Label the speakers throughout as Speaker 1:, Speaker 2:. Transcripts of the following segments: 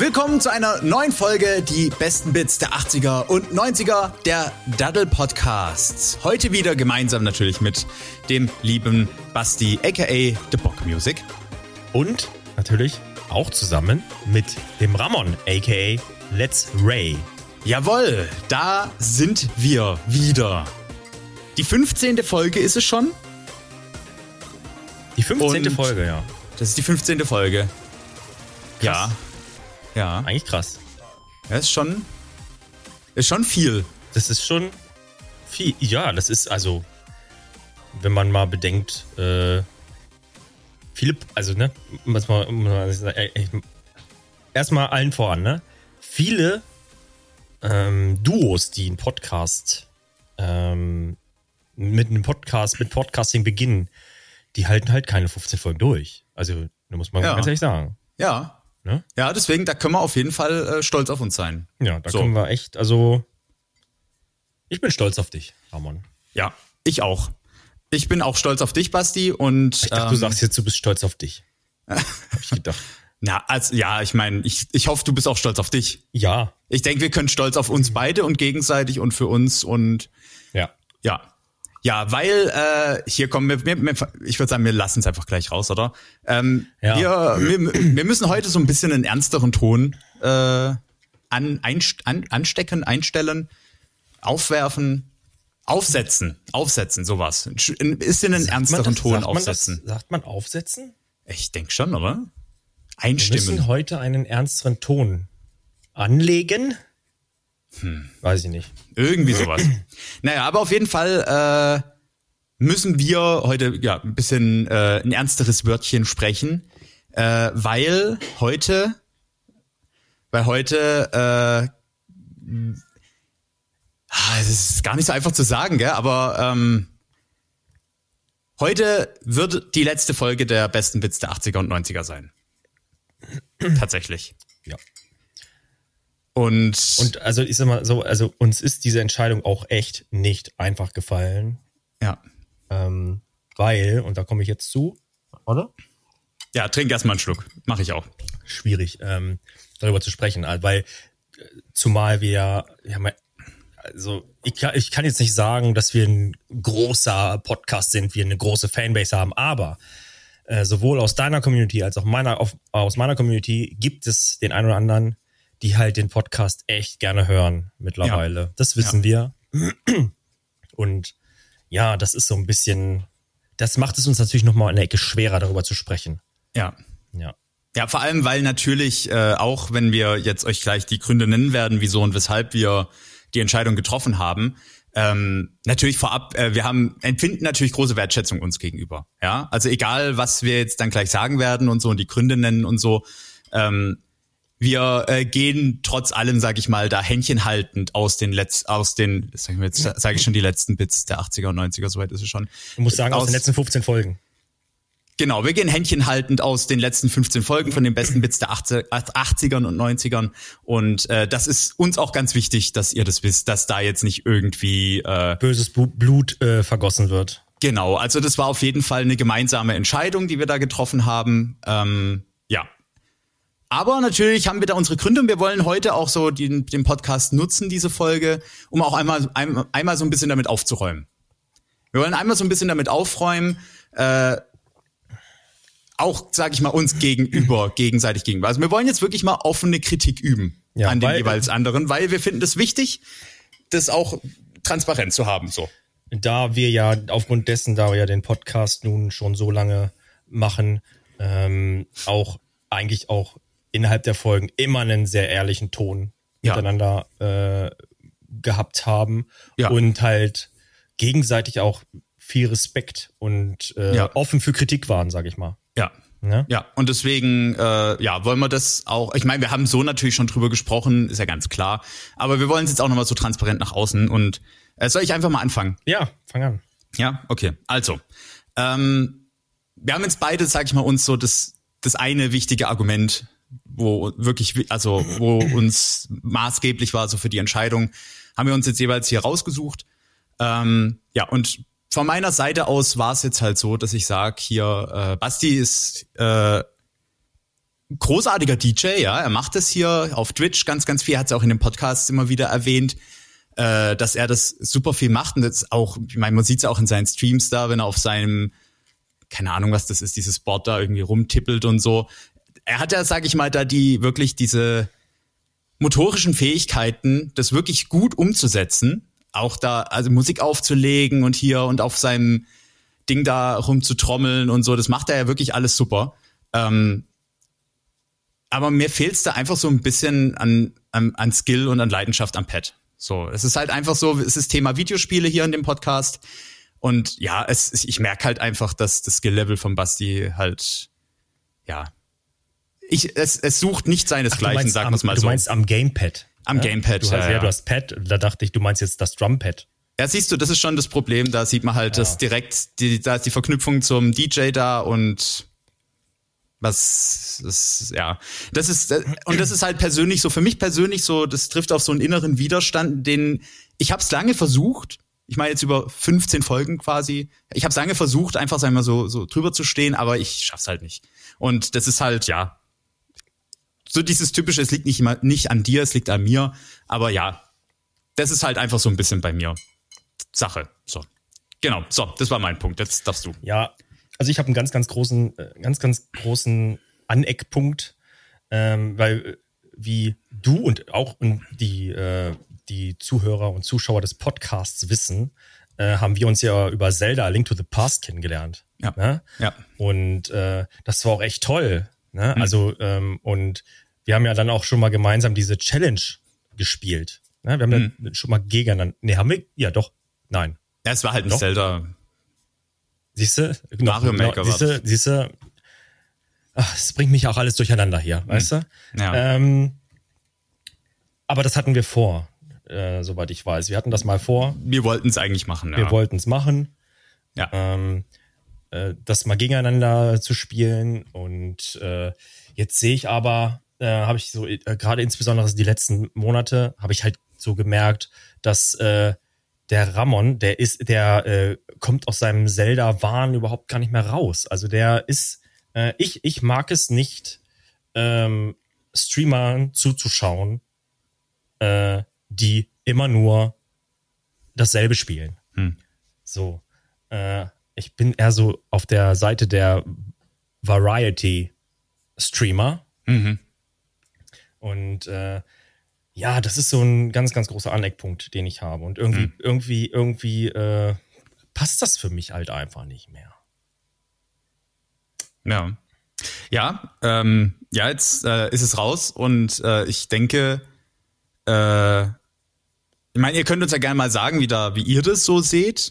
Speaker 1: Willkommen zu einer neuen Folge, die besten Bits der 80er und 90er, der Daddel Podcast. Heute wieder gemeinsam natürlich mit dem lieben Basti, aka The Bock Music.
Speaker 2: Und natürlich auch zusammen mit dem Ramon, aka Let's Ray.
Speaker 1: Jawohl, da sind wir wieder. Die 15. Folge ist es schon.
Speaker 2: Die 15.
Speaker 1: Und
Speaker 2: Folge, ja.
Speaker 1: Das ist die 15. Folge.
Speaker 2: Krass.
Speaker 1: Ja.
Speaker 2: Eigentlich krass.
Speaker 1: Ja, ist schon viel.
Speaker 2: Das ist schon viel. Ja, das ist also, wenn man mal bedenkt, viele, also, ne, erstmal allen voran, ne, viele Duos, die einen Podcast, mit Podcasting beginnen, die halten halt keine 15 Folgen durch. Also, da muss man ganz ehrlich sagen.
Speaker 1: Ja.
Speaker 2: Ne?
Speaker 1: Ja, deswegen, da können wir auf jeden Fall stolz auf uns sein.
Speaker 2: Ja, da können wir echt, also ich bin stolz auf dich, Ramon.
Speaker 1: Ja, ich auch. Ich bin auch stolz auf dich, Basti. Und
Speaker 2: ich dachte, du sagst jetzt, du bist stolz auf dich. Hab ich gedacht.
Speaker 1: Na, also, ja, ich meine, ich hoffe, du bist auch stolz auf dich.
Speaker 2: Ja.
Speaker 1: Ich denke, wir können stolz auf uns beide und gegenseitig und für uns und
Speaker 2: ja.
Speaker 1: Ja, weil hier kommen wir, ich würde sagen, wir lassen es einfach gleich raus, oder? Wir müssen heute so ein bisschen einen ernsteren Ton einstellen, aufwerfen, aufsetzen, sowas. Ein bisschen einen ernsteren Ton aufsetzen.
Speaker 2: Sagt man aufsetzen?
Speaker 1: Ich denke schon, oder? Einstimmen.
Speaker 2: Wir müssen heute einen ernsteren Ton anlegen. Weiß ich nicht.
Speaker 1: Irgendwie sowas. Naja, aber auf jeden Fall müssen wir heute ja ein bisschen ein ernsteres Wörtchen sprechen, weil heute es ist gar nicht so einfach zu sagen, gell? Aber heute wird die letzte Folge der besten Bits der 80er und 90er sein. Tatsächlich.
Speaker 2: Ja.
Speaker 1: Und
Speaker 2: also ich sag mal so, also uns ist diese Entscheidung auch echt nicht einfach gefallen.
Speaker 1: Ja.
Speaker 2: Weil, und da komme ich jetzt zu, oder?
Speaker 1: Ja, trink erstmal einen Schluck. Mache ich auch.
Speaker 2: Schwierig, darüber zu sprechen, weil zumal wir haben, also ich kann jetzt nicht sagen, dass wir ein großer Podcast sind, wir eine große Fanbase haben, aber sowohl aus deiner Community als auch aus meiner Community gibt es den einen oder anderen, die halt den Podcast echt gerne hören mittlerweile. Ja. Das wissen wir. Und ja, das ist so ein bisschen, das macht es uns natürlich nochmal eine Ecke schwerer, darüber zu sprechen.
Speaker 1: Ja, vor allem, weil natürlich, auch wenn wir jetzt euch gleich die Gründe nennen werden, wieso und weshalb wir die Entscheidung getroffen haben, natürlich vorab, wir empfinden natürlich große Wertschätzung uns gegenüber. Ja, also egal, was wir jetzt dann gleich sagen werden und so und die Gründe nennen und so, wir gehen trotz allem, sag ich mal, da händchenhaltend sage ich schon, die letzten Bits der 80er und 90er, soweit ist es schon.
Speaker 2: Du musst sagen, aus den letzten 15 Folgen.
Speaker 1: Genau, wir gehen händchenhaltend aus den letzten 15 Folgen von den besten Bits der 80ern und 90ern. Und das ist uns auch ganz wichtig, dass ihr das wisst, dass da jetzt nicht irgendwie
Speaker 2: böses Blut vergossen wird.
Speaker 1: Genau, also das war auf jeden Fall eine gemeinsame Entscheidung, die wir da getroffen haben. Aber natürlich haben wir da unsere Gründe und wir wollen heute auch so den Podcast nutzen, diese Folge, um auch einmal so ein bisschen damit aufzuräumen. Wir wollen einmal so ein bisschen damit aufräumen, auch, sag ich mal, uns gegenseitig gegenüber. Also wir wollen jetzt wirklich mal offene Kritik üben an den jeweils anderen, weil wir finden es wichtig, das auch transparent zu haben, so.
Speaker 2: Da wir ja aufgrund dessen, da wir ja den Podcast nun schon so lange machen, eigentlich auch innerhalb der Folgen immer einen sehr ehrlichen Ton miteinander gehabt haben und halt gegenseitig auch viel Respekt und offen für Kritik waren, sag ich mal. Ja,
Speaker 1: und deswegen wollen wir das auch, ich meine, wir haben so natürlich schon drüber gesprochen, ist ja ganz klar, aber wir wollen es jetzt auch nochmal so transparent nach außen und soll ich einfach mal anfangen?
Speaker 2: Ja, fang an.
Speaker 1: Ja, okay, also wir haben jetzt beide, sag ich mal, uns so das eine wichtige Argument, wo uns maßgeblich war, so für die Entscheidung, haben wir uns jetzt jeweils hier rausgesucht. Und von meiner Seite aus war es jetzt halt so, dass ich sage, hier, Basti ist großartiger DJ, ja. Er macht das hier auf Twitch ganz, ganz viel. Er hat es auch in den Podcasts immer wieder erwähnt, dass er das super viel macht. Und das auch, ich meine, man sieht es auch in seinen Streams da, wenn er auf seinem, keine Ahnung, was das ist, dieses Board da irgendwie rumtippelt und so. Er hat ja, sag ich mal, da diese motorischen Fähigkeiten, das wirklich gut umzusetzen. Auch da, also Musik aufzulegen und hier und auf seinem Ding da rumzutrommeln und so. Das macht er ja wirklich alles super. Aber mir fehlt's da einfach so ein bisschen an Skill und an Leidenschaft am Pad. So, es ist halt einfach so, es ist Thema Videospiele hier in dem Podcast. Und ja, ich merke halt einfach, dass das Skill-Level von Basti halt, ja, es sucht nicht seinesgleichen, sagen wir es mal so.
Speaker 2: Du meinst am Gamepad?
Speaker 1: Am Gamepad,
Speaker 2: du hast Pad, da dachte ich, du meinst jetzt das Drumpad.
Speaker 1: Ja, siehst du, das ist schon das Problem, da sieht man halt, dass direkt, da ist die Verknüpfung zum DJ da und das ist halt persönlich so, für mich persönlich so, das trifft auf so einen inneren Widerstand, ich habe es lange versucht, ich meine jetzt über 15 Folgen quasi, ich habe es lange versucht, einfach sagen wir so drüber zu stehen, aber ich schaff's halt nicht. Und das ist halt, ja, so dieses typische, es liegt nicht an dir, es liegt an mir, aber ja, das ist halt einfach so ein bisschen bei mir Sache. So, genau, so, das war mein Punkt, jetzt darfst du.
Speaker 2: Ja, also ich habe einen ganz, ganz großen Aneckpunkt, weil wie du und auch die Zuhörer und Zuschauer des Podcasts wissen, haben wir uns ja über Zelda A Link to the Past kennengelernt.
Speaker 1: Ja.
Speaker 2: Ne?
Speaker 1: Ja.
Speaker 2: Und das war auch echt toll. Ne? Also, und wir haben ja dann auch schon mal gemeinsam diese Challenge gespielt. Ne? Wir haben ja schon mal gegeneinander. Nee, haben wir? Ja, doch. Nein.
Speaker 1: Ja, es war halt ein Zelda.
Speaker 2: Siehste?
Speaker 1: Mario Maker war.
Speaker 2: Siehste? Es bringt mich auch alles durcheinander hier, weißt du?
Speaker 1: Ja.
Speaker 2: Aber das hatten wir vor, soweit ich weiß. Wir hatten das mal vor.
Speaker 1: Wir wollten es eigentlich machen, ja.
Speaker 2: Wir wollten es machen.
Speaker 1: Ja.
Speaker 2: Das mal gegeneinander zu spielen. Und jetzt sehe ich aber, habe ich so, gerade insbesondere die letzten Monate, habe ich halt so gemerkt, dass der Ramon, der kommt aus seinem Zelda-Wahn überhaupt gar nicht mehr raus. Also der ist, ich mag es nicht, Streamern zuzuschauen, die immer nur dasselbe spielen. So, ich bin eher so auf der Seite der Variety-Streamer. Und ja, das ist so ein ganz, ganz großer Aneckpunkt, den ich habe. Und irgendwie passt das für mich halt einfach nicht mehr.
Speaker 1: Ja. Ja, jetzt ist es raus und ich denke, ich meine, ihr könnt uns ja gerne mal sagen, wie ihr das so seht,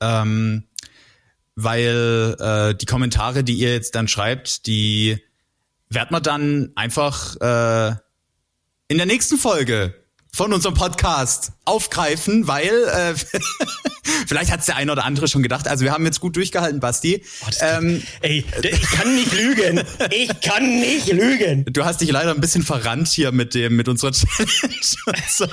Speaker 1: weil die Kommentare, die ihr jetzt dann schreibt, die werden wir dann einfach in der nächsten Folge von unserem Podcast aufgreifen, weil vielleicht hat es der eine oder andere schon gedacht. Also wir haben jetzt gut durchgehalten, Basti.
Speaker 2: Ich kann nicht lügen. Ich kann nicht lügen.
Speaker 1: Du hast dich leider ein bisschen verrannt hier mit unserer Challenge. So.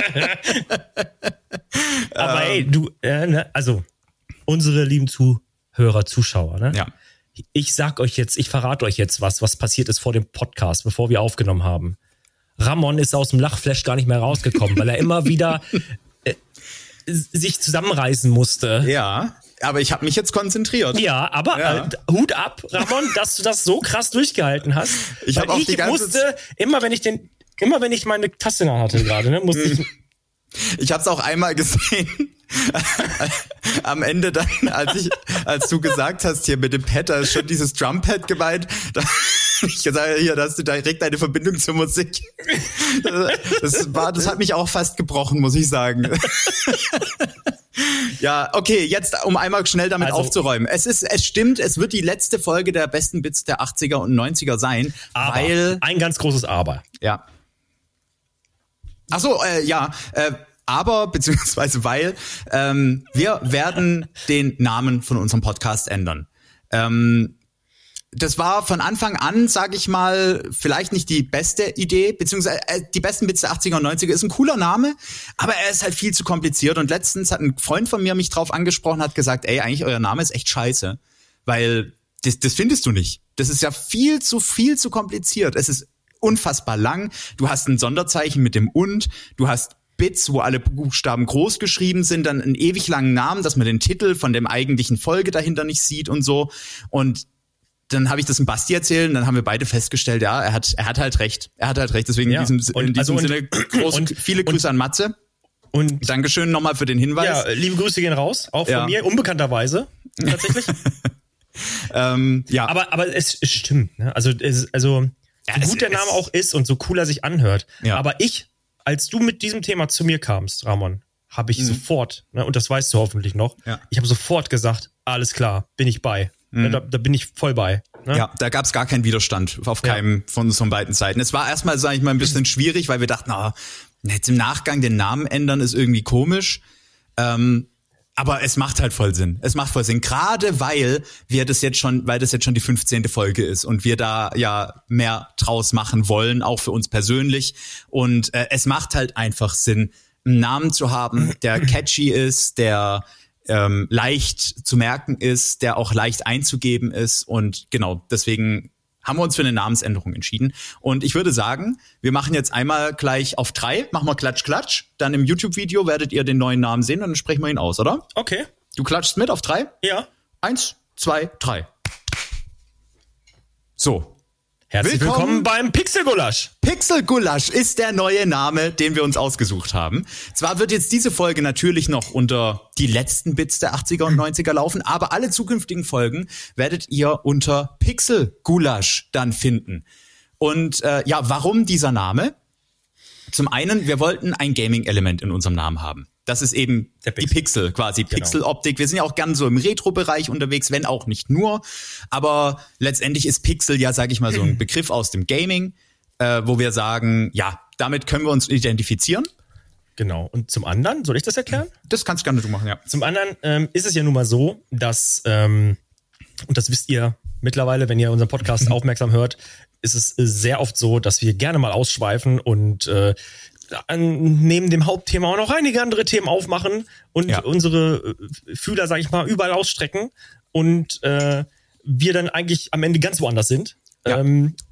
Speaker 2: Aber also unsere lieben Zuhörer, Zuschauer, ne?
Speaker 1: Ja.
Speaker 2: Ich verrate euch jetzt was passiert ist vor dem Podcast, bevor wir aufgenommen haben. Ramon ist aus dem Lachflash gar nicht mehr rausgekommen, weil er immer wieder sich zusammenreißen musste.
Speaker 1: Ja, aber ich habe mich jetzt konzentriert.
Speaker 2: Ja, aber Hut ab, Ramon, dass du das so krass durchgehalten hast.
Speaker 1: Ich habe auch die ganze
Speaker 2: musste, immer wenn ich meine Tasse in der Hand hatte gerade, ne, musste ich.
Speaker 1: Ich habe es auch einmal gesehen. Am Ende dann, als du gesagt hast, hier mit dem Pad, da ist schon dieses Drumpad gemeint. Ich sage hier, da hast du direkt eine Verbindung zur Musik. Das hat mich auch fast gebrochen, muss ich sagen. Ja, okay, jetzt um einmal schnell damit aufzuräumen. Es stimmt, es wird die letzte Folge der besten Bits der 80er und 90er sein,
Speaker 2: aber
Speaker 1: weil
Speaker 2: ein ganz großes Aber.
Speaker 1: Ja. Ach so, aber, beziehungsweise weil, wir werden den Namen von unserem Podcast ändern. Das war von Anfang an, sag ich mal, vielleicht nicht die beste Idee, beziehungsweise die besten Bits der 80er und 90er ist ein cooler Name, aber er ist halt viel zu kompliziert. Und letztens hat ein Freund von mir mich drauf angesprochen, hat gesagt, ey, eigentlich euer Name ist echt scheiße, weil das findest du nicht. Das ist ja viel zu kompliziert. Es ist unfassbar lang. Du hast ein Sonderzeichen mit dem und, du hast Bits, wo alle Buchstaben groß geschrieben sind, dann einen ewig langen Namen, dass man den Titel von dem eigentlichen Folge dahinter nicht sieht und so. Und dann habe ich das dem Basti erzählt und dann haben wir beide festgestellt, ja, er hat halt recht. Er hat halt recht. Deswegen in diesem Sinne viele Grüße an Matze. Und Dankeschön nochmal für den Hinweis.
Speaker 2: Ja, liebe Grüße gehen raus, auch von mir, unbekannterweise, tatsächlich.
Speaker 1: Ja.
Speaker 2: Aber es stimmt, ne? Also so gut der Name auch ist und so cool er sich anhört. Ja. Aber als du mit diesem Thema zu mir kamst, Ramon, habe ich sofort, ne, und das weißt du hoffentlich noch, ich habe sofort gesagt, alles klar, bin ich bei. Da bin ich voll bei. Ne?
Speaker 1: Ja, da gab es gar keinen Widerstand auf keinem von beiden Seiten. Es war erstmal, sage ich mal, ein bisschen schwierig, weil wir dachten, jetzt im Nachgang den Namen ändern ist irgendwie komisch. Aber es macht halt voll Sinn. Es macht voll Sinn. Gerade weil das jetzt schon die 15. Folge ist und wir da ja mehr draus machen wollen, auch für uns persönlich. Und es macht halt einfach Sinn, einen Namen zu haben, der catchy ist, der leicht zu merken ist, der auch leicht einzugeben ist. Und genau, deswegen haben wir uns für eine Namensänderung entschieden. Und ich würde sagen, wir machen jetzt einmal gleich auf 3, machen wir Klatsch, Klatsch. Dann im YouTube-Video werdet ihr den neuen Namen sehen und dann sprechen wir ihn aus, oder?
Speaker 2: Okay.
Speaker 1: Du klatschst mit auf 3?
Speaker 2: Ja.
Speaker 1: 1, 2, 3. So.
Speaker 2: Herzlich willkommen beim Pixelgulasch.
Speaker 1: Pixelgulasch ist der neue Name, den wir uns ausgesucht haben. Zwar wird jetzt diese Folge natürlich noch unter die letzten Bits der 80er und 90er laufen, aber alle zukünftigen Folgen werdet ihr unter Pixelgulasch dann finden. Und warum dieser Name? Zum einen, wir wollten ein Gaming-Element in unserem Namen haben. Das ist eben die Pixel quasi, genau. Pixel-Optik. Wir sind ja auch gern so im Retro-Bereich unterwegs, wenn auch nicht nur. Aber letztendlich ist Pixel ja, sag ich mal, so ein Begriff aus dem Gaming, wo wir sagen, ja, damit können wir uns identifizieren.
Speaker 2: Genau. Und zum anderen, soll ich das erklären?
Speaker 1: Das kannst gerne du machen, ja.
Speaker 2: Zum anderen ist es ja nun mal so, dass, und das wisst ihr mittlerweile, wenn ihr unseren Podcast aufmerksam hört, ist es sehr oft so, dass wir gerne mal ausschweifen und neben dem Hauptthema auch noch einige andere Themen aufmachen und unsere Fühler, sag ich mal, überall ausstrecken und wir dann eigentlich am Ende ganz woanders sind. Ja.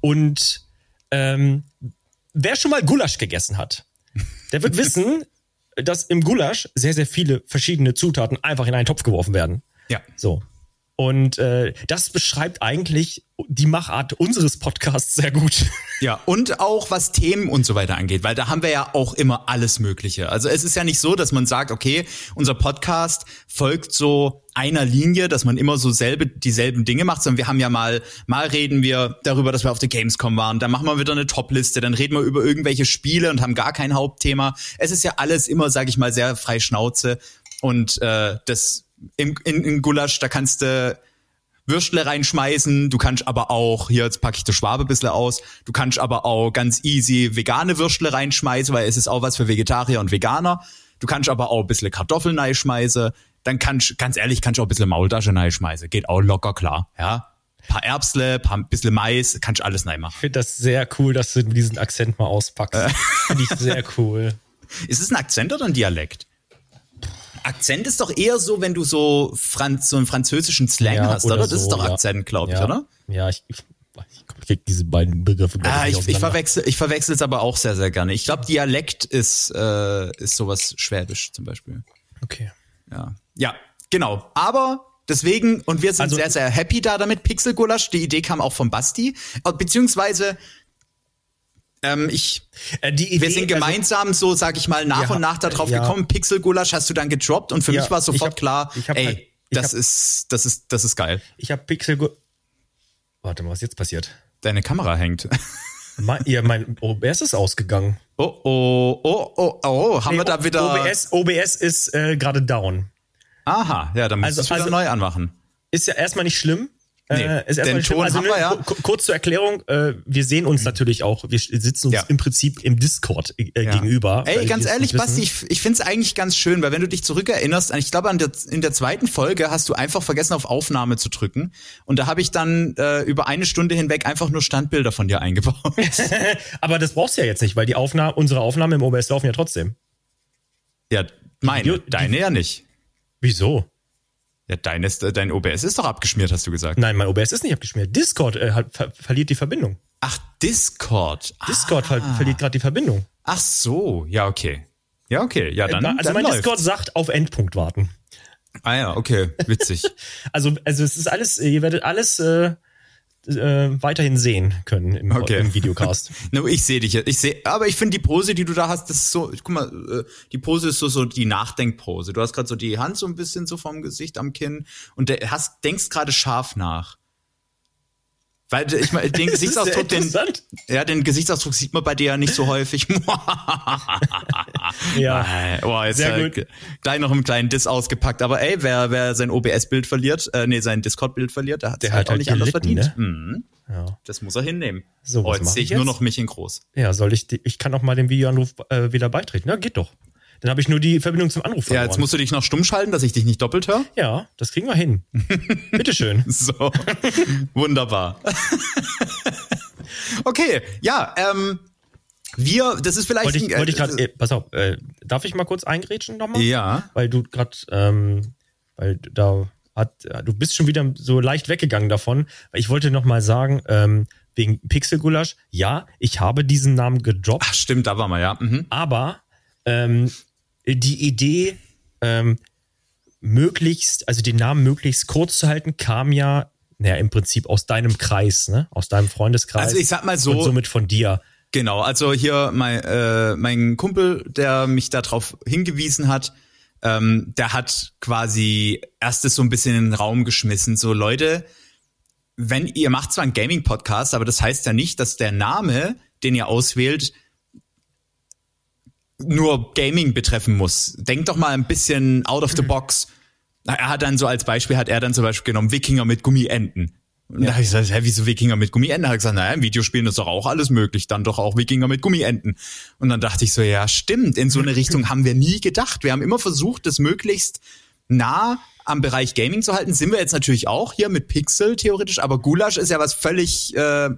Speaker 2: Wer schon mal Gulasch gegessen hat, der wird wissen, dass im Gulasch sehr, sehr viele verschiedene Zutaten einfach in einen Topf geworfen werden.
Speaker 1: Ja.
Speaker 2: So. Und das beschreibt eigentlich die Machart unseres Podcasts sehr gut.
Speaker 1: Ja, und auch was Themen und so weiter angeht, weil da haben wir ja auch immer alles Mögliche. Also es ist ja nicht so, dass man sagt, okay, unser Podcast folgt so einer Linie, dass man immer so dieselben Dinge macht, sondern wir haben ja mal reden wir darüber, dass wir auf der Gamescom waren, dann machen wir wieder eine Top-Liste, dann reden wir über irgendwelche Spiele und haben gar kein Hauptthema. Es ist ja alles immer, sag ich mal, sehr frei Schnauze und das in Gulasch, da kannst du Würstle reinschmeißen, du kannst aber auch, hier jetzt packe ich den Schwabe ein bisschen aus, du kannst aber auch ganz easy vegane Würstle reinschmeißen, weil es ist auch was für Vegetarier und Veganer. Du kannst aber auch ein bisschen Kartoffeln reinschmeißen, dann kannst du auch ein bisschen Maultasche reinschmeißen, geht auch locker klar, ja. Ein paar Erbsle, ein bisschen Mais, kannst du alles reinmachen.
Speaker 2: Ich finde das sehr cool, dass du diesen Akzent mal auspackst. Finde ich sehr cool.
Speaker 1: Ist es ein Akzent oder ein Dialekt? Akzent ist doch eher so, wenn du so einen französischen Slang hast, oder? Das ist doch Akzent, glaube ich, oder?
Speaker 2: Ja, ich krieg diese beiden Begriffe
Speaker 1: nicht ich verwechsel es aber auch sehr, sehr gerne. Ich glaube, Dialekt ist sowas Schwäbisch zum Beispiel.
Speaker 2: Okay.
Speaker 1: Ja, genau. Aber deswegen, und wir sind sehr, sehr happy damit, Pixelgulasch. Die Idee kam auch von Basti. Beziehungsweise wir sind gemeinsam so, sag ich mal, nach und nach da drauf gekommen. Pixelgulasch hast du dann gedroppt und für mich war sofort klar, das ist geil.
Speaker 2: Ich habe Pixelgulasch. Warte mal, was ist jetzt passiert?
Speaker 1: Deine Kamera hängt.
Speaker 2: Mein OBS ist ausgegangen.
Speaker 1: Haben wir da wieder...
Speaker 2: OBS ist gerade down.
Speaker 1: Aha, ja, dann musst du es wieder neu anmachen.
Speaker 2: Ist ja erstmal nicht schlimm.
Speaker 1: Nee, den Ton haben wir ja.
Speaker 2: Kurz zur Erklärung, wir sehen uns natürlich auch, wir sitzen uns im Prinzip im Discord gegenüber.
Speaker 1: Ey, ganz ehrlich, Basti, ich find's eigentlich ganz schön, weil wenn du dich zurückerinnerst, ich glaube in der zweiten Folge hast du einfach vergessen auf Aufnahme zu drücken und da habe ich dann über eine Stunde hinweg einfach nur Standbilder von dir eingebaut.
Speaker 2: Aber das brauchst du ja jetzt nicht, weil unsere Aufnahmen im OBS laufen ja trotzdem.
Speaker 1: Ja, deine ja nicht.
Speaker 2: Wieso?
Speaker 1: Ja, dein OBS ist doch abgeschmiert, hast du gesagt.
Speaker 2: Nein, mein OBS ist nicht abgeschmiert. Discord verliert die Verbindung.
Speaker 1: Ach, Discord.
Speaker 2: Discord verliert gerade die Verbindung.
Speaker 1: Ach so, ja, okay. Ja, okay. Ja, dann
Speaker 2: Also
Speaker 1: dann
Speaker 2: mein
Speaker 1: läuft's.
Speaker 2: Discord sagt auf Endpunkt warten.
Speaker 1: Ah ja, okay, witzig.
Speaker 2: Also es ist alles, ihr werdet alles weiterhin sehen können im Videocast.
Speaker 1: No, ich sehe dich. Aber ich finde die Pose, die du da hast, das ist so, guck mal, die Pose ist so die Nachdenkpose. Du hast gerade so die Hand so ein bisschen so vom Gesicht am Kinn und denkst gerade scharf nach. Weil ich meine, den Gesichtsausdruck, den Gesichtsausdruck sieht man bei dir ja nicht so häufig.
Speaker 2: Ja.
Speaker 1: Boah, jetzt
Speaker 2: sehr gut.
Speaker 1: Gleich noch einen kleinen Diss ausgepackt. Aber ey, wer sein OBS-Bild verliert, sein Discord-Bild verliert, der hat es halt auch nicht anders verdient.
Speaker 2: Ne?
Speaker 1: Mhm.
Speaker 2: Ja.
Speaker 1: Das muss er hinnehmen.
Speaker 2: So, was
Speaker 1: jetzt sehe ich nur noch mich in groß.
Speaker 2: Ja, ich kann auch mal dem Videoanruf wieder beitreten. Ja, geht doch. Dann habe ich nur die Verbindung zum Anruf verloren.
Speaker 1: Ja, jetzt musst du dich noch stumm schalten, dass ich dich nicht doppelt höre.
Speaker 2: Ja, das kriegen wir hin. Bitteschön.
Speaker 1: So, wunderbar. Okay, ja, das ist vielleicht...
Speaker 2: Wollte ich gerade, pass auf, darf ich mal kurz eingrätschen nochmal?
Speaker 1: Ja.
Speaker 2: Weil du gerade, du bist schon wieder so leicht weggegangen davon. Weil ich wollte nochmal sagen, wegen Pixelgulasch, ja, ich habe diesen Namen gedroppt.
Speaker 1: Ach stimmt, da waren wir, ja. Mhm.
Speaker 2: Aber die Idee, den Namen möglichst kurz zu halten, kam ja im Prinzip aus deinem Kreis, ne? Aus deinem Freundeskreis.
Speaker 1: Also ich sag mal so.
Speaker 2: Und somit von dir.
Speaker 1: Genau, also hier mein Kumpel, der mich darauf hingewiesen hat, der hat quasi erstes so ein bisschen in den Raum geschmissen. So, Leute, ihr macht zwar einen Gaming-Podcast, aber das heißt ja nicht, dass der Name, den ihr auswählt, nur Gaming betreffen muss. Denkt doch mal ein bisschen out of the box. Er hat dann so als Beispiel, zum Beispiel genommen, Wikinger mit Gummienten. Und da habe ich gesagt, wieso Wikinger mit Gummienten? Da hat er gesagt, naja, im Videospielen ist doch auch alles möglich, dann doch auch Wikinger mit Gummienten. Und dann dachte ich so, ja stimmt, in so eine Richtung haben wir nie gedacht. Wir haben immer versucht, das möglichst nah am Bereich Gaming zu halten. Sind wir jetzt natürlich auch hier mit Pixel theoretisch, aber Gulasch ist ja was völlig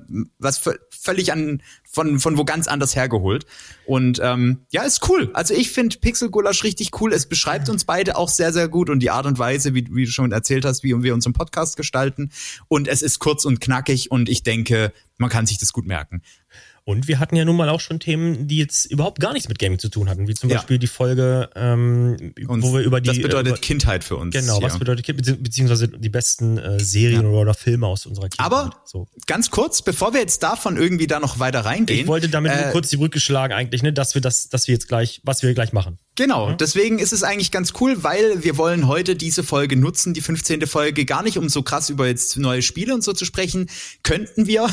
Speaker 1: von wo ganz anders hergeholt. Und ja, ist cool. Also ich finde Pixel-Gulasch richtig cool. Es beschreibt uns beide auch sehr, sehr gut und die Art und Weise, wie du schon erzählt hast, wie wir unseren Podcast gestalten. Und es ist kurz und knackig und ich denke, man kann sich das gut merken.
Speaker 2: Und wir hatten ja nun mal auch schon Themen, die jetzt überhaupt gar nichts mit Gaming zu tun hatten, wie zum Beispiel die Folge, wo wir über die...
Speaker 1: Das bedeutet Kindheit für uns.
Speaker 2: Genau, was bedeutet Kindheit, beziehungsweise die besten Serien oder Filme aus unserer Kindheit.
Speaker 1: Aber ganz kurz, bevor wir jetzt davon irgendwie da noch weiter reingehen...
Speaker 2: Ich wollte damit nur kurz die Brücke schlagen eigentlich, ne, dass wir jetzt gleich machen.
Speaker 1: Genau, deswegen ist es eigentlich ganz cool, weil wir wollen heute diese Folge nutzen, die 15. Folge, gar nicht um so krass über jetzt neue Spiele und so zu sprechen, könnten wir,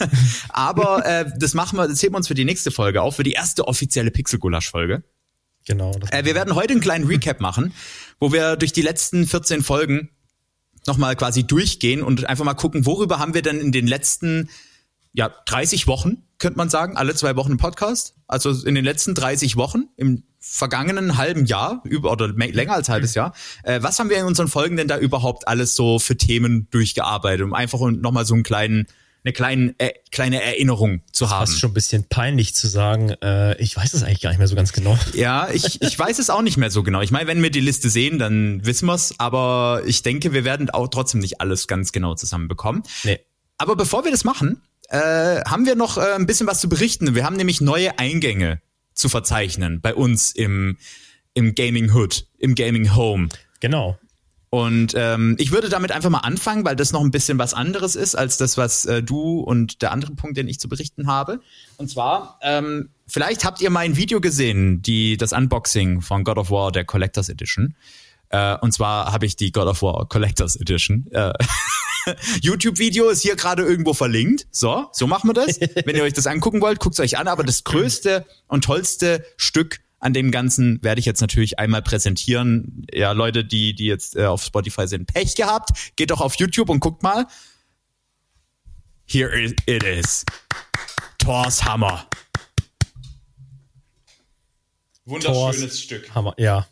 Speaker 1: aber das heben wir uns für die nächste Folge auf, für die erste offizielle Pixel-Gulasch-Folge.
Speaker 2: Genau.
Speaker 1: Wir werden heute einen kleinen Recap machen, wo wir durch die letzten 14 Folgen nochmal quasi durchgehen und einfach mal gucken, worüber haben wir denn in den letzten 30 Wochen, könnte man sagen, alle 2 Wochen im Podcast, also in den letzten 30 Wochen, im vergangenen halben Jahr, länger als halbes Jahr, was haben wir in unseren Folgen denn da überhaupt alles so für Themen durchgearbeitet, um einfach nochmal so eine kleine Erinnerung zu haben.
Speaker 2: Das ist schon ein bisschen peinlich zu sagen, ich weiß es eigentlich gar nicht mehr so ganz genau.
Speaker 1: Ja, ich weiß es auch nicht mehr so genau. Ich meine, wenn wir die Liste sehen, dann wissen wir's, aber ich denke, wir werden auch trotzdem nicht alles ganz genau zusammenbekommen.
Speaker 2: Nee.
Speaker 1: Aber bevor wir das machen, haben wir noch ein bisschen was zu berichten. Wir haben nämlich neue Eingänge zu verzeichnen bei uns im Gaming Hood, im Gaming Home.
Speaker 2: Genau.
Speaker 1: Und ich würde damit einfach mal anfangen, weil das noch ein bisschen was anderes ist als das, was du und der andere Punkt, den ich zu berichten habe. Und zwar, vielleicht habt ihr mein Video gesehen, das Unboxing von God of War, der Collectors Edition. Und zwar habe ich die God of War Collectors Edition. YouTube-Video ist hier gerade irgendwo verlinkt. So machen wir das. Wenn ihr euch das angucken wollt, guckt es euch an. Aber das größte und tollste Stück an dem Ganzen werde ich jetzt natürlich einmal präsentieren. Ja, Leute, die jetzt auf Spotify sind, Pech gehabt. Geht doch auf YouTube und guckt mal. Here it is. Thors Hammer. Wunderschönes Stück.
Speaker 2: Hammer, ja.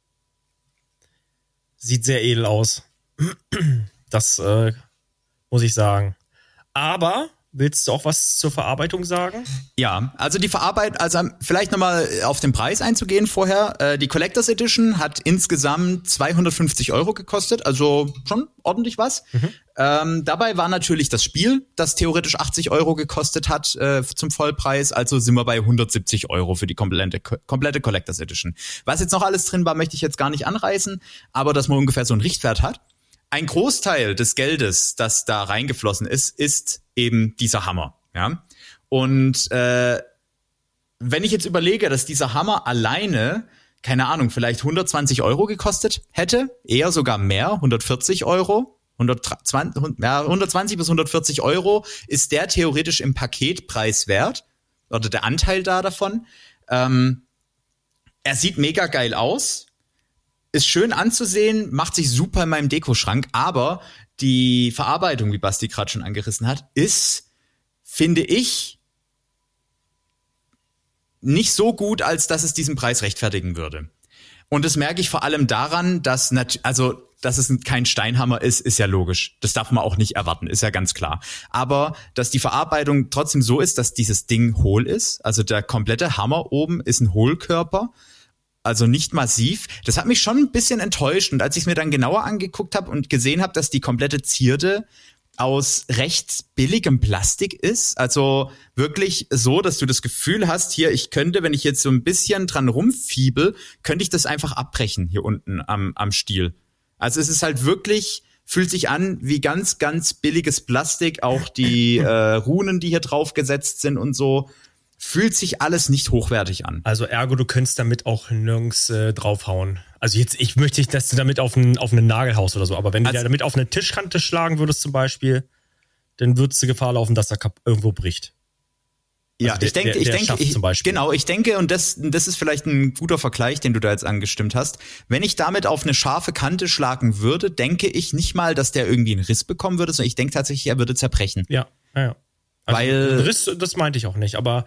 Speaker 2: Sieht sehr edel aus. Das muss ich sagen. Aber Willst du auch was zur Verarbeitung sagen?
Speaker 1: Ja, also die Verarbeitung, also vielleicht nochmal auf den Preis einzugehen vorher. Die Collectors Edition hat insgesamt 250 € gekostet, also schon ordentlich was. Dabei war natürlich das Spiel, das theoretisch 80 € gekostet hat zum Vollpreis, also sind wir bei 170 € für die komplette Collectors Edition. Was jetzt noch alles drin war, möchte ich jetzt gar nicht anreißen, aber dass man ungefähr so einen Richtwert hat. Ein Großteil des Geldes, das da reingeflossen ist, ist eben dieser Hammer. Ja? Und wenn ich jetzt überlege, dass dieser Hammer alleine, keine Ahnung, vielleicht 120 € gekostet hätte, eher sogar mehr, 140 €, 120 bis 140 € ist der theoretisch im Paketpreis wert, oder der Anteil davon. Er sieht mega geil aus. Ist schön anzusehen, macht sich super in meinem Dekoschrank, aber die Verarbeitung, wie Basti gerade schon angerissen hat, ist, finde ich, nicht so gut, als dass es diesen Preis rechtfertigen würde. Und das merke ich vor allem daran, dass es kein Steinhammer ist ja logisch. Das darf man auch nicht erwarten, ist ja ganz klar. Aber dass die Verarbeitung trotzdem so ist, dass dieses Ding hohl ist, also der komplette Hammer oben ist ein Hohlkörper, also nicht massiv. Das hat mich schon ein bisschen enttäuscht. Und als ich es mir dann genauer angeguckt habe und gesehen habe, dass die komplette Zierde aus recht billigem Plastik ist, also wirklich so, dass du das Gefühl hast, hier, ich könnte, wenn ich jetzt so ein bisschen dran rumfiebel, könnte ich das einfach abbrechen hier unten am Stiel. Also es ist halt wirklich, fühlt sich an wie ganz, ganz billiges Plastik. Auch die Runen, die hier drauf gesetzt sind und so, fühlt sich alles nicht hochwertig an.
Speaker 2: Also ergo, du könntest damit auch nirgends draufhauen. Also jetzt, ich möchte nicht, dass du damit auf einen Nagel oder so, aber wenn du damit auf eine Tischkante schlagen würdest zum Beispiel, dann würdest du Gefahr laufen, dass er irgendwo bricht.
Speaker 1: Ja,
Speaker 2: also
Speaker 1: ich denke, und das ist vielleicht ein guter Vergleich, den du da jetzt angestimmt hast. Wenn ich damit auf eine scharfe Kante schlagen würde, denke ich nicht mal, dass der irgendwie einen Riss bekommen würde, sondern ich denke tatsächlich, er würde zerbrechen.
Speaker 2: Ja. Also
Speaker 1: weil
Speaker 2: Riss, das meinte ich auch nicht, aber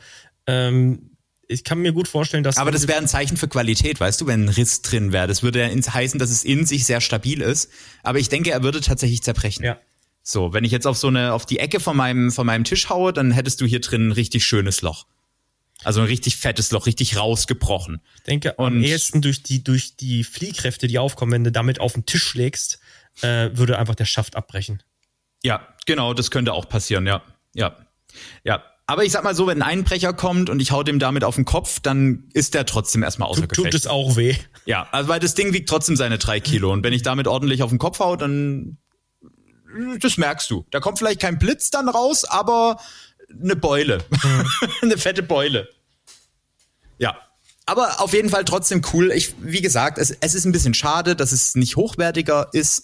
Speaker 2: ich kann mir gut vorstellen, dass...
Speaker 1: Aber das wäre ein Zeichen für Qualität, weißt du, wenn ein Riss drin wäre. Das würde ja heißen, dass es in sich sehr stabil ist. Aber ich denke, er würde tatsächlich zerbrechen.
Speaker 2: Ja.
Speaker 1: So, wenn ich jetzt auf die Ecke von meinem Tisch haue, dann hättest du hier drin ein richtig schönes Loch. Also ein richtig fettes Loch, richtig rausgebrochen.
Speaker 2: Ich denke, am ehesten durch die Fliehkräfte, die aufkommen, wenn du damit auf den Tisch schlägst, würde einfach der Schaft abbrechen.
Speaker 1: Ja, genau, das könnte auch passieren, ja. Aber ich sag mal so, wenn ein Einbrecher kommt und ich hau dem damit auf den Kopf, dann ist der trotzdem erstmal außer Gefecht.
Speaker 2: Tut es auch weh.
Speaker 1: Ja, also weil das Ding wiegt trotzdem seine 3 Kilo. Und wenn ich damit ordentlich auf den Kopf hau, dann, das merkst du. Da kommt vielleicht kein Blitz dann raus, aber eine Beule. Eine fette Beule. Ja. Aber auf jeden Fall trotzdem cool. Wie gesagt, es ist ein bisschen schade, dass es nicht hochwertiger ist,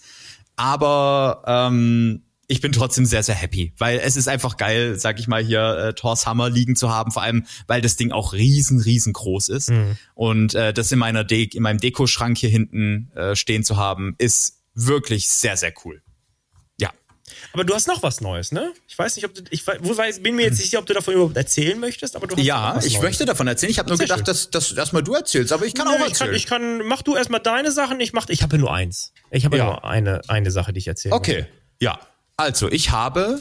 Speaker 1: aber ich bin trotzdem sehr, sehr happy, weil es ist einfach geil, sag ich mal hier, Thors Hammer liegen zu haben, vor allem, weil das Ding auch riesengroß ist. Und das in meinem Dekoschrank hier hinten stehen zu haben, ist wirklich sehr, sehr cool. Ja.
Speaker 2: Aber du hast noch was Neues, ne? Ich weiß nicht, bin mir jetzt nicht sicher, ob du davon überhaupt erzählen möchtest, aber du hast
Speaker 1: ja, ich möchte davon erzählen. Ich habe nur gedacht, dass erstmal du erzählst, aber ich kann auch erzählen.
Speaker 2: Mach du erstmal deine Sachen, ich habe ja nur eins. Ich habe ja nur eine Sache, die ich erzählen
Speaker 1: Okay, ja. Also, ich habe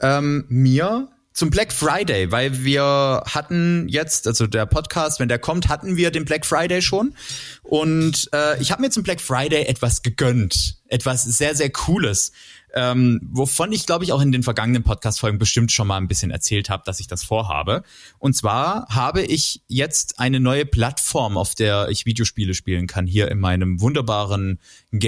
Speaker 1: mir zum Black Friday, weil wir hatten jetzt, also der Podcast, wenn der kommt, hatten wir den Black Friday schon. Und ich habe mir zum Black Friday etwas gegönnt. Etwas sehr, sehr Cooles. Wovon ich, glaube ich, auch in den vergangenen Podcast-Folgen bestimmt schon mal ein bisschen erzählt habe, dass ich das vorhabe. Und zwar habe ich jetzt eine neue Plattform, auf der ich Videospiele spielen kann, hier in meinem wunderbaren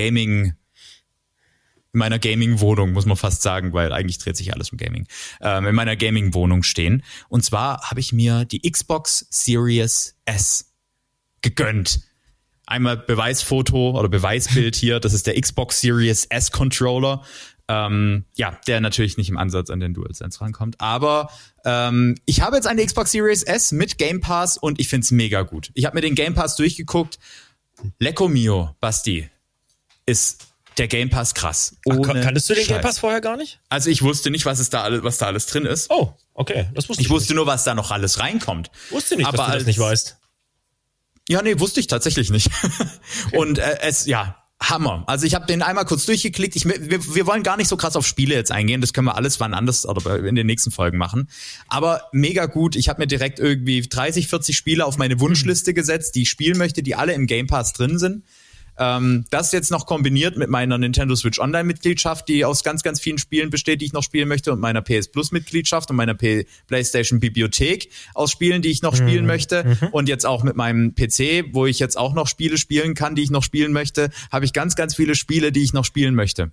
Speaker 1: in meiner Gaming-Wohnung, muss man fast sagen, weil eigentlich dreht sich alles um Gaming, in meiner Gaming-Wohnung stehen. Und zwar habe ich mir die Xbox Series S gegönnt. Einmal Beweisfoto oder Beweisbild hier, das ist der Xbox Series S Controller. Der natürlich nicht im Ansatz an den DualSense rankommt. Aber ich habe jetzt eine Xbox Series S mit Game Pass und ich find's mega gut. Ich habe mir den Game Pass durchgeguckt. Lecco mio, Basti, ist der Game Pass krass.
Speaker 2: Kanntest du den Game Pass vorher gar nicht?
Speaker 1: Also ich wusste nicht, was da alles drin ist.
Speaker 2: Oh, okay. Das wusste ich.
Speaker 1: Ich wusste nur, was da noch alles reinkommt.
Speaker 2: Wusste nicht, dass du das nicht weißt.
Speaker 1: Ja, nee, wusste ich tatsächlich nicht.
Speaker 2: Okay.
Speaker 1: Und Hammer. Also ich habe den einmal kurz durchgeklickt. Wir wollen gar nicht so krass auf Spiele jetzt eingehen. Das können wir alles wann anders oder in den nächsten Folgen machen. Aber mega gut. Ich habe mir direkt irgendwie 30, 40 Spiele auf meine Wunschliste gesetzt, die ich spielen möchte, die alle im Game Pass drin sind. Das jetzt noch kombiniert mit meiner Nintendo Switch Online-Mitgliedschaft, die aus ganz, ganz vielen Spielen besteht, die ich noch spielen möchte, und meiner PS Plus-Mitgliedschaft und meiner PlayStation-Bibliothek aus Spielen, die ich noch spielen möchte. Und jetzt auch mit meinem PC, wo ich jetzt auch noch Spiele spielen kann, die ich noch spielen möchte, habe ich ganz, ganz viele Spiele, die ich noch spielen möchte.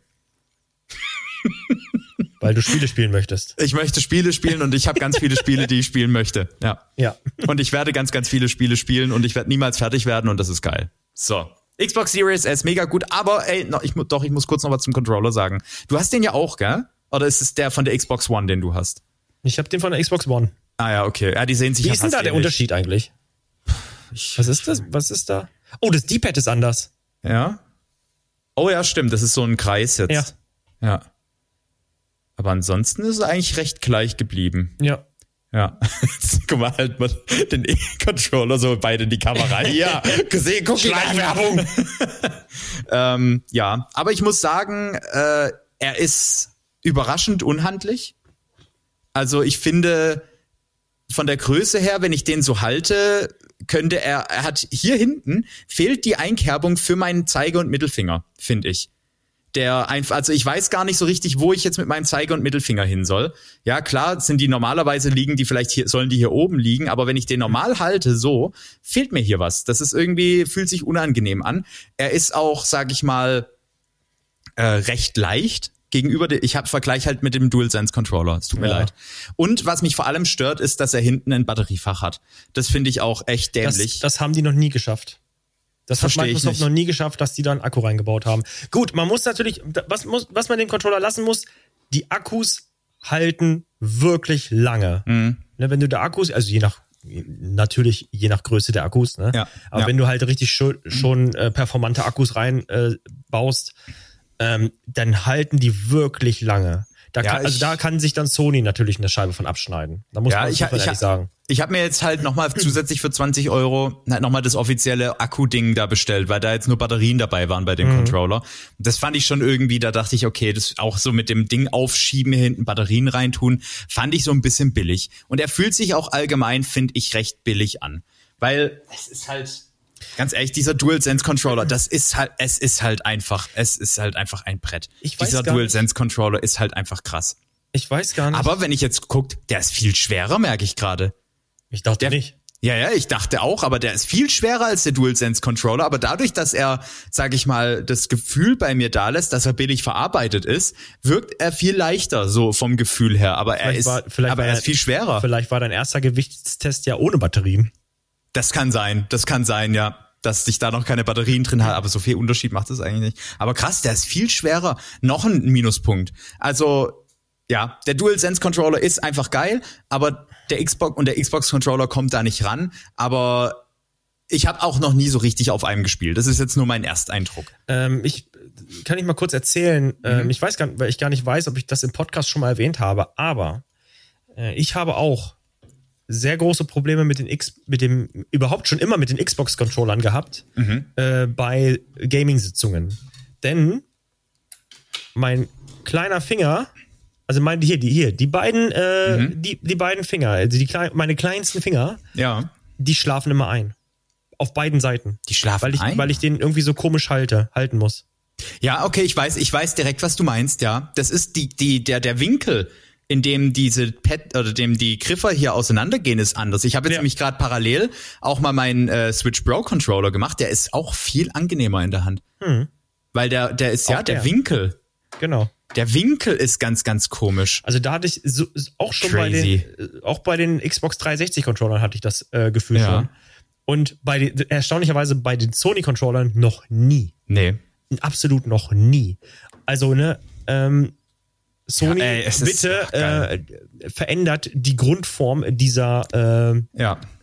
Speaker 2: Weil du Spiele spielen möchtest.
Speaker 1: Ich möchte Spiele spielen und ich habe ganz viele Spiele, die ich spielen möchte. Ja. Und ich werde ganz, ganz viele Spiele spielen und ich werde niemals fertig werden und das ist geil. So. Xbox Series S, mega gut, aber ich muss kurz noch was zum Controller sagen. Du hast den ja auch, gell? Oder ist es der von der Xbox One, den du hast?
Speaker 2: Ich habe den von der Xbox One.
Speaker 1: Ah ja, okay. Ja, die sehen sich
Speaker 2: Wie
Speaker 1: ja
Speaker 2: ist denn da der Unterschied eigentlich? Was ist das? Was ist da? Oh, das D-Pad ist anders.
Speaker 1: Ja? Oh ja, stimmt, das ist so ein Kreis jetzt. Ja. Aber ansonsten ist es eigentlich recht gleich geblieben.
Speaker 2: Ja.
Speaker 1: Guck mal, halt mal den Controller so beide in die Kamera. Ja, gesehen, guck
Speaker 2: Schleichwerbung.
Speaker 1: Ja, aber ich muss sagen, er ist überraschend unhandlich. Also ich finde, von der Größe her, wenn ich den so halte, könnte er hat hier hinten, fehlt die Einkerbung für meinen Zeige- und Mittelfinger, finde ich. Also ich weiß gar nicht so richtig, wo ich jetzt mit meinem Zeige- und Mittelfinger hin soll. Ja, klar, sollen die hier oben liegen, aber wenn ich den normal halte, so, fehlt mir hier was. Das ist irgendwie, fühlt sich unangenehm an. Er ist auch, sag ich mal, recht leicht gegenüber Vergleich halt mit dem DualSense Controller. Es tut mir leid. Und was mich vor allem stört, ist, dass er hinten ein Batteriefach hat. Das finde ich auch echt dämlich.
Speaker 2: Das haben die noch nie geschafft. Das hat Microsoft noch nie geschafft, dass die da einen Akku reingebaut haben. Gut, man muss natürlich, was man dem Controller lassen muss, die Akkus halten wirklich lange. Ne, wenn du da Akkus, also je nach Größe der Akkus, ne?
Speaker 1: Ja,
Speaker 2: aber wenn du halt richtig schon performante Akkus reinbaust, dann halten die wirklich lange. Da kann sich dann Sony natürlich eine Scheibe von abschneiden. Da muss man ehrlich sagen.
Speaker 1: Ich habe mir jetzt halt nochmal zusätzlich für 20 € nochmal das offizielle Akku-Ding da bestellt, weil da jetzt nur Batterien dabei waren bei dem Controller. Das fand ich schon irgendwie, da dachte ich, okay, das auch so mit dem Ding aufschieben, hier hinten Batterien reintun, fand ich so ein bisschen billig. Und er fühlt sich auch allgemein, finde ich, recht billig an. Weil es ist halt, ganz ehrlich, dieser DualSense-Controller, es ist halt einfach ein Brett. Dieser DualSense-Controller ist halt einfach krass.
Speaker 2: Ich weiß gar nicht.
Speaker 1: Aber wenn ich jetzt gucke, der ist viel schwerer, merke ich gerade.
Speaker 2: Ich dachte nicht.
Speaker 1: Ja, ich dachte auch, aber der ist viel schwerer als der DualSense-Controller. Aber dadurch, dass er, sag ich mal, das Gefühl bei mir da lässt, dass er billig verarbeitet ist, wirkt er viel leichter, so vom Gefühl her. Aber er ist viel schwerer.
Speaker 2: Vielleicht war dein erster Gewichtstest ja ohne Batterien.
Speaker 1: Das kann sein, ja. Dass sich da noch keine Batterien drin hat, aber so viel Unterschied macht es eigentlich nicht. Aber krass, der ist viel schwerer. Noch ein Minuspunkt. Also, ja, der DualSense-Controller ist einfach geil, aber der Xbox-Controller kommt da nicht ran. Aber ich habe auch noch nie so richtig auf einem gespielt. Das ist jetzt nur mein Ersteindruck.
Speaker 2: Kann ich mal kurz erzählen. Ich weiß gar nicht, weil ich gar nicht weiß, ob ich das im Podcast schon mal erwähnt habe, aber ich habe auch sehr große Probleme mit den Xbox-Controllern gehabt bei Gaming-Sitzungen. Denn mein kleiner Finger, also die beiden Finger, also meine kleinsten Finger, die schlafen immer ein. Auf beiden Seiten.
Speaker 1: Die schlafen ein?
Speaker 2: Weil ich den irgendwie so komisch halten muss.
Speaker 1: Ja, okay, ich weiß direkt, was du meinst, ja. Das ist der Winkel, in dem die Griffe hier auseinandergehen, ist anders. Ich habe jetzt nämlich gerade parallel auch mal meinen Switch Pro Controller gemacht. Der ist auch viel angenehmer in der Hand. Weil der ist der Winkel.
Speaker 2: Genau.
Speaker 1: Der Winkel ist ganz, ganz komisch.
Speaker 2: Also da hatte ich auch schon bei den Xbox 360 Controllern hatte ich das Gefühl schon. Und erstaunlicherweise bei den Sony Controllern noch nie.
Speaker 1: Nee.
Speaker 2: Absolut noch nie. Also, Sony, bitte verändert die Grundform dieser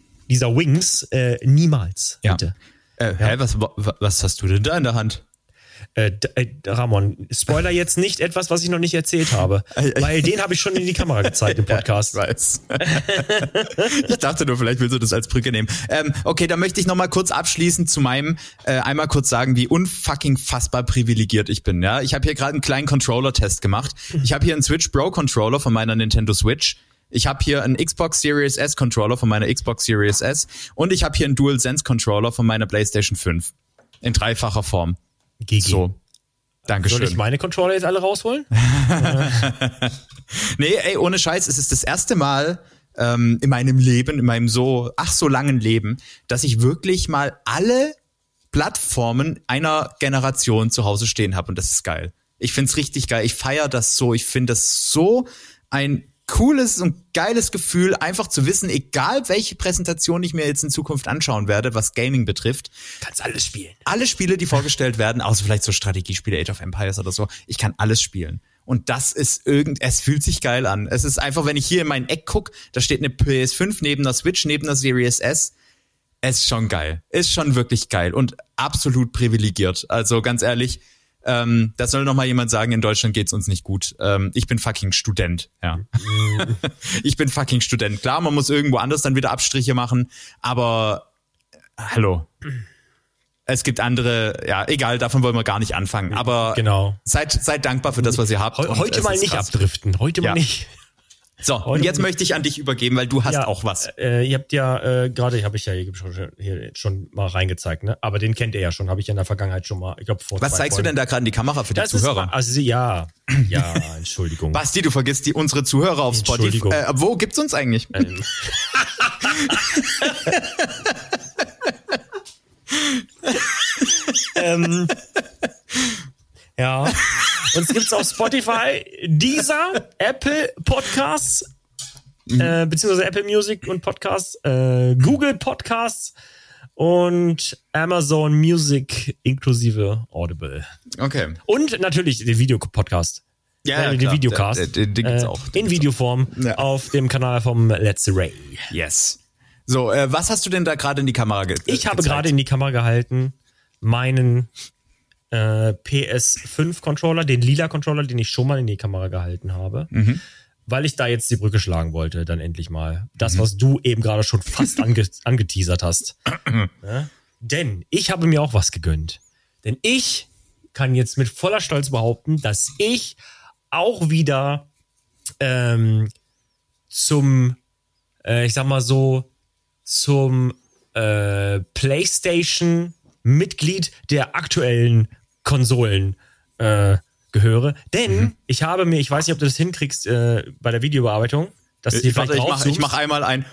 Speaker 2: Wings niemals.
Speaker 1: Ja.
Speaker 2: Bitte.
Speaker 1: Was hast du denn da in der Hand?
Speaker 2: Ramon, Spoiler jetzt nicht etwas, was ich noch nicht erzählt habe, weil den habe ich schon in die Kamera gezeigt im Podcast.
Speaker 1: Ja, ich weiß. Ich dachte nur, vielleicht willst du das als Brücke nehmen. Okay, dann möchte ich noch mal kurz abschließend zu meinem einmal kurz sagen, wie unfucking fassbar privilegiert ich bin. Ja, ich habe hier gerade einen kleinen Controller-Test gemacht. Ich habe hier einen Switch Pro Controller von meiner Nintendo Switch. Ich habe hier einen Xbox Series S Controller von meiner Xbox Series S und ich habe hier einen DualSense Controller von meiner PlayStation 5 in dreifacher Form.
Speaker 2: GG.
Speaker 1: So, Dankeschön.
Speaker 2: Soll ich meine Controller jetzt alle rausholen?
Speaker 1: Nee, ey, ohne Scheiß, es ist das erste Mal in meinem Leben, in meinem so langen Leben, dass ich wirklich mal alle Plattformen einer Generation zu Hause stehen habe und das ist geil. Ich find's richtig geil. Ich feiere das so. Ich finde das so ein cooles und geiles Gefühl, einfach zu wissen, egal welche Präsentation ich mir jetzt in Zukunft anschauen werde, was Gaming betrifft.
Speaker 2: Kannst alles spielen.
Speaker 1: Alle Spiele, die vorgestellt werden, außer vielleicht so Strategiespiele, Age of Empires oder so, ich kann alles spielen. Und das ist es fühlt sich geil an. Es ist einfach, wenn ich hier in mein Eck gucke, da steht eine PS5 neben der Switch, neben der Series S. Es ist schon geil. Ist schon wirklich geil und absolut privilegiert. Also ganz ehrlich, das soll noch mal jemand sagen, in Deutschland geht's uns nicht gut. Ich bin fucking Student, ja. Ich bin fucking Student. Klar, man muss irgendwo anders dann wieder Abstriche machen, aber hallo. Es gibt andere, ja, egal, davon wollen wir gar nicht anfangen. Aber
Speaker 2: genau.
Speaker 1: Seid dankbar für das, was ihr habt.
Speaker 2: Heute mal nicht abdriften. Heute mal nicht.
Speaker 1: So, und jetzt möchte ich an dich übergeben, weil du hast auch was.
Speaker 2: Ihr habt ja gerade, habe ich ja hier schon mal reingezeigt, ne? Aber den kennt ihr ja schon, habe ich ja in der Vergangenheit schon mal, ich glaube vor 2 Folgen.
Speaker 1: Was zeigst du denn da gerade in die Kamera für die Zuhörer?
Speaker 2: Ja, Entschuldigung.
Speaker 1: Basti, du vergisst unsere Zuhörer auf Spotify. Wo gibt's uns eigentlich?
Speaker 2: Ja, uns gibt's auf Spotify, Deezer, Apple Podcasts, beziehungsweise Apple Music und Podcasts, Google Podcasts und Amazon Music inklusive Audible.
Speaker 1: Okay.
Speaker 2: Und natürlich den Videopodcast. Den Videocast.
Speaker 1: Den gibt's auch.
Speaker 2: In Videoform auf dem Kanal vom Let's Ray.
Speaker 1: Yes. So, was hast du denn da gerade in die Kamera gezeigt?
Speaker 2: Ich habe gerade in die Kamera gehalten meinen PS5-Controller, den lila Controller, den ich schon mal in die Kamera gehalten habe, weil ich da jetzt die Brücke schlagen wollte, dann endlich mal. Das, was du eben gerade schon fast angeteasert hast. Ja? Denn ich habe mir auch was gegönnt. Denn ich kann jetzt mit voller Stolz behaupten, dass ich auch wieder zum PlayStation-Mitglied der aktuellen Konsolen gehöre. Denn ich habe mir, ich weiß nicht, ob du das hinkriegst bei der Videobearbeitung, dass du
Speaker 1: ich mach einmal ein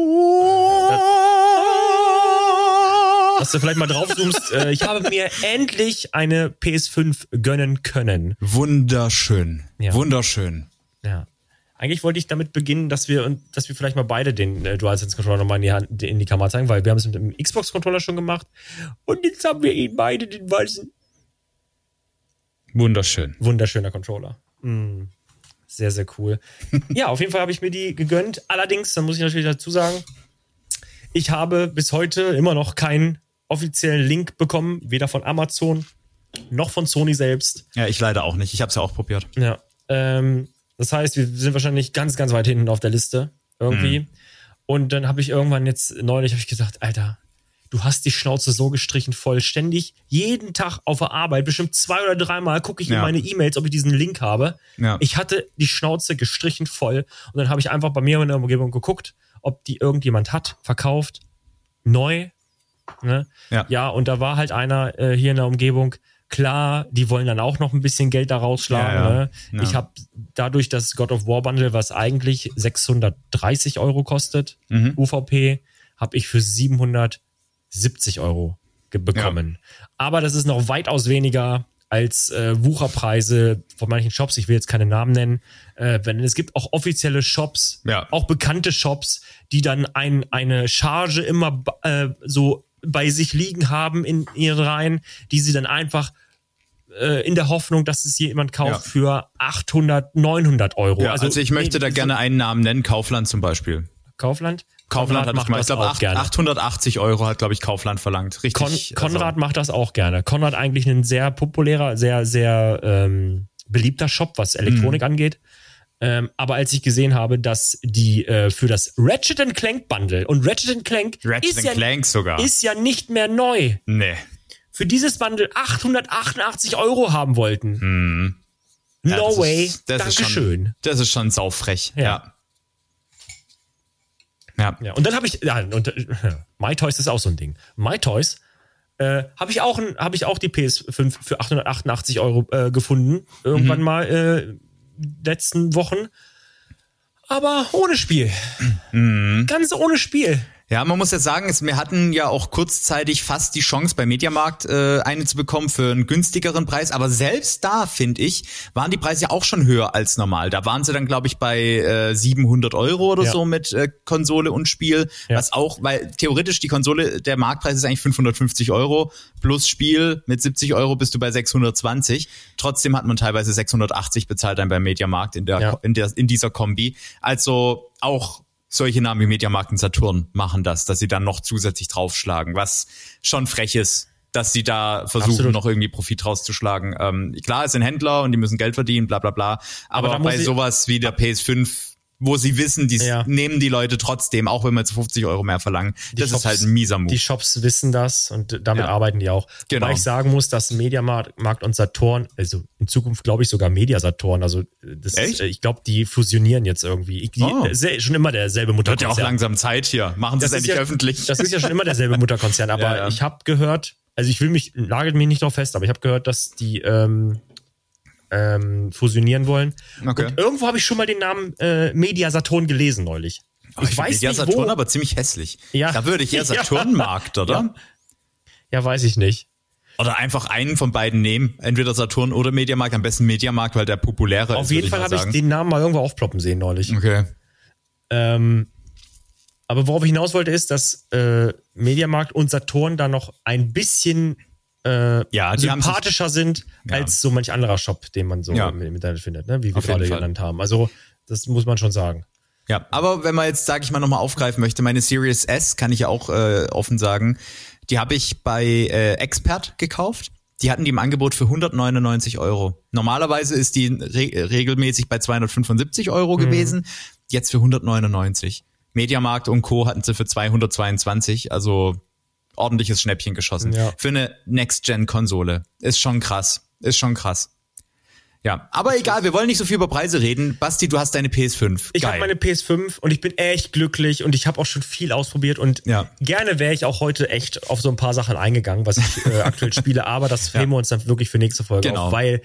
Speaker 2: dass du vielleicht mal draufzoomst. Ich habe mir endlich eine PS5 gönnen können.
Speaker 1: Wunderschön.
Speaker 2: Ja.
Speaker 1: Wunderschön.
Speaker 2: Ja. Eigentlich wollte ich damit beginnen, dass wir vielleicht mal beide den DualSense-Controller nochmal in die Kamera zeigen, weil wir haben es mit dem Xbox-Controller schon gemacht. Und jetzt haben wir ihn beide, den weißen.
Speaker 1: Wunderschön.
Speaker 2: Wunderschöner Controller. Sehr, sehr cool. Ja, auf jeden Fall habe ich mir die gegönnt. Allerdings, dann muss ich natürlich dazu sagen, ich habe bis heute immer noch keinen offiziellen Link bekommen, weder von Amazon noch von Sony selbst.
Speaker 1: Ja, ich leider auch nicht. Ich habe es ja auch probiert.
Speaker 2: Ja, das heißt, wir sind wahrscheinlich ganz, ganz weit hinten auf der Liste irgendwie. Und dann habe ich irgendwann neulich gesagt, Alter, du hast die Schnauze so gestrichen voll. Ständig, jeden Tag auf der Arbeit, bestimmt 2 oder 3 Mal gucke ich in meine E-Mails, ob ich diesen Link habe. Ja. Ich hatte die Schnauze gestrichen voll. Und dann habe ich einfach bei mir in der Umgebung geguckt, ob die irgendjemand hat, verkauft, neu. Ne? Ja, und da war halt einer hier in der Umgebung. Klar, die wollen dann auch noch ein bisschen Geld da rausschlagen. Ne? Ich habe dadurch das God of War Bundle, was eigentlich 630 € kostet, UVP, habe ich für 770 € bekommen. Ja. Aber das ist noch weitaus weniger als Wucherpreise von manchen Shops. Ich will jetzt keine Namen nennen. Es gibt auch offizielle Shops, auch bekannte Shops, die dann eine Charge immer so bei sich liegen haben in ihren Reihen, die sie dann einfach in der Hoffnung, dass es hier jemand kauft für 800, 900 €.
Speaker 1: Ja, also ich möchte da gerne einen Namen nennen, Kaufland zum Beispiel.
Speaker 2: Kaufland?
Speaker 1: Kaufland hat
Speaker 2: macht
Speaker 1: das
Speaker 2: das auch gerne.
Speaker 1: 880 € hat, glaube ich, Kaufland verlangt. Richtig.
Speaker 2: Konrad macht das auch gerne. Konrad eigentlich ein sehr populärer, sehr, sehr beliebter Shop, was Elektronik angeht. Aber als ich gesehen habe, dass die für das Ratchet & Clank Bundle und Ratchet & Clank ist ja nicht mehr neu.
Speaker 1: Nee.
Speaker 2: Für dieses Bundle 888 € haben wollten.
Speaker 1: Ja,
Speaker 2: no way.
Speaker 1: Dankeschön. Das ist schon saufrech. Ja.
Speaker 2: Und dann habe ich, MyToys ist auch so ein Ding. MyToys habe ich auch die PS5 für 888 € gefunden. Irgendwann mal letzten Wochen. Aber ohne Spiel. Ganz ohne Spiel.
Speaker 1: Ja, man muss ja sagen, wir hatten ja auch kurzzeitig fast die Chance, bei Mediamarkt eine zu bekommen für einen günstigeren Preis. Aber selbst da, finde ich, waren die Preise ja auch schon höher als normal. Da waren sie dann, glaube ich, bei 700 € oder so mit Konsole und Spiel. Ja. Was auch, weil theoretisch die Konsole, der Marktpreis ist eigentlich 550 € plus Spiel. Mit 70 € bist du bei 620. Trotzdem hat man teilweise 680 bezahlt dann beim Mediamarkt in dieser Kombi. Also auch solche Namen wie Mediamarkt und Saturn machen das, dass sie dann noch zusätzlich draufschlagen, was schon frech ist, dass sie da versuchen, noch irgendwie Profit rauszuschlagen. Klar, es sind Händler und die müssen Geld verdienen, bla bla bla. Aber bei sowas wie der PS5, wo sie wissen, nehmen die Leute trotzdem, auch wenn wir jetzt 50 € mehr verlangen. Das ist halt ein mieser Move.
Speaker 2: Die Shops wissen das und damit arbeiten die auch.
Speaker 1: Genau.
Speaker 2: Wobei ich sagen muss, dass Mediamarkt und Saturn, also in Zukunft glaube ich sogar Media-Saturn, also ich glaube, die fusionieren jetzt irgendwie. Schon immer derselbe Mutterkonzern.
Speaker 1: Wird ja auch langsam Zeit hier. Machen sie es endlich öffentlich.
Speaker 2: Das ist ja schon immer derselbe Mutterkonzern, aber ich habe gehört, also nagelt mich nicht drauf fest, aber ich habe gehört, dass die fusionieren wollen.
Speaker 1: Okay.
Speaker 2: Und irgendwo habe ich schon mal den Namen Media Saturn gelesen neulich.
Speaker 1: Ich weiß Media nicht, Saturn aber ziemlich hässlich.
Speaker 2: Ja.
Speaker 1: Da würde ich eher Saturnmarkt, oder?
Speaker 2: Ja, weiß ich nicht.
Speaker 1: Oder einfach einen von beiden nehmen. Entweder Saturn oder Mediamarkt. Am besten Mediamarkt, weil der populäre ist.
Speaker 2: Auf jeden Fall habe ich den Namen mal irgendwo aufploppen sehen neulich.
Speaker 1: Okay.
Speaker 2: Aber worauf ich hinaus wollte, ist, dass Mediamarkt und Saturn da noch ein bisschen sympathischer sind als so manch anderer Shop, den man so im Internet findet, ne? Wie wir gerade genannt haben. Also das muss man schon sagen.
Speaker 1: Ja, aber wenn man jetzt, sage ich mal, nochmal aufgreifen möchte, meine Series S, kann ich ja auch offen sagen, die habe ich bei Expert gekauft. Die hatten die im Angebot für 199 €. Normalerweise ist die regelmäßig bei 275 € gewesen, jetzt für 199. Mediamarkt und Co. hatten sie für 222, also ordentliches Schnäppchen geschossen. Ja. Für eine Next-Gen-Konsole. Ist schon krass. Ja, aber egal, wir wollen nicht so viel über Preise reden. Basti, du hast deine PS5.
Speaker 2: Ich habe meine PS5 und ich bin echt glücklich und ich habe auch schon viel ausprobiert und gerne wäre ich auch heute echt auf so ein paar Sachen eingegangen, was ich aktuell spiele, aber das heben wir uns dann wirklich für nächste Folge auf, weil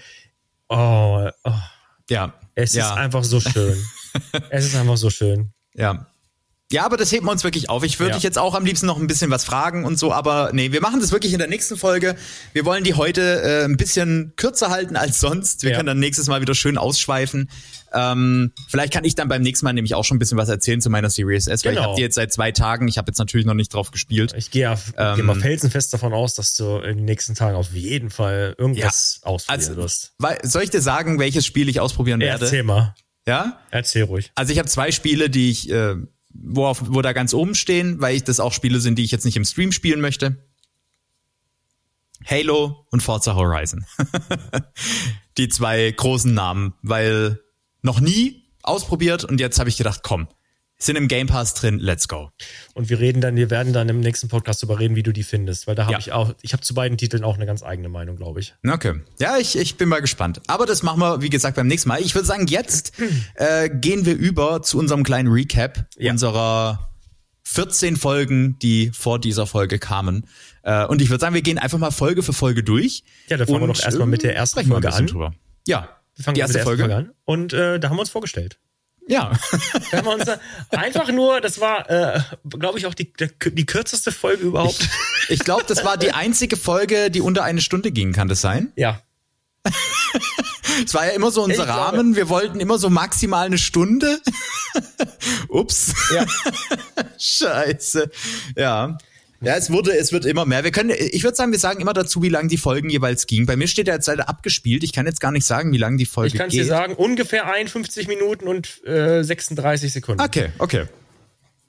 Speaker 2: es ist einfach so schön. Es ist einfach so schön.
Speaker 1: Ja, aber das heben wir uns wirklich auf. Ich würde dich jetzt auch am liebsten noch ein bisschen was fragen und so, aber nee, wir machen das wirklich in der nächsten Folge. Wir wollen die heute ein bisschen kürzer halten als sonst. Wir können dann nächstes Mal wieder schön ausschweifen. Vielleicht kann ich dann beim nächsten Mal nämlich auch schon ein bisschen was erzählen zu meiner Series S, weil ich habe die jetzt seit 2 Tagen. Ich habe jetzt natürlich noch nicht drauf gespielt.
Speaker 2: Ich gehe mal felsenfest davon aus, dass du in den nächsten Tagen auf jeden Fall irgendwas ausprobieren wirst.
Speaker 1: Soll ich dir sagen, welches Spiel ich ausprobieren werde?
Speaker 2: Erzähl mal.
Speaker 1: Ja?
Speaker 2: Erzähl ruhig.
Speaker 1: Also ich habe 2 Spiele, die ich wo da ganz oben stehen, weil das auch Spiele sind, die ich jetzt nicht im Stream spielen möchte. Halo und Forza Horizon. Die 2 großen Namen, weil noch nie ausprobiert und jetzt habe ich gedacht, komm, sind im Game Pass drin, let's go.
Speaker 2: Und wir werden dann im nächsten Podcast darüber reden, wie du die findest, weil da habe ich habe zu beiden Titeln auch eine ganz eigene Meinung, glaube ich.
Speaker 1: Okay. Ja, ich bin mal gespannt. Aber das machen wir, wie gesagt, beim nächsten Mal. Ich würde sagen, jetzt gehen wir über zu unserem kleinen Recap unserer 14 Folgen, die vor dieser Folge kamen. Und ich würde sagen, wir gehen einfach mal Folge für Folge durch.
Speaker 2: Ja, da fangen wir doch erstmal mit der ersten Folge an.
Speaker 1: Drüber. Ja,
Speaker 2: wir fangen die erste Folge an. Und da haben wir uns vorgestellt.
Speaker 1: Ja.
Speaker 2: Da haben wir uns einfach nur, das war, glaube ich, auch die kürzeste Folge überhaupt.
Speaker 1: Ich glaube, das war die einzige Folge, die unter 1 Stunde ging, kann das sein?
Speaker 2: Ja.
Speaker 1: Es war ja immer so unser Rahmen, wir wollten immer so maximal 1 Stunde. Ups.
Speaker 2: Ja.
Speaker 1: Scheiße. Ja. Ja, es wird immer mehr. Ich würde sagen, wir sagen immer dazu, wie lang die Folgen jeweils gingen. Bei mir steht ja jetzt leider abgespielt. Ich kann jetzt gar nicht sagen, wie lang die Folge geht.
Speaker 2: Ich kann dir sagen, ungefähr 51 Minuten und 36 Sekunden.
Speaker 1: Okay.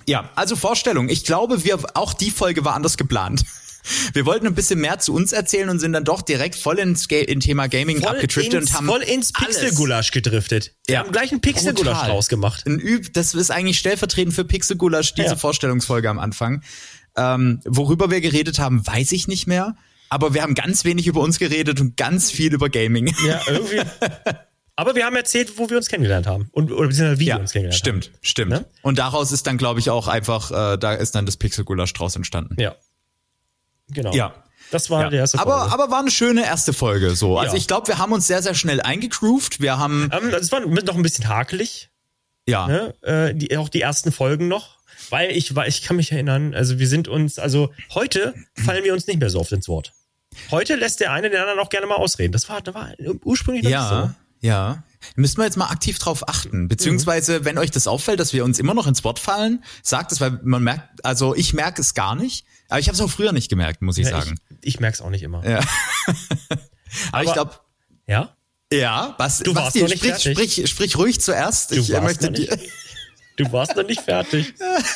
Speaker 1: Ja, also Vorstellung. Ich glaube, auch die Folge war anders geplant. Wir wollten ein bisschen mehr zu uns erzählen und sind dann doch direkt voll in Thema Gaming abgedriftet und haben
Speaker 2: voll ins Pixelgulasch gedriftet. Wir haben gleich einen Pixelgulasch draus gemacht.
Speaker 1: Das ist eigentlich stellvertretend für Pixelgulasch, diese Vorstellungsfolge am Anfang. Worüber wir geredet haben, weiß ich nicht mehr. Aber wir haben ganz wenig über uns geredet und ganz viel über Gaming.
Speaker 2: Ja, irgendwie. Aber wir haben erzählt, wo wir uns kennengelernt haben. Oder beziehungsweise wie wir uns kennengelernt haben.
Speaker 1: Stimmt. Ne? Und daraus ist dann, glaube ich, auch einfach, da ist dann das Pixelgulasch draus entstanden.
Speaker 2: Ja. Genau.
Speaker 1: Ja.
Speaker 2: Das war die erste Folge.
Speaker 1: Aber war eine schöne erste Folge, so. Also
Speaker 2: Ja.
Speaker 1: ich glaube, wir haben uns sehr, sehr schnell eingegroovt. Wir haben.
Speaker 2: Es war noch ein bisschen hakelig.
Speaker 1: Ja.
Speaker 2: Ne? Auch die ersten Folgen noch. Weil ich kann mich erinnern, also heute fallen wir uns nicht mehr so oft ins Wort. Heute lässt der eine den anderen auch gerne mal ausreden. Da war ursprünglich noch nicht so.
Speaker 1: Ja. Müssen wir jetzt mal aktiv drauf achten. Beziehungsweise, wenn euch das auffällt, dass wir uns immer noch ins Wort fallen, sagt es, weil man merkt, also ich merke es gar nicht. Aber ich habe es auch früher nicht gemerkt, muss ich sagen.
Speaker 2: Ich merke es auch nicht immer.
Speaker 1: Ja. aber ich glaube.
Speaker 2: Ja?
Speaker 1: Ja,
Speaker 2: Du warst noch nicht fertig.
Speaker 1: Sprich ruhig zuerst.
Speaker 2: Du warst noch nicht fertig.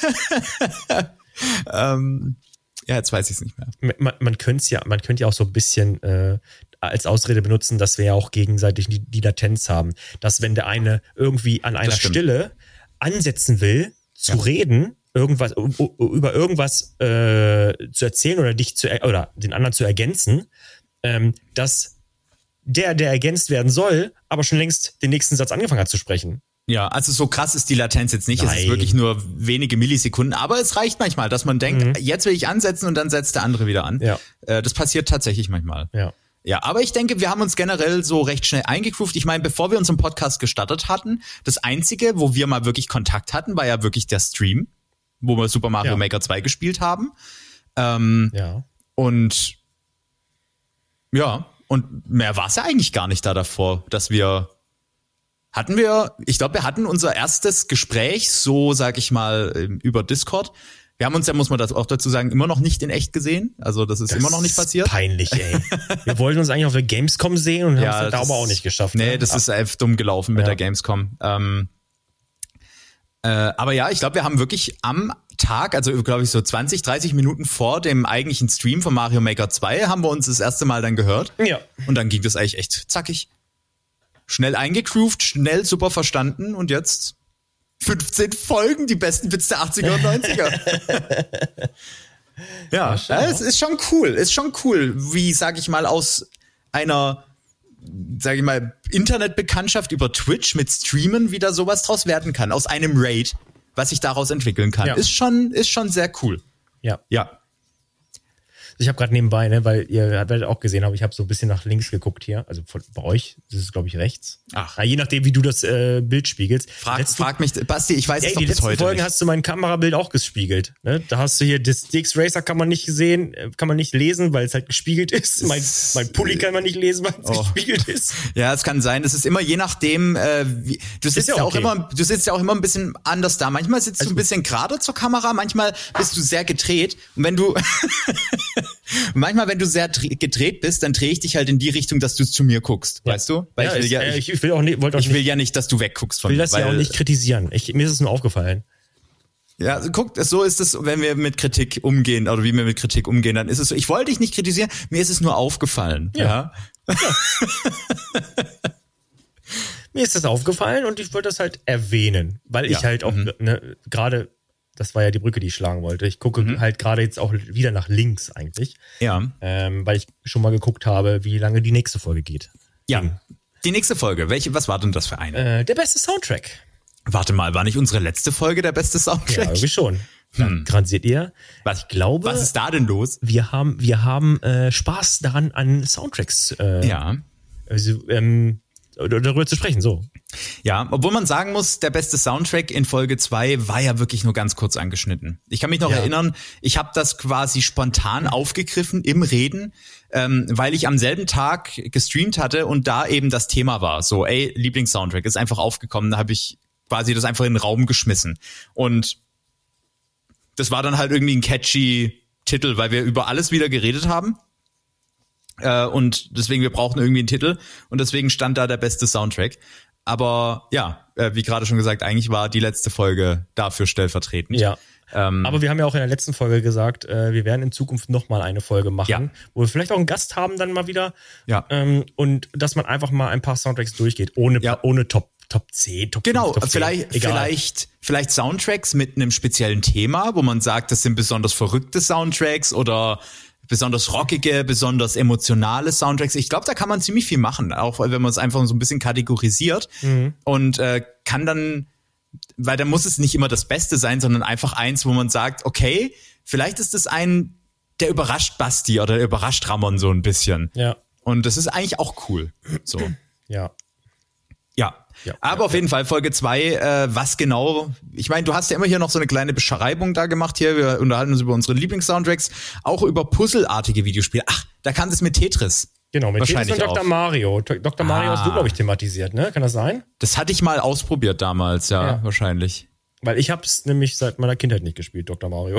Speaker 1: Ja, jetzt weiß ich es nicht mehr.
Speaker 2: Man könnte ja auch so ein bisschen als Ausrede benutzen, dass wir ja auch gegenseitig die Latenz haben. Dass wenn der eine irgendwie an einer Stelle ansetzen will, zu reden, über irgendwas zu erzählen oder oder den anderen zu ergänzen, dass der ergänzt werden soll, aber schon längst den nächsten Satz angefangen hat zu sprechen.
Speaker 1: Ja, also so krass ist die Latenz jetzt nicht.
Speaker 2: Nein.
Speaker 1: Es ist wirklich nur wenige Millisekunden. Aber es reicht manchmal, dass man denkt, jetzt will ich ansetzen und dann setzt der andere wieder an.
Speaker 2: Ja.
Speaker 1: Das passiert tatsächlich manchmal.
Speaker 2: Ja.
Speaker 1: Ja, aber ich denke, wir haben uns generell so recht schnell eingegroovt. Ich meine, bevor wir unseren Podcast gestartet hatten, das Einzige, wo wir mal wirklich Kontakt hatten, war ja wirklich der Stream, wo wir Super Mario Maker 2 gespielt haben. Und mehr war es ja eigentlich gar nicht davor, dass wir ich glaube, wir hatten unser erstes Gespräch, so sag ich mal, über Discord. Wir haben uns ja, muss man das auch dazu sagen, immer noch nicht in echt gesehen. Also das ist immer noch nicht passiert.
Speaker 2: Peinlich, ey. Wir wollten uns eigentlich auf der Gamescom sehen und haben es da aber auch nicht geschafft.
Speaker 1: Nee, das ist einfach dumm gelaufen mit der Gamescom. Aber ja, ich glaube, wir haben wirklich am Tag, also glaube ich so 20, 30 Minuten vor dem eigentlichen Stream von Mario Maker 2 haben wir uns das erste Mal dann gehört. Ja. Und dann ging das eigentlich echt zackig. Schnell eingegroovt, schnell super verstanden und jetzt 15 Folgen, die besten Witze der 80er und 90er. Ja, es ist schon cool. Ist schon cool, wie, sag ich mal, aus einer, sag ich mal, Internetbekanntschaft über Twitch mit Streamen wieder sowas draus werden kann. Aus einem Raid, was sich daraus entwickeln kann. Ja. Ist schon sehr cool.
Speaker 2: Ja.
Speaker 1: Ja.
Speaker 2: Ich habe gerade nebenbei, ne, weil ihr werdet auch gesehen haben, ich habe so ein bisschen nach links geguckt hier, also bei euch, das ist glaube ich rechts.
Speaker 1: Ach.
Speaker 2: Je nachdem, wie du das Bild spiegelst.
Speaker 1: Frag mich, Basti, ich weiß es doch bis heute nicht.
Speaker 2: Die letzten Folgen hast du mein Kamerabild auch gespiegelt. Ne? Da hast du hier, das DX Racer kann man nicht sehen, kann man nicht lesen, weil es halt gespiegelt ist. Mein Pulli kann man nicht lesen, weil es gespiegelt ist.
Speaker 1: Ja, es kann sein. Das ist immer je nachdem, du sitzt ja auch immer ein bisschen anders da. Manchmal sitzt du ein bisschen gerade zur Kamera, manchmal bist du sehr gedreht. Und wenn du manchmal, wenn du sehr gedreht bist, dann drehe ich dich halt in die Richtung, dass du zu mir guckst, weißt du? Weil
Speaker 2: ich will ja nicht, dass du wegguckst von mir. Ich will das ja auch nicht kritisieren. Mir ist es nur aufgefallen.
Speaker 1: Ja, guck, so ist es, wenn wir mit Kritik umgehen, oder wie wir mit Kritik umgehen, dann ist es so, ich wollte dich nicht kritisieren, mir ist es nur aufgefallen. Ja.
Speaker 2: Mir ist das aufgefallen und ich wollte das halt erwähnen, weil ich halt auch, gerade, das war ja die Brücke, die ich schlagen wollte. Ich gucke halt gerade jetzt auch wieder nach links eigentlich. Ja. Weil ich schon mal geguckt habe, wie lange die nächste Folge geht.
Speaker 1: Ja. Die nächste Folge, was war denn das für eine?
Speaker 2: Der beste Soundtrack.
Speaker 1: Warte mal, war nicht unsere letzte Folge der beste Soundtrack?
Speaker 2: Ja, irgendwie schon. Gerade seht ihr.
Speaker 1: Ich glaube, was ist da denn los?
Speaker 2: Wir haben Spaß daran, an Soundtracks also, darüber zu sprechen, so.
Speaker 1: Ja, obwohl man sagen muss, der beste Soundtrack in Folge 2 war ja wirklich nur ganz kurz angeschnitten. Ich kann mich noch erinnern, ich habe das quasi spontan aufgegriffen im Reden, weil ich am selben Tag gestreamt hatte und da eben das Thema war. So, Lieblings-Soundtrack ist einfach aufgekommen, da habe ich quasi das einfach in den Raum geschmissen. Und das war dann halt irgendwie ein catchy Titel, weil wir über alles wieder geredet haben. Und deswegen, wir brauchen irgendwie einen Titel. Und deswegen stand da der beste Soundtrack. Aber ja, wie gerade schon gesagt, eigentlich war die letzte Folge dafür stellvertretend.
Speaker 2: Ja. Aber wir haben ja auch in der letzten Folge gesagt, wir werden in Zukunft nochmal eine Folge machen, wo wir vielleicht auch einen Gast haben dann mal wieder.
Speaker 1: Ja.
Speaker 2: Und dass man einfach mal ein paar Soundtracks durchgeht, ohne Top 10, Top 5,
Speaker 1: Genau,
Speaker 2: Top 10.
Speaker 1: vielleicht Soundtracks mit einem speziellen Thema, wo man sagt, das sind besonders verrückte Soundtracks oder besonders rockige, besonders emotionale Soundtracks. Ich glaube, da kann man ziemlich viel machen, auch wenn man es einfach so ein bisschen kategorisiert und kann dann, weil da muss es nicht immer das Beste sein, sondern einfach eins, wo man sagt, okay, vielleicht ist das der überrascht Basti oder der überrascht Ramon so ein bisschen.
Speaker 2: Ja.
Speaker 1: Und das ist eigentlich auch cool. So.
Speaker 2: Ja.
Speaker 1: Aber auf jeden Fall Folge 2, was genau, ich meine, du hast ja immer hier noch so eine kleine Beschreibung da gemacht hier, wir unterhalten uns über unsere Lieblings-Soundtracks, auch über puzzelartige Videospiele. Ach, da kann es mit Tetris.
Speaker 2: Genau, mit Tetris und Dr.
Speaker 1: auch.
Speaker 2: Mario. Dr. Mario hast du, glaube ich, thematisiert, ne? Kann das sein?
Speaker 1: Das hatte ich mal ausprobiert damals, ja. Wahrscheinlich.
Speaker 2: Weil ich habe es nämlich seit meiner Kindheit nicht gespielt, Dr. Mario.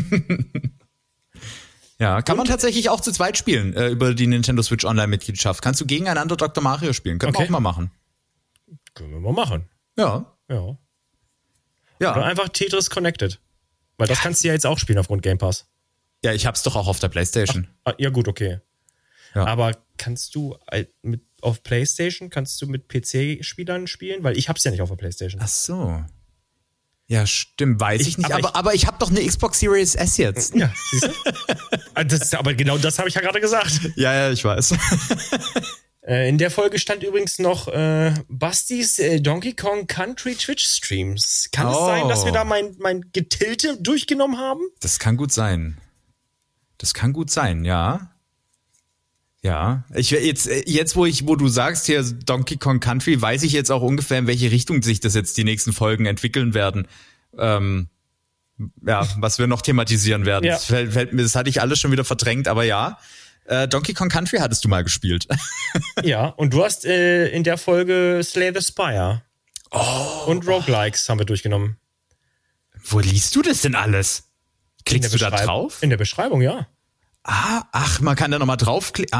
Speaker 1: Ja, kann man tatsächlich auch zu zweit spielen, über die Nintendo Switch Online-Mitgliedschaft. Kannst du gegeneinander Dr. Mario spielen. Können wir auch mal machen.
Speaker 2: Können wir mal machen.
Speaker 1: Ja.
Speaker 2: Oder einfach Tetris Connected. Weil das kannst du ja jetzt auch spielen aufgrund Game Pass.
Speaker 1: Ja, ich hab's doch auch auf der PlayStation.
Speaker 2: Ja gut, okay.
Speaker 1: Ja.
Speaker 2: Aber kannst du auf PlayStation, kannst du mit PC-Spielern spielen? Weil ich hab's ja nicht auf der PlayStation.
Speaker 1: Ach so. Ja, stimmt, weiß ich nicht. Aber ich habe doch eine Xbox Series S jetzt.
Speaker 2: Ja, siehst du? Aber genau das habe ich ja gerade gesagt.
Speaker 1: Ja, ich weiß.
Speaker 2: In der Folge stand übrigens noch Bastis Donkey Kong Country Twitch Streams. Kann es sein, dass wir da mein Getilte durchgenommen haben?
Speaker 1: Das kann gut sein. Ja. Ja. Jetzt wo du sagst hier Donkey Kong Country, weiß ich jetzt auch ungefähr, in welche Richtung sich das jetzt die nächsten Folgen entwickeln werden. Was wir noch thematisieren werden.
Speaker 2: Ja.
Speaker 1: Das hatte ich alles schon wieder verdrängt, aber ja. Donkey Kong Country hattest du mal gespielt.
Speaker 2: Ja, und du hast in der Folge Slay the Spire und Roguelikes haben wir durchgenommen.
Speaker 1: Wo liest du das denn alles? Klickst du da drauf?
Speaker 2: In der Beschreibung, ja.
Speaker 1: Man kann da nochmal draufklicken.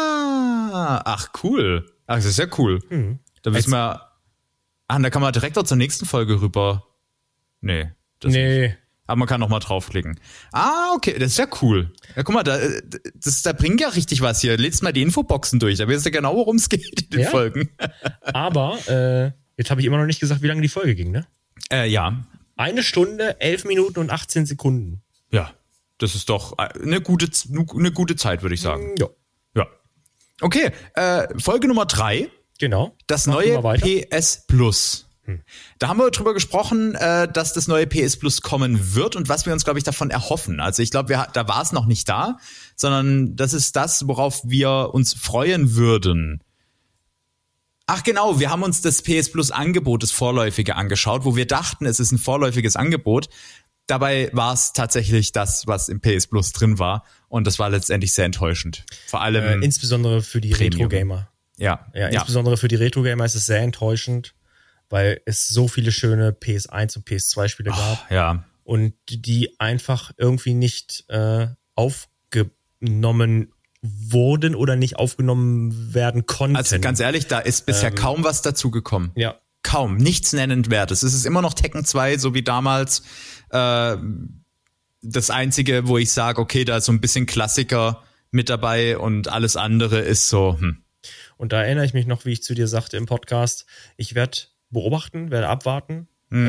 Speaker 1: Cool. Das ist ja cool. Da wissen wir, da kann man direkt auch zur nächsten Folge rüber. Nee. Nicht. Aber man kann noch mal draufklicken. Okay, das ist ja cool. Ja, guck mal, da bringt ja richtig was hier. Lädst mal die Infoboxen durch, da weißt du genau, worum es geht in den Folgen.
Speaker 2: Aber jetzt habe ich immer noch nicht gesagt, wie lange die Folge ging, ne?
Speaker 1: Ja.
Speaker 2: 1 Stunde, 11 Minuten und 18 Sekunden.
Speaker 1: Ja, das ist doch eine gute Zeit, würde ich sagen. Ja. Okay, Folge Nummer 3.
Speaker 2: Genau.
Speaker 1: Das neue PS Plus. Da haben wir drüber gesprochen, dass das neue PS Plus kommen wird und was wir uns, glaube ich, davon erhoffen. Also ich glaube, da war es noch nicht da, sondern das ist das, worauf wir uns freuen würden. Ach genau, wir haben uns das PS Plus Angebot, das vorläufige, angeschaut, wo wir dachten, es ist ein vorläufiges Angebot. Dabei war es tatsächlich das, was im PS Plus drin war und das war letztendlich sehr enttäuschend. Vor allem
Speaker 2: insbesondere für die Retro-Gamer.
Speaker 1: Ja,
Speaker 2: insbesondere für die Retro-Gamer ist es sehr enttäuschend, weil es so viele schöne PS1 und PS2-Spiele gab.
Speaker 1: Ja.
Speaker 2: Und die einfach irgendwie nicht aufgenommen wurden oder nicht aufgenommen werden konnten.
Speaker 1: Also ganz ehrlich, da ist bisher kaum was dazugekommen.
Speaker 2: Ja.
Speaker 1: Kaum, nichts Nennenswertes. Es ist immer noch Tekken 2, so wie damals. Das Einzige, wo ich sage, okay, da ist so ein bisschen Klassiker mit dabei und alles andere ist so,
Speaker 2: Und da erinnere ich mich noch, wie ich zu dir sagte im Podcast, ich werde abwarten,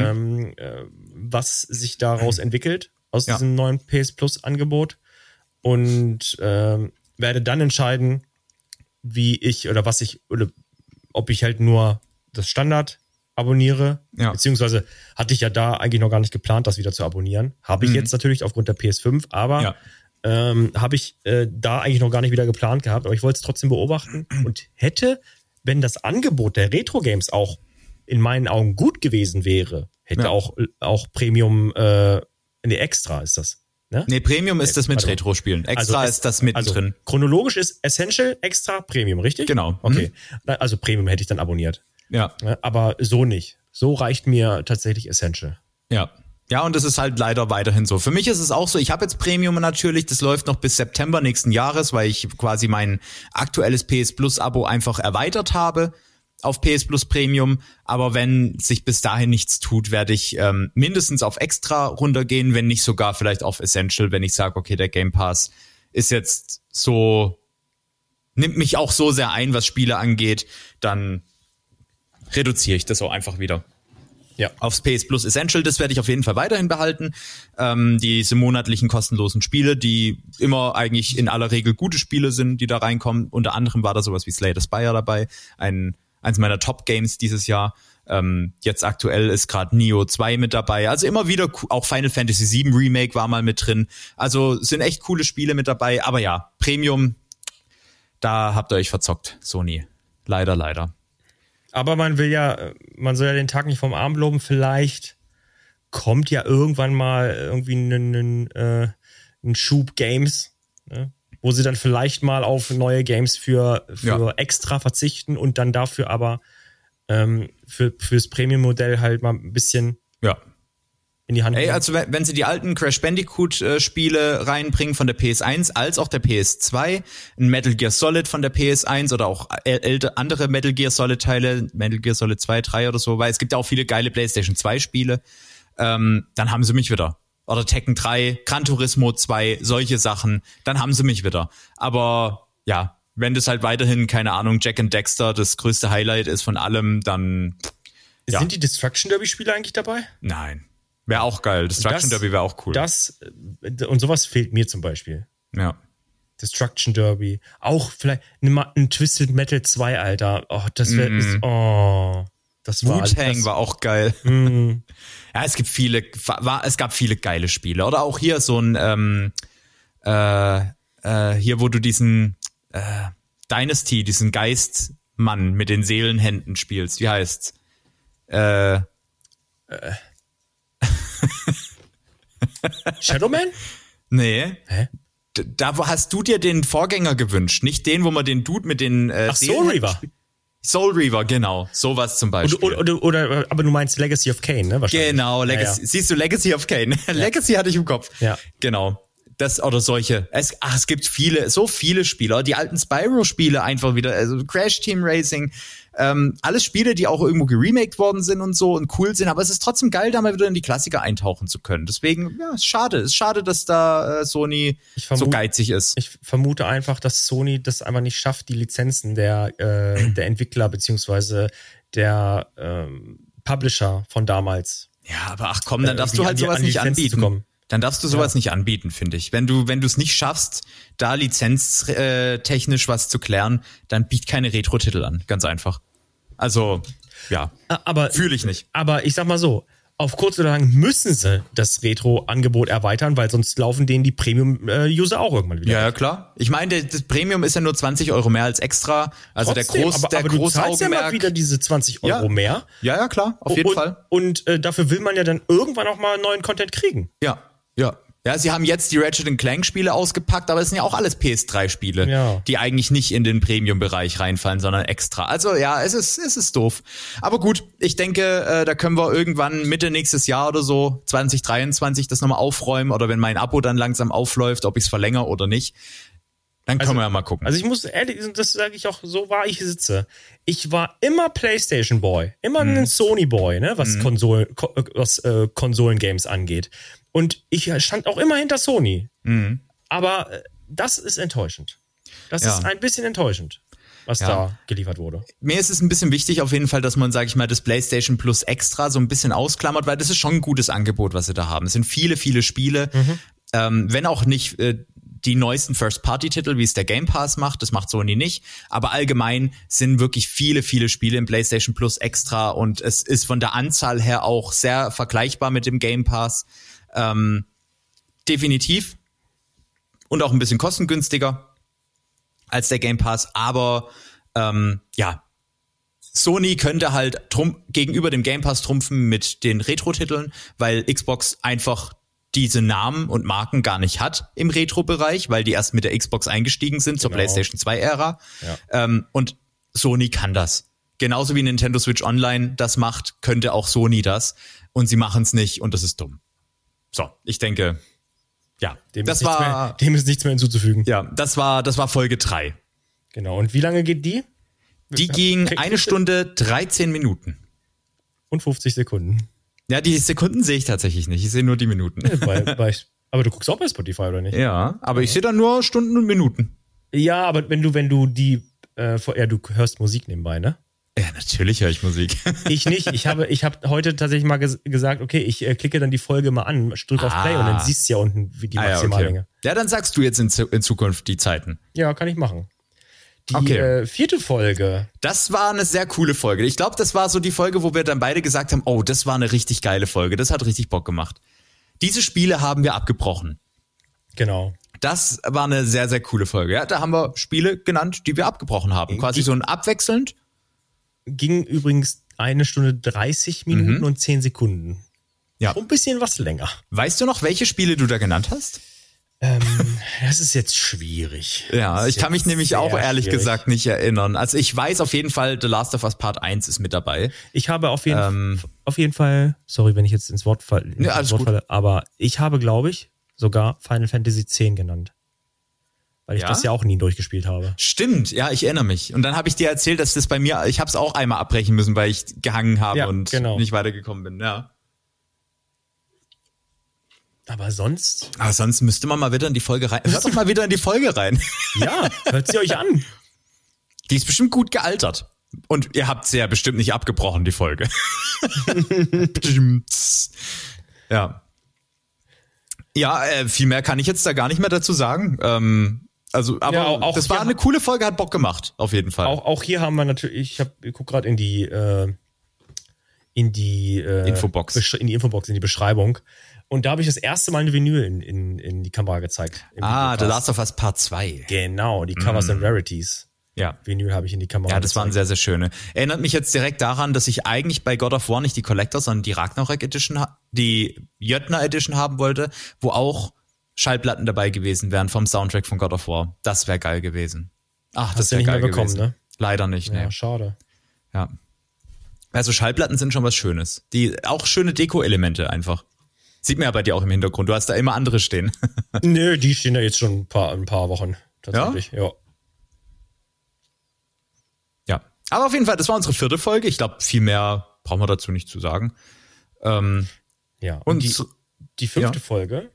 Speaker 2: was sich daraus entwickelt aus diesem neuen PS Plus Angebot und werde dann entscheiden, ob ich halt nur das Standard abonniere, beziehungsweise hatte ich ja da eigentlich noch gar nicht geplant, das wieder zu abonnieren. Habe ich jetzt natürlich aufgrund der PS5, aber habe ich da eigentlich noch gar nicht wieder geplant gehabt, aber ich wollte es trotzdem beobachten und hätte, wenn das Angebot der Retro-Games auch in meinen Augen gut gewesen wäre, hätte auch Premium, Extra ist das. Ne?
Speaker 1: Nee, Premium ist das mit Retro-Spielen. Extra ist das mittendrin.
Speaker 2: Also chronologisch ist Essential, Extra, Premium, richtig?
Speaker 1: Genau.
Speaker 2: Okay. Also Premium hätte ich dann abonniert.
Speaker 1: Ja.
Speaker 2: Aber so nicht. So reicht mir tatsächlich Essential.
Speaker 1: Ja. Ja, und das ist halt leider weiterhin so. Für mich ist es auch so, ich habe jetzt Premium natürlich, das läuft noch bis September nächsten Jahres, weil ich quasi mein aktuelles PS Plus Abo einfach erweitert habe. auf PS Plus Premium, aber wenn sich bis dahin nichts tut, werde ich mindestens auf Extra runtergehen, wenn nicht sogar vielleicht auf Essential, wenn ich sage, okay, der Game Pass ist jetzt so, nimmt mich auch so sehr ein, was Spiele angeht, dann reduziere ich das auch einfach wieder. Ja, aufs PS Plus Essential, das werde ich auf jeden Fall weiterhin behalten. Diese monatlichen kostenlosen Spiele, die immer eigentlich in aller Regel gute Spiele sind, die da reinkommen. Unter anderem war da sowas wie Slay the Spire dabei, eins meiner Top-Games dieses Jahr. Jetzt aktuell ist gerade Nioh 2 mit dabei. Also immer wieder, auch Final Fantasy 7 Remake war mal mit drin. Also sind echt coole Spiele mit dabei. Aber ja, Premium, da habt ihr euch verzockt, Sony. Leider, leider.
Speaker 2: Aber man soll ja den Tag nicht vom Arm loben. Vielleicht kommt ja irgendwann mal irgendwie ein Schub Games, ne? Wo sie dann vielleicht mal auf neue Games für extra verzichten und dann dafür aber fürs Premium-Modell halt mal ein bisschen in die Hand nehmen.
Speaker 1: Also wenn sie die alten Crash Bandicoot-Spiele reinbringen von der PS1 als auch der PS2, ein Metal Gear Solid von der PS1 oder auch andere Metal Gear Solid-Teile, Metal Gear Solid 2, 3 oder so, weil es gibt ja auch viele geile PlayStation 2-Spiele, dann haben sie mich wieder. Oder Tekken 3, Gran Turismo 2, solche Sachen, dann haben sie mich wieder. Aber ja, wenn das halt weiterhin, keine Ahnung, Jack and Dexter das größte Highlight ist von allem, dann
Speaker 2: Sind die Destruction Derby-Spiele eigentlich dabei?
Speaker 1: Nein. Wäre auch geil. Destruction Derby wäre auch cool.
Speaker 2: Und sowas fehlt mir zum Beispiel.
Speaker 1: Ja.
Speaker 2: Destruction Derby. Auch vielleicht ein Twisted Metal 2, Alter. Oh, das wäre... Das war
Speaker 1: Wu-Tang war auch geil. Ja, es gab viele geile Spiele. Oder auch hier so ein hier, wo du diesen Dynasty, diesen Geistmann mit den Seelenhänden spielst. Wie heißt's?
Speaker 2: Shadowman?
Speaker 1: Nee.
Speaker 2: Hä?
Speaker 1: Da hast du dir den Vorgänger gewünscht, nicht den, wo man den Dude mit den
Speaker 2: Soul Reaver.
Speaker 1: Soul Reaver, genau. Sowas zum Beispiel.
Speaker 2: Oder aber du meinst Legacy of Kain, ne? Wahrscheinlich.
Speaker 1: Genau, Legacy. Ja. Siehst du, Legacy of Kain. Ja. Legacy hatte ich im Kopf.
Speaker 2: Ja.
Speaker 1: Genau. Das oder solche. Es gibt so viele Spiele. Die alten Spyro-Spiele einfach wieder, also Crash Team Racing. Alles Spiele, die auch irgendwo geremaked worden sind und so und cool sind, aber es ist trotzdem geil, da mal wieder in die Klassiker eintauchen zu können. Deswegen, ja, ist schade. Es ist schade, dass da Sony so geizig ist.
Speaker 2: Ich vermute einfach, dass Sony das einfach nicht schafft, die Lizenzen der Entwickler beziehungsweise der Publisher von damals.
Speaker 1: Ja, aber ach komm, dann darfst du halt sowas nicht anbieten. Dann darfst du sowas nicht anbieten, finde ich. Wenn du es nicht schaffst, da lizenztechnisch was zu klären, dann biet keine Retro-Titel an. Ganz einfach. Also, ja. Fühle ich nicht.
Speaker 2: Aber ich sag mal so, auf kurz oder lang müssen sie das Retro-Angebot erweitern, weil sonst laufen denen die Premium-User auch irgendwann wieder.
Speaker 1: Ja, klar. Ich meine, das Premium ist ja nur 20 € mehr als extra. Also
Speaker 2: trotzdem, aber du zahlst ja mal wieder diese 20 € mehr.
Speaker 1: Ja, klar, auf jeden Fall.
Speaker 2: Und dafür will man ja dann irgendwann auch mal neuen Content kriegen.
Speaker 1: Ja. Ja, sie haben jetzt die Ratchet & Clank Spiele ausgepackt, aber es sind ja auch alles PS3 Spiele, die eigentlich nicht in den Premium-Bereich reinfallen, sondern extra. Also ja, es ist doof. Aber gut, ich denke, da können wir irgendwann Mitte nächstes Jahr oder so, 2023, das nochmal aufräumen oder wenn mein Abo dann langsam aufläuft, ob ich es verlängere oder nicht. Dann können wir ja mal gucken.
Speaker 2: Also ich muss ehrlich, das sage ich auch, so war ich sitze. Ich war immer PlayStation Boy, immer ein Sony Boy, ne, was Konsolen-Games angeht. Und ich stand auch immer hinter Sony. Aber das ist enttäuschend. Das ist ein bisschen enttäuschend, was da geliefert wurde.
Speaker 1: Mir ist es ein bisschen wichtig auf jeden Fall, dass man, sag ich mal, das PlayStation Plus Extra so ein bisschen ausklammert, weil das ist schon ein gutes Angebot, was sie da haben. Es sind viele, viele Spiele. Wenn auch nicht die neuesten First-Party-Titel, wie es der Game Pass macht, das macht Sony nicht. Aber allgemein sind wirklich viele, viele Spiele im PlayStation Plus Extra und es ist von der Anzahl her auch sehr vergleichbar mit dem Game Pass. Definitiv. Und auch ein bisschen kostengünstiger als der Game Pass. Aber Sony könnte halt gegenüber dem Game Pass trumpfen mit den Retro-Titeln, weil Xbox einfach diese Namen und Marken gar nicht hat im Retro-Bereich, weil die erst mit der Xbox eingestiegen sind zur PlayStation 2-Ära. Ja. Und Sony kann das. Genauso wie Nintendo Switch Online das macht, könnte auch Sony das. Und sie machen es nicht und das ist dumm. So, ich denke, ja,
Speaker 2: dem ist nichts mehr hinzuzufügen.
Speaker 1: Ja, das war Folge 3.
Speaker 2: Genau, und wie lange geht die?
Speaker 1: Die ging 1 Stunde 13 Minuten.
Speaker 2: Und 50 Sekunden.
Speaker 1: Ja, die Sekunden sehe ich tatsächlich nicht. Ich sehe nur die Minuten.
Speaker 2: Aber du guckst auch bei Spotify, oder nicht?
Speaker 1: Ja, aber ich sehe dann nur Stunden und Minuten.
Speaker 2: Ja, aber wenn du die, du hörst Musik nebenbei, ne?
Speaker 1: Ja, natürlich höre ich Musik.
Speaker 2: Ich nicht. Ich habe heute tatsächlich mal gesagt, okay, ich klicke dann die Folge mal an, drücke auf Play und dann siehst du ja unten wie die Maximallänge.
Speaker 1: Ja, okay. Ja, dann sagst du jetzt in Zukunft die Zeiten.
Speaker 2: Ja, kann ich machen. Die 4. Folge.
Speaker 1: Das war eine sehr coole Folge. Ich glaube, das war so die Folge, wo wir dann beide gesagt haben, oh, das war eine richtig geile Folge. Das hat richtig Bock gemacht. Diese Spiele haben wir abgebrochen.
Speaker 2: Genau.
Speaker 1: Das war eine sehr, sehr coole Folge. Ja, da haben wir Spiele genannt, die wir abgebrochen haben. Quasi so ein abwechselnd.
Speaker 2: Ging übrigens 1 Stunde 30 Minuten und 10 Sekunden.
Speaker 1: Ja.
Speaker 2: Ein bisschen was länger.
Speaker 1: Weißt du noch, welche Spiele du da genannt hast?
Speaker 2: Das ist jetzt schwierig.
Speaker 1: Ja, ich kann mich nämlich auch ehrlich gesagt nicht erinnern. Also ich weiß auf jeden Fall, The Last of Us Part 1 ist mit dabei.
Speaker 2: Ich habe auf jeden Fall, sorry, wenn ich jetzt ins Wort falle, aber ich habe, glaube ich, sogar Final Fantasy X genannt. Weil ich das ja auch nie durchgespielt habe.
Speaker 1: Stimmt, ja, ich erinnere mich. Und dann habe ich dir erzählt, dass das bei mir, ich habe es auch einmal abbrechen müssen, weil ich gehangen habe und nicht weitergekommen bin, ja.
Speaker 2: Aber sonst
Speaker 1: müsste man mal wieder in die Folge rein. Hört doch mal wieder in die Folge rein.
Speaker 2: Ja, hört sie euch an.
Speaker 1: Die ist bestimmt gut gealtert. Und ihr habt sie ja bestimmt nicht abgebrochen, die Folge. Ja. Ja, viel mehr kann ich jetzt da gar nicht mehr dazu sagen. Aber das war eine coole Folge, hat Bock gemacht, auf jeden Fall.
Speaker 2: Auch hier haben wir natürlich, ich gucke gerade in die
Speaker 1: Infobox.
Speaker 2: In die Infobox, in die Beschreibung. Und da habe ich das erste Mal eine Vinyl in die Kamera gezeigt.
Speaker 1: The Last of Us Part 2.
Speaker 2: Genau, die Covers and Rarities.
Speaker 1: Ja.
Speaker 2: Vinyl habe ich in die Kamera
Speaker 1: gezeigt. Ja, das waren sehr, sehr schöne. Erinnert mich jetzt direkt daran, dass ich eigentlich bei God of War nicht die Collector, sondern die Ragnarök Edition, die Jötner Edition haben wollte, wo auch Schallplatten dabei gewesen wären vom Soundtrack von God of War. Das wäre geil gewesen. Ach, das wäre geil gewesen. Ne? Leider nicht, ne.
Speaker 2: Ja, schade.
Speaker 1: Ja. Also Schallplatten sind schon was Schönes. Auch schöne Deko-Elemente einfach. Sieht man ja bei dir auch im Hintergrund. Du hast da immer andere stehen.
Speaker 2: Nö, die stehen da jetzt schon ein paar Wochen. Tatsächlich, ja.
Speaker 1: Ja. Aber auf jeden Fall, das war unsere 4. Folge. Ich glaube, viel mehr brauchen wir dazu nicht zu sagen.
Speaker 2: Ja. Und die 5. Folge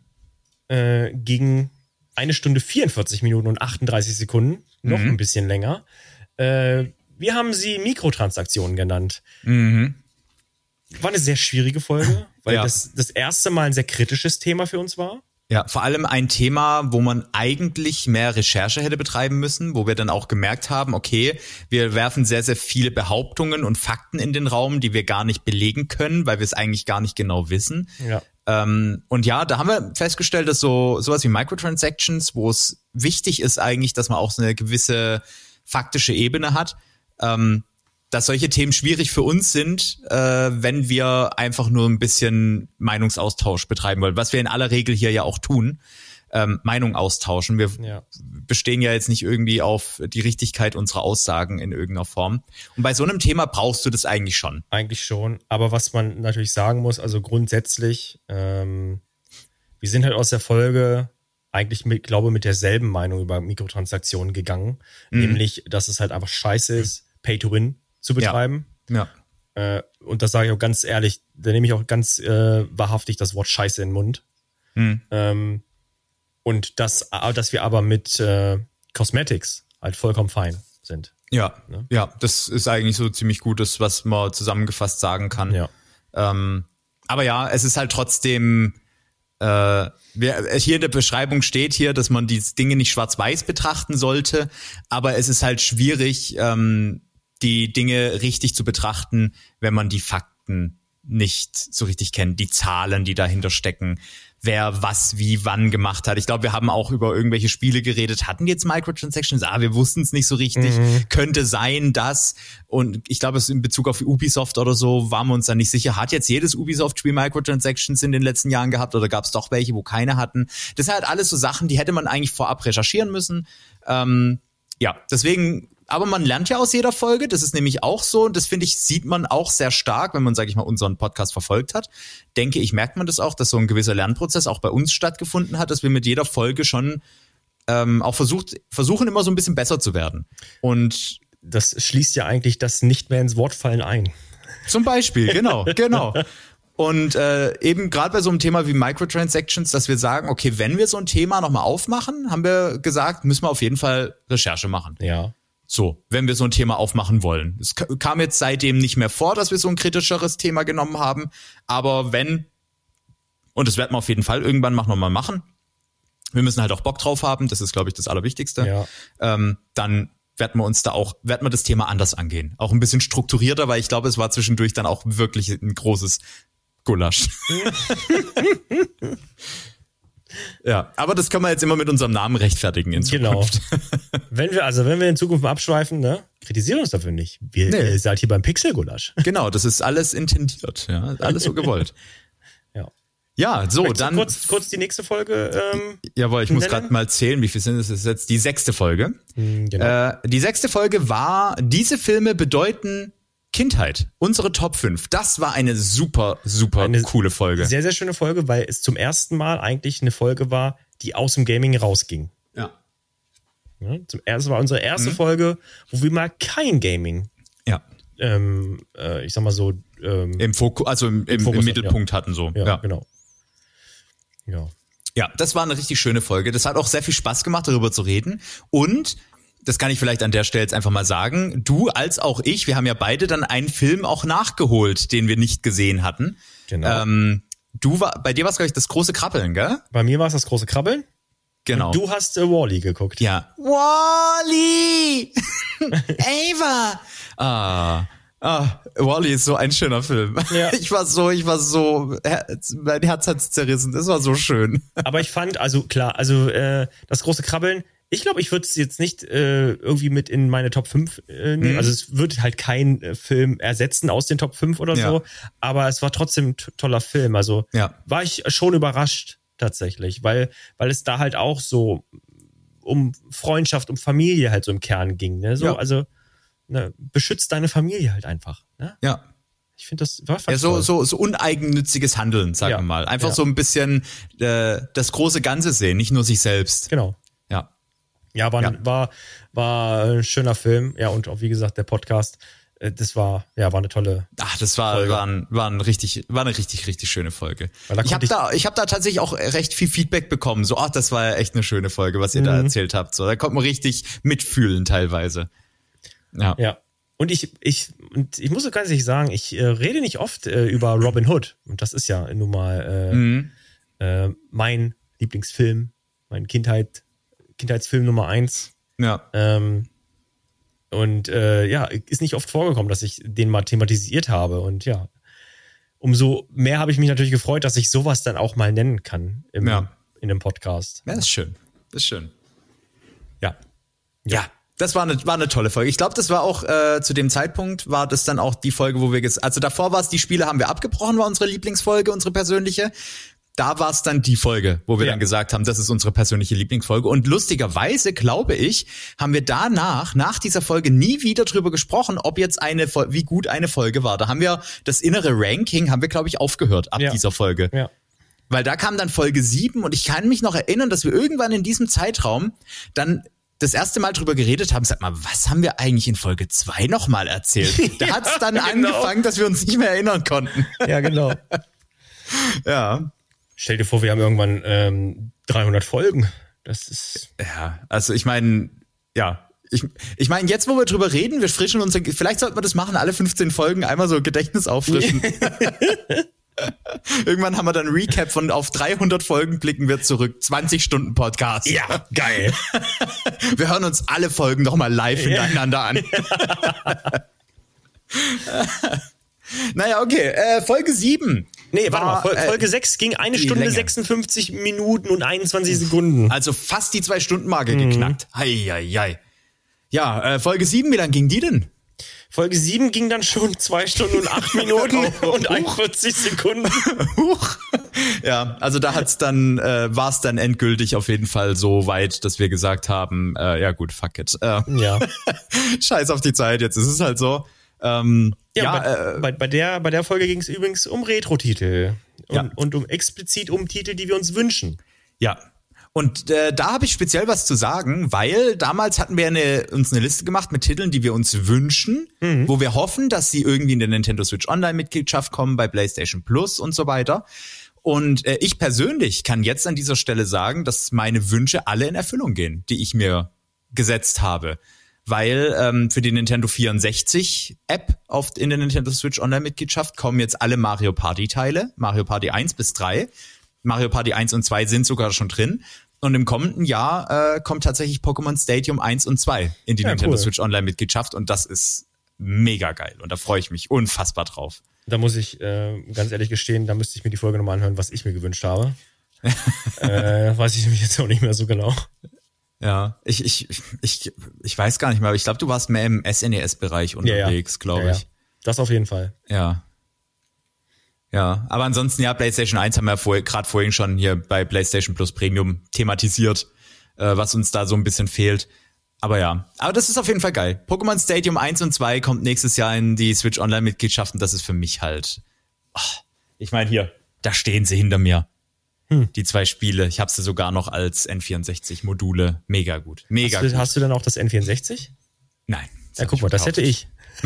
Speaker 2: ging 1 Stunde 44 Minuten und 38 Sekunden. Noch ein bisschen länger. Wir haben sie Mikrotransaktionen genannt. War eine sehr schwierige Folge, weil das erste Mal ein sehr kritisches Thema für uns war.
Speaker 1: Ja, vor allem ein Thema, wo man eigentlich mehr Recherche hätte betreiben müssen, wo wir dann auch gemerkt haben, okay, wir werfen sehr, sehr viele Behauptungen und Fakten in den Raum, die wir gar nicht belegen können, weil wir es eigentlich gar nicht genau wissen.
Speaker 2: Ja.
Speaker 1: Und ja, da haben wir festgestellt, dass sowas wie Microtransactions, wo es wichtig ist eigentlich, dass man auch so eine gewisse faktische Ebene hat, dass solche Themen schwierig für uns sind, wenn wir einfach nur ein bisschen Meinungsaustausch betreiben wollen, was wir in aller Regel hier ja auch tun, Meinung austauschen. Wir bestehen ja jetzt nicht irgendwie auf die Richtigkeit unserer Aussagen in irgendeiner Form. Und bei so einem Thema brauchst du das eigentlich schon.
Speaker 2: Eigentlich schon, aber was man natürlich sagen muss, also grundsätzlich, wir sind halt aus der Folge eigentlich mit derselben Meinung über Mikrotransaktionen gegangen, nämlich, dass es halt einfach scheiße ist, Pay to Win zu betreiben.
Speaker 1: Ja.
Speaker 2: Und das sage ich auch ganz ehrlich, da nehme ich auch ganz wahrhaftig das Wort Scheiße in den Mund. Und dass wir aber mit Cosmetics halt vollkommen fein sind.
Speaker 1: Ja, ne? Ja, das ist eigentlich so ziemlich Gutes, was man zusammengefasst sagen kann.
Speaker 2: Ja.
Speaker 1: Aber ja, es ist halt trotzdem, hier in der Beschreibung steht hier, dass man die Dinge nicht schwarz-weiß betrachten sollte, aber es ist halt schwierig, die Dinge richtig zu betrachten, wenn man die Fakten nicht so richtig kennt, die Zahlen, die dahinter stecken, wer was wie wann gemacht hat. Ich glaube, wir haben auch über irgendwelche Spiele geredet, hatten jetzt Microtransactions, wir wussten es nicht so richtig, könnte sein, dass, und ich glaube, es in Bezug auf Ubisoft oder so, waren wir uns da nicht sicher, hat jetzt jedes Ubisoft-Spiel Microtransactions in den letzten Jahren gehabt oder gab es doch welche, wo keine hatten? Das sind halt alles so Sachen, die hätte man eigentlich vorab recherchieren müssen. Ja, deswegen, aber man lernt ja aus jeder Folge, das ist nämlich auch so, und das finde ich, sieht man auch sehr stark, wenn man, sage ich mal, unseren Podcast verfolgt hat. Denke ich, merkt man das auch, dass so ein gewisser Lernprozess auch bei uns stattgefunden hat, dass wir mit jeder Folge schon auch versuchen immer so ein bisschen besser zu werden. Und
Speaker 2: das schließt ja eigentlich das nicht mehr ins Wort fallen ein.
Speaker 1: Zum Beispiel, genau. Und eben gerade bei so einem Thema wie Microtransactions, dass wir sagen, okay, wenn wir so ein Thema nochmal aufmachen, haben wir gesagt, müssen wir auf jeden Fall Recherche machen.
Speaker 2: Ja.
Speaker 1: So, wenn wir so ein Thema aufmachen wollen. Es kam jetzt seitdem nicht mehr vor, dass wir so ein kritischeres Thema genommen haben. Aber wenn, und das werden wir auf jeden Fall irgendwann nochmal machen, wir müssen halt auch Bock drauf haben, das ist, glaube ich, das Allerwichtigste, dann werden wir das Thema anders angehen. Auch ein bisschen strukturierter, weil ich glaube, es war zwischendurch dann auch wirklich ein großes Gulasch. Ja, aber das können wir jetzt immer mit unserem Namen rechtfertigen in Zukunft.
Speaker 2: Genau. Wenn wir in Zukunft mal abschweifen, ne, kritisieren uns dafür nicht. Ihr seid hier beim Pixelgulasch.
Speaker 1: Genau, das ist alles intendiert, ja, alles so gewollt. Ja, so,
Speaker 2: Möchtest
Speaker 1: dann.
Speaker 2: Kurz die nächste Folge.
Speaker 1: Jawohl, ich muss gerade mal zählen, wie viel sind es? Das ist jetzt die 6. Folge.
Speaker 2: Genau.
Speaker 1: Die 6. Folge war, diese Filme bedeuten Kindheit. Unsere Top 5. Das war eine super coole Folge.
Speaker 2: Sehr, sehr schöne Folge, weil es zum ersten Mal eigentlich eine Folge war, die aus dem Gaming rausging.
Speaker 1: Ja.
Speaker 2: Das war unsere erste Folge, wo wir mal kein Gaming.
Speaker 1: Ja.
Speaker 2: Ich sag mal so.
Speaker 1: Im Fokus, also im Mittelpunkt hatten so.
Speaker 2: Ja, genau.
Speaker 1: Ja, das war eine richtig schöne Folge. Das hat auch sehr viel Spaß gemacht, darüber zu reden. Und, das kann ich vielleicht an der Stelle jetzt einfach mal sagen, du als auch ich, wir haben ja beide dann einen Film auch nachgeholt, den wir nicht gesehen hatten.
Speaker 2: Genau.
Speaker 1: Bei dir war es, glaube ich, das große Krabbeln, gell?
Speaker 2: Bei mir war es das große Krabbeln.
Speaker 1: Genau.
Speaker 2: Und du hast Wall-E geguckt.
Speaker 1: Ja. Wall-E! Ava! Wall-E ist so ein schöner Film.
Speaker 2: Ja.
Speaker 1: Ich war so, mein Herz hat's zerrissen. Das war so schön.
Speaker 2: Aber ich fand, also klar, das große Krabbeln, ich glaube, ich würde es jetzt nicht irgendwie mit in meine Top 5 nehmen. Also es wird halt kein Film ersetzen aus den Top 5 oder so. Aber es war trotzdem ein toller Film. Also war ich schon überrascht tatsächlich, weil es da halt auch so um Freundschaft, um Familie halt so im Kern ging. Ne? So, also beschützt deine Familie halt einfach. Ne?
Speaker 1: Ja.
Speaker 2: Ich finde, das war
Speaker 1: fast so uneigennütziges Handeln, sagen wir mal. Einfach so ein bisschen das große Ganze sehen, nicht nur sich selbst.
Speaker 2: Genau. Ja, war ein schöner Film. Ja, und auch wie gesagt, der Podcast, das war eine tolle.
Speaker 1: Ach, das war eine richtig schöne Folge. Ich habe da tatsächlich auch recht viel Feedback bekommen. So, das war ja echt eine schöne Folge, was ihr da erzählt habt. So, da konnte man richtig mitfühlen teilweise. Ja.
Speaker 2: Und ich muss so ganz ehrlich sagen, ich rede nicht oft über Robin Hood. Und das ist ja nun mal mein Lieblingsfilm, mein Kindheitsfilm Nummer 1.
Speaker 1: Ja.
Speaker 2: Ist nicht oft vorgekommen, dass ich den mal thematisiert habe. Und ja, umso mehr habe ich mich natürlich gefreut, dass ich sowas dann auch mal nennen kann in einem Podcast.
Speaker 1: Ja, das ist schön.
Speaker 2: Ja.
Speaker 1: Das war eine tolle Folge. Ich glaube, das war auch zu dem Zeitpunkt war das dann auch die Folge, wo wir also davor war es, die Spiele haben wir abgebrochen, war unsere Lieblingsfolge, unsere persönliche. Da war es dann die Folge, wo wir dann gesagt haben, das ist unsere persönliche Lieblingsfolge. Und lustigerweise, glaube ich, haben wir nach dieser Folge nie wieder drüber gesprochen, ob jetzt wie gut eine Folge war. Da haben wir das innere Ranking, glaube ich, aufgehört ab dieser Folge.
Speaker 2: Ja.
Speaker 1: Weil da kam dann Folge 7 und ich kann mich noch erinnern, dass wir irgendwann in diesem Zeitraum dann das erste Mal drüber geredet haben, sag mal, was haben wir eigentlich in Folge 2 nochmal erzählt? Da hat's dann angefangen, dass wir uns nicht mehr erinnern konnten.
Speaker 2: Ja, genau.
Speaker 1: Ja.
Speaker 2: Stell dir vor, wir haben irgendwann 300 Folgen. Das ist...
Speaker 1: Ja, also ich meine, ich meine, jetzt, wo wir drüber reden, wir frischen uns, vielleicht sollten wir das machen, alle 15 Folgen einmal so Gedächtnis auffrischen. Irgendwann haben wir dann ein Recap auf 300 Folgen, blicken wir zurück, 20 Stunden Podcast.
Speaker 2: Ja, geil.
Speaker 1: Wir hören uns alle Folgen nochmal live hintereinander an. Naja, okay, Folge 7.
Speaker 2: Nee, warte mal, Folge 6 ging 1 Stunde, Länge. 56 Minuten und 21 Sekunden.
Speaker 1: Also fast die 2-Stunden-Marke geknackt. Hei. Ja, Folge 7, wie lang ging die denn?
Speaker 2: Folge 7 ging dann schon 2 Stunden und 8 Minuten und 41 Sekunden.
Speaker 1: Ja, also da war es dann endgültig auf jeden Fall so weit, dass wir gesagt haben, ja gut, fuck it. Scheiß auf die Zeit, jetzt ist es halt so.
Speaker 2: Bei der Folge ging es übrigens um Retro-Titel und explizit um Titel, die wir uns wünschen.
Speaker 1: Ja. Und da habe ich speziell was zu sagen, weil damals hatten wir uns eine Liste gemacht mit Titeln, die wir uns wünschen, wo wir hoffen, dass sie irgendwie in der Nintendo Switch Online-Mitgliedschaft kommen, bei PlayStation Plus und so weiter. Und ich persönlich kann jetzt an dieser Stelle sagen, dass meine Wünsche alle in Erfüllung gehen, die ich mir gesetzt habe. Weil für die Nintendo 64 App in der Nintendo Switch Online-Mitgliedschaft kommen jetzt alle Mario Party-Teile, Mario Party 1 bis 3. Mario Party 1 und 2 sind sogar schon drin. Und im kommenden Jahr kommt tatsächlich Pokémon Stadium 1 und 2 in die Nintendo Switch Online-Mitgliedschaft. Und das ist mega geil. Und da freue ich mich unfassbar drauf.
Speaker 2: Da muss ich ganz ehrlich gestehen, da müsste ich mir die Folge nochmal anhören, was ich mir gewünscht habe. Weiß ich nämlich jetzt auch nicht mehr so genau.
Speaker 1: Ja, ich weiß gar nicht mehr, aber ich glaube, du warst mehr im SNES-Bereich unterwegs, glaube ich.
Speaker 2: Ja. Das auf jeden Fall.
Speaker 1: Ja. Ja, aber ansonsten, ja, PlayStation 1 haben wir gerade vorhin schon hier bei PlayStation Plus Premium thematisiert, was uns da so ein bisschen fehlt. Aber ja, aber das ist auf jeden Fall geil. Pokémon Stadium 1 und 2 kommt nächstes Jahr in die Switch Online-Mitgliedschaft und das ist für mich halt, ich meine hier, da stehen sie hinter mir. Die 2 Spiele. Ich habe sie sogar noch als N64-Module. Mega gut. Mega gut.
Speaker 2: Hast du denn auch das N64?
Speaker 1: Nein.
Speaker 2: Ja, guck mal, das hätte ich.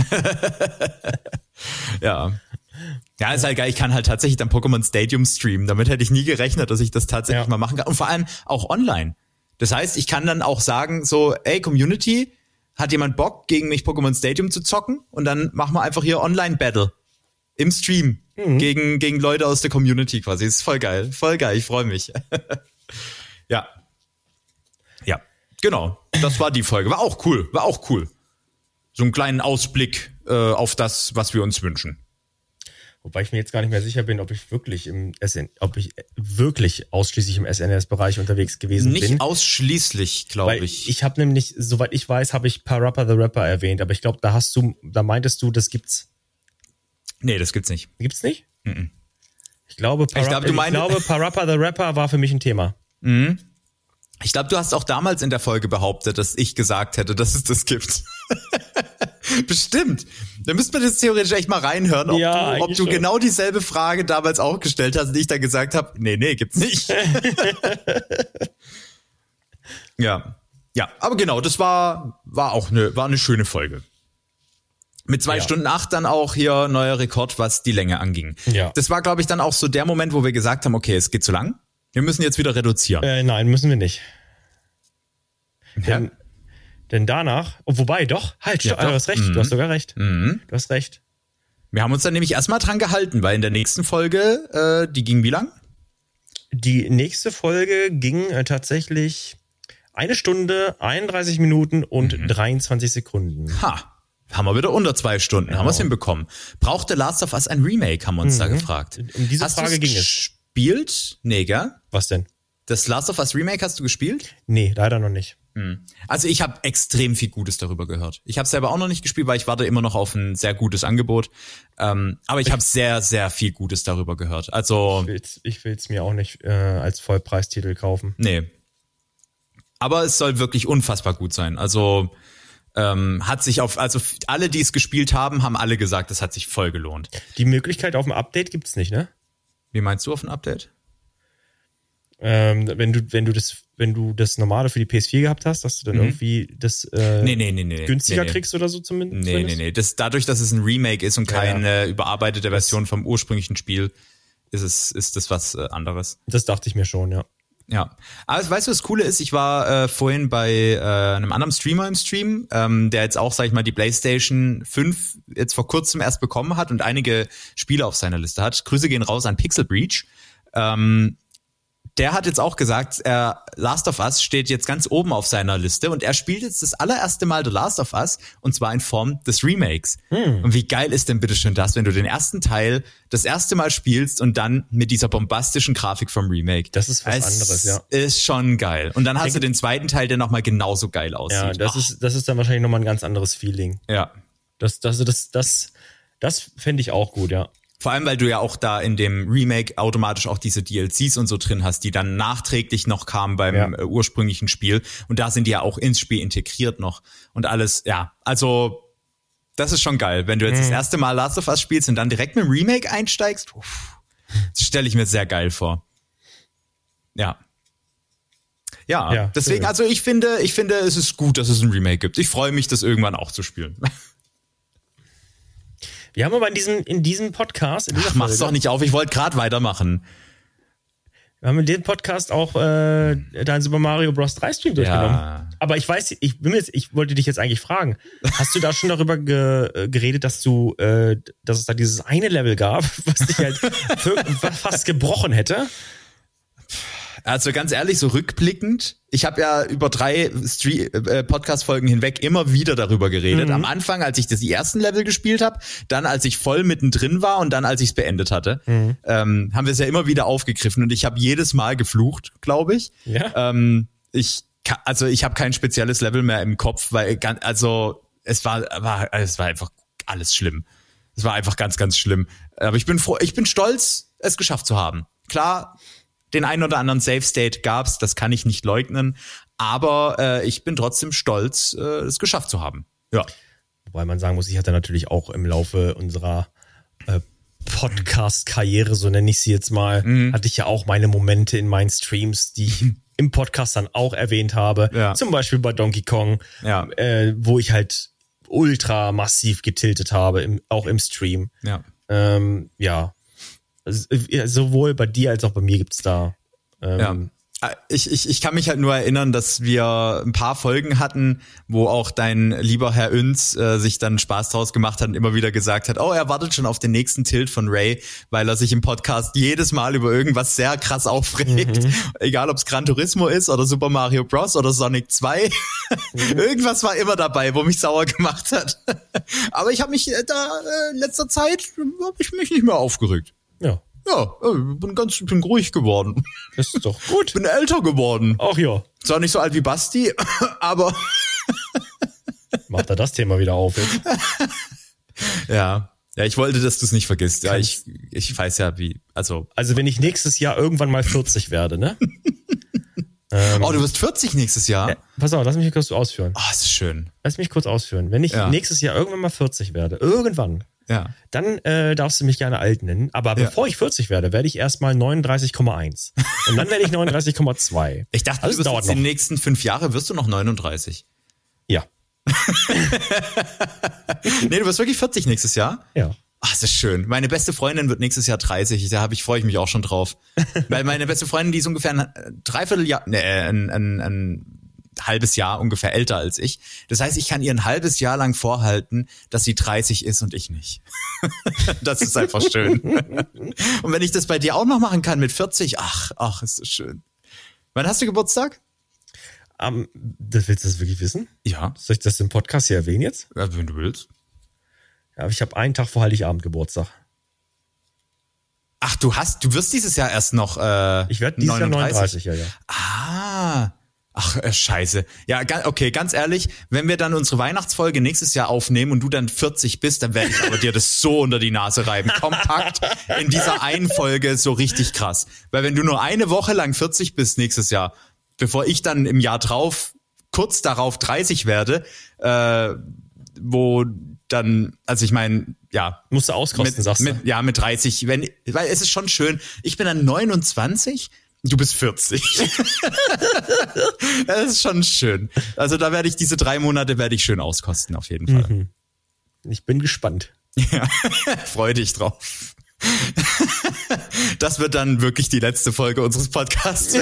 Speaker 1: Ja. Ja, ist halt geil. Ich kann halt tatsächlich dann Pokémon Stadium streamen. Damit hätte ich nie gerechnet, dass ich das tatsächlich mal machen kann. Und vor allem auch online. Das heißt, ich kann dann auch sagen, so, ey, Community, hat jemand Bock, gegen mich Pokémon Stadium zu zocken? Und dann machen wir einfach hier Online-Battle. Im Stream. Gegen Leute aus der Community quasi. Das ist voll geil. Voll geil. Ich freue mich. Ja. Ja. Genau. Das war die Folge. War auch cool. So einen kleinen Ausblick auf das, was wir uns wünschen.
Speaker 2: Wobei ich mir jetzt gar nicht mehr sicher bin, ob ich wirklich ausschließlich im SNES-Bereich unterwegs gewesen bin.
Speaker 1: Nicht ausschließlich, glaube ich.
Speaker 2: Ich habe nämlich, soweit ich weiß, habe ich Parappa the Rapper erwähnt, aber ich glaube, da meintest du, das gibt's.
Speaker 1: Nee, das gibt's nicht.
Speaker 2: Gibt's nicht?
Speaker 1: Mhm.
Speaker 2: Ich glaube, Parappa the Rapper war für mich ein Thema.
Speaker 1: Mhm. Ich glaube, du hast auch damals in der Folge behauptet, dass ich gesagt hätte, dass es das gibt. Bestimmt. Da müsste man jetzt theoretisch echt mal reinhören, ob du genau dieselbe Frage damals auch gestellt hast und ich dann gesagt habe, nee, gibt's nicht. Ja. Ja, aber genau, das war eine schöne Folge. Mit 2 Stunden 8 dann auch hier neuer Rekord, was die Länge anging. Ja. Das war, glaube ich, dann auch so der Moment, wo wir gesagt haben, okay, es geht zu lang. Wir müssen jetzt wieder reduzieren.
Speaker 2: Nein, müssen wir nicht.
Speaker 1: Ja.
Speaker 2: Denn danach, wobei, doch, du hast recht, du hast sogar recht. Du hast recht.
Speaker 1: Wir haben uns dann nämlich erstmal dran gehalten, weil in der nächsten Folge, die ging wie lang?
Speaker 2: Die nächste Folge ging tatsächlich 1 Stunde, 31 Minuten und 23 Sekunden.
Speaker 1: Ha, haben wir wieder unter 2 Stunden, haben wir es hinbekommen. Brauchte Last of Us ein Remake, haben wir uns da gefragt.
Speaker 2: Um diese Frage ging es.
Speaker 1: Gespielt? Nee, gell?
Speaker 2: Was denn?
Speaker 1: Das Last of Us Remake hast du gespielt?
Speaker 2: Nee, leider noch nicht.
Speaker 1: Also ich habe extrem viel Gutes darüber gehört. Ich habe selber auch noch nicht gespielt, weil ich warte immer noch auf ein sehr gutes Angebot. Aber ich habe sehr, sehr viel Gutes darüber gehört. Also
Speaker 2: ich will's mir auch nicht als Vollpreistitel kaufen.
Speaker 1: Nee. Aber es soll wirklich unfassbar gut sein. Also hat sich alle, die es gespielt haben, haben alle gesagt, es hat sich voll gelohnt.
Speaker 2: Die Möglichkeit auf ein Update gibt's nicht, ne?
Speaker 1: Wie meinst du auf ein Update?
Speaker 2: Wenn du das normale für die PS4 gehabt hast, dass du dann irgendwie das günstiger kriegst oder so zumindest?
Speaker 1: Nee. Dadurch, dass es ein Remake ist und keine überarbeitete Version vom ursprünglichen Spiel, ist das was anderes.
Speaker 2: Das dachte ich mir schon, ja.
Speaker 1: Ja, aber weißt du, was Coole ist? Ich war vorhin bei einem anderen Streamer im Stream, der jetzt auch, sag ich mal, die PlayStation 5 jetzt vor kurzem erst bekommen hat und einige Spiele auf seiner Liste hat. Grüße gehen raus an Pixel Breach. Der hat jetzt auch gesagt, Last of Us steht jetzt ganz oben auf seiner Liste und er spielt jetzt das allererste Mal The Last of Us und zwar in Form des Remakes. Und wie geil ist denn bitteschön das, wenn du den ersten Teil das erste Mal spielst und dann mit dieser bombastischen Grafik vom Remake.
Speaker 2: Das ist was anderes, ja.
Speaker 1: Ist schon geil. Und dann hast du den zweiten Teil, der nochmal genauso geil aussieht.
Speaker 2: Ja, das ist dann wahrscheinlich nochmal ein ganz anderes Feeling.
Speaker 1: Ja.
Speaker 2: Das fände ich auch gut, ja.
Speaker 1: Vor allem, weil du ja auch da in dem Remake automatisch auch diese DLCs und so drin hast, die dann nachträglich noch kamen beim ursprünglichen Spiel. Und da sind die ja auch ins Spiel integriert noch. Und alles, ja, also das ist schon geil. Wenn du jetzt das erste Mal Last of Us spielst und dann direkt mit dem Remake einsteigst, das stelle ich mir sehr geil vor. Ja. Ja, deswegen,
Speaker 2: schön.
Speaker 1: also ich finde, es ist gut, dass es ein Remake gibt. Ich freue mich, das irgendwann auch zu spielen.
Speaker 2: Wir haben aber in diesem Podcast,
Speaker 1: Mach's doch nicht auf, ich wollte gerade weitermachen.
Speaker 2: Wir haben in dem Podcast auch deinen Super Mario Bros. 3 Stream durchgenommen.
Speaker 1: Ja.
Speaker 2: Aber ich weiß, ich wollte dich jetzt eigentlich fragen, hast du da schon darüber geredet, dass es da dieses eine Level gab, was dich halt fast gebrochen hätte?
Speaker 1: Also ganz ehrlich, so rückblickend, ich habe ja über 3 Podcast-Folgen hinweg immer wieder darüber geredet. Am Anfang, als ich die ersten Level gespielt habe, dann als ich voll mittendrin war und dann als ich es beendet hatte, haben wir es ja immer wieder aufgegriffen und ich habe jedes Mal geflucht, glaube ich.
Speaker 2: Ja.
Speaker 1: Ich habe kein spezielles Level mehr im Kopf, weil es war einfach alles schlimm. Es war einfach ganz, ganz schlimm. Aber ich bin stolz, es geschafft zu haben. Klar, den einen oder anderen Save State gab's, das kann ich nicht leugnen, aber ich bin trotzdem stolz, es geschafft zu haben. Ja.
Speaker 2: Wobei man sagen muss, ich hatte natürlich auch im Laufe unserer Podcast-Karriere, so nenne ich sie jetzt mal, hatte ich ja auch meine Momente in meinen Streams, die ich im Podcast dann auch erwähnt habe. Ja. Zum Beispiel bei Donkey Kong, wo ich halt ultra massiv getiltet habe, auch im Stream.
Speaker 1: Ja.
Speaker 2: Also, sowohl bei dir als auch bei mir gibt's da.
Speaker 1: Ich kann mich halt nur erinnern, dass wir ein paar Folgen hatten, wo auch dein lieber HerrÜnz sich dann Spaß draus gemacht hat und immer wieder gesagt hat, er wartet schon auf den nächsten Tilt von Ray, weil er sich im Podcast jedes Mal über irgendwas sehr krass aufregt. Egal, ob es Gran Turismo ist oder Super Mario Bros. Oder Sonic 2. Irgendwas war immer dabei, wo mich sauer gemacht hat. Aber ich habe mich in letzter Zeit nicht mehr aufgeregt.
Speaker 2: Ja.
Speaker 1: Ja, bin ruhig geworden.
Speaker 2: Das ist doch gut.
Speaker 1: Bin älter geworden.
Speaker 2: Ach ja.
Speaker 1: Zwar nicht so alt wie Basti, aber
Speaker 2: macht er das Thema wieder auf jetzt?
Speaker 1: Ja, ich wollte, dass du es nicht vergisst. Ja, ich weiß ja, wie, also
Speaker 2: wenn ich nächstes Jahr irgendwann mal 40 werde, ne?
Speaker 1: du wirst 40 nächstes Jahr?
Speaker 2: Ja, pass auf, lass mich kurz ausführen.
Speaker 1: Das ist schön.
Speaker 2: Lass mich kurz ausführen. Wenn ich nächstes Jahr irgendwann mal 40 werde, dann darfst du mich gerne alt nennen. Aber bevor ich 40 werde, werde ich erstmal 39,1. Und dann werde ich 39,2.
Speaker 1: Ich dachte, du wirst jetzt die nächsten 5 Jahre wirst du noch 39.
Speaker 2: Ja.
Speaker 1: Nee, du wirst wirklich 40 nächstes Jahr?
Speaker 2: Ja.
Speaker 1: Das ist schön. Meine beste Freundin wird nächstes Jahr 30. Freue ich mich auch schon drauf. Weil meine beste Freundin, die ist ungefähr ein halbes Jahr ungefähr älter als ich. Das heißt, ich kann ihr ein halbes Jahr lang vorhalten, dass sie 30 ist und ich nicht. Das ist einfach schön. Und wenn ich das bei dir auch noch machen kann mit 40, ach, ist das schön. Wann hast du Geburtstag?
Speaker 2: Willst du das wirklich wissen?
Speaker 1: Ja.
Speaker 2: Soll ich das im Podcast hier erwähnen jetzt?
Speaker 1: Ja, wenn du willst.
Speaker 2: Ja, aber ich habe einen Tag vor Heiligabend Geburtstag.
Speaker 1: Ach, du wirst dieses Jahr erst noch
Speaker 2: ich werde dieses Jahr 39, ja.
Speaker 1: Ach, scheiße. Ja, okay, ganz ehrlich, wenn wir dann unsere Weihnachtsfolge nächstes Jahr aufnehmen und du dann 40 bist, dann werde ich aber dir das so unter die Nase reiben. Kompakt in dieser einen Folge so richtig krass. Weil wenn du nur eine Woche lang 40 bist nächstes Jahr, bevor ich dann im Jahr drauf, kurz darauf 30 werde, wo dann, also ich meine, ja.
Speaker 2: Musst du auskosten, sagst du.
Speaker 1: Mit 30, weil es ist schon schön, ich bin dann 29, du bist 40. Das ist schon schön. Also da werde ich diese 3 Monate schön auskosten, auf jeden Fall.
Speaker 2: Ich bin gespannt.
Speaker 1: Ja, freu dich drauf. Das wird dann wirklich die letzte Folge unseres Podcasts.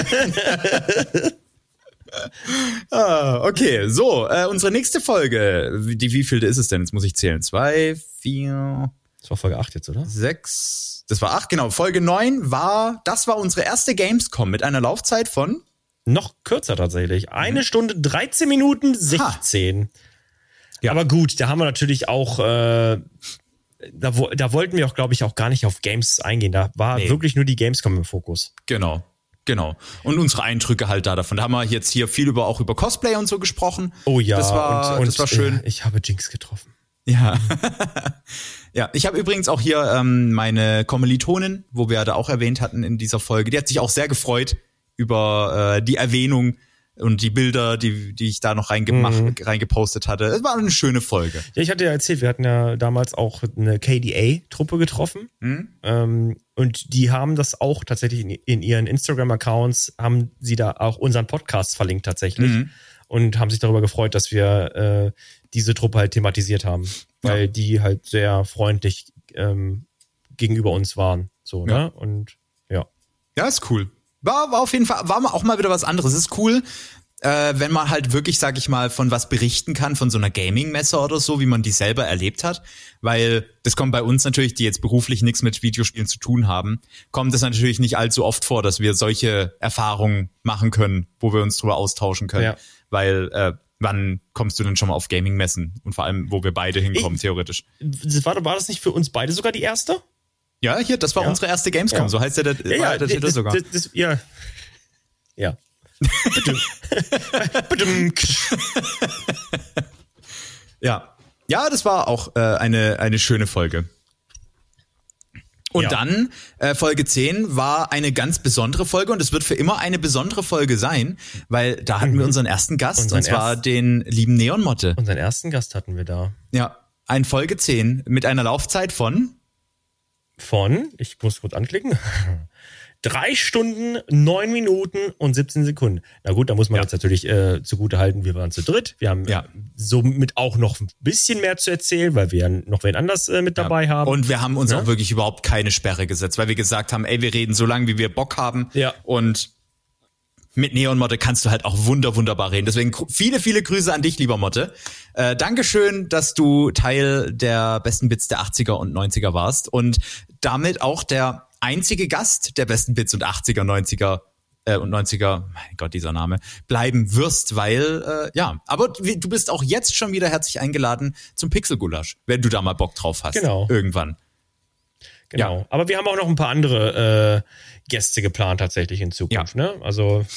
Speaker 1: Okay, so, unsere nächste Folge. Wie vielte ist es denn? Jetzt muss ich zählen. 2, 4...
Speaker 2: Das war Folge 8 jetzt, oder?
Speaker 1: 6... Das war 8, genau. Folge 9 war unsere erste Gamescom mit einer Laufzeit von?
Speaker 2: Noch kürzer tatsächlich. 1 Stunde 13 Minuten 16. Ja. Aber gut, da haben wir natürlich auch, da wollten wir auch, glaube ich, auch gar nicht auf Games eingehen. Da war wirklich nur die Gamescom im Fokus.
Speaker 1: Genau. Und unsere Eindrücke halt davon. Da haben wir jetzt hier viel auch über Cosplay und so gesprochen.
Speaker 2: Oh ja.
Speaker 1: Das war schön.
Speaker 2: Ich habe Jinx getroffen.
Speaker 1: Ja. Ja, ich habe übrigens auch hier meine Kommilitonin, wo wir da auch erwähnt hatten in dieser Folge, die hat sich auch sehr gefreut über die Erwähnung und die Bilder, die ich da noch reingepostet hatte. Es war eine schöne Folge.
Speaker 2: Ja, ich hatte ja erzählt, wir hatten ja damals auch eine KDA-Truppe getroffen. Und die haben das auch tatsächlich in ihren Instagram-Accounts, haben sie da auch unseren Podcast verlinkt tatsächlich. Und haben sich darüber gefreut, dass wir diese Truppe halt thematisiert haben. Weil die halt sehr freundlich gegenüber uns waren. So, ne? Und ja.
Speaker 1: Ja, ist cool. War auf jeden Fall, war auch mal wieder was anderes. Es ist cool, wenn man halt wirklich, sag ich mal, von was berichten kann, von so einer Gaming-Messe oder so, wie man die selber erlebt hat. Weil das kommt bei uns natürlich, die jetzt beruflich nichts mit Videospielen zu tun haben, kommt es natürlich nicht allzu oft vor, dass wir solche Erfahrungen machen können, wo wir uns drüber austauschen können. Ja. Weil wann kommst du denn schon mal auf Gaming-Messen? Und vor allem, wo wir beide hinkommen, theoretisch.
Speaker 2: War das nicht für uns beide sogar die erste?
Speaker 1: Ja, hier, das war unsere erste Gamescom, so heißt der Titel sogar.
Speaker 2: Ja.
Speaker 1: Ja, das war auch eine schöne Folge. Und dann, Folge 10 war eine ganz besondere Folge und es wird für immer eine besondere Folge sein, weil da hatten wir unseren ersten Gast, und zwar den lieben Neon Motte.
Speaker 2: Unseren ersten Gast hatten wir da.
Speaker 1: Ja, ein Folge 10 mit einer Laufzeit von,
Speaker 2: ich muss kurz anklicken, 3 Stunden, 9 Minuten und 17 Sekunden. Na gut, da muss man jetzt natürlich zugute halten, wir waren zu dritt. Wir haben somit auch noch ein bisschen mehr zu erzählen, weil wir ja noch wen anders mit dabei haben.
Speaker 1: Und wir haben uns auch wirklich überhaupt keine Sperre gesetzt, weil wir gesagt haben, ey, wir reden so lange, wie wir Bock haben.
Speaker 2: Ja.
Speaker 1: Und mit Neon Motte kannst du halt auch wunderbar reden. Deswegen viele, viele Grüße an dich, lieber Motte. Dankeschön, dass du Teil der besten Bits der 80er und 90er warst und damit auch der einzige Gast der besten Bits und 80er, 90er und 90er, mein Gott, dieser Name, bleiben wirst, weil, aber du bist auch jetzt schon wieder herzlich eingeladen zum Pixelgulasch, wenn du da mal Bock drauf hast.
Speaker 2: Genau.
Speaker 1: Irgendwann.
Speaker 2: Genau. Ja. Aber wir haben auch noch ein paar andere Gäste geplant tatsächlich in Zukunft. Ne? Also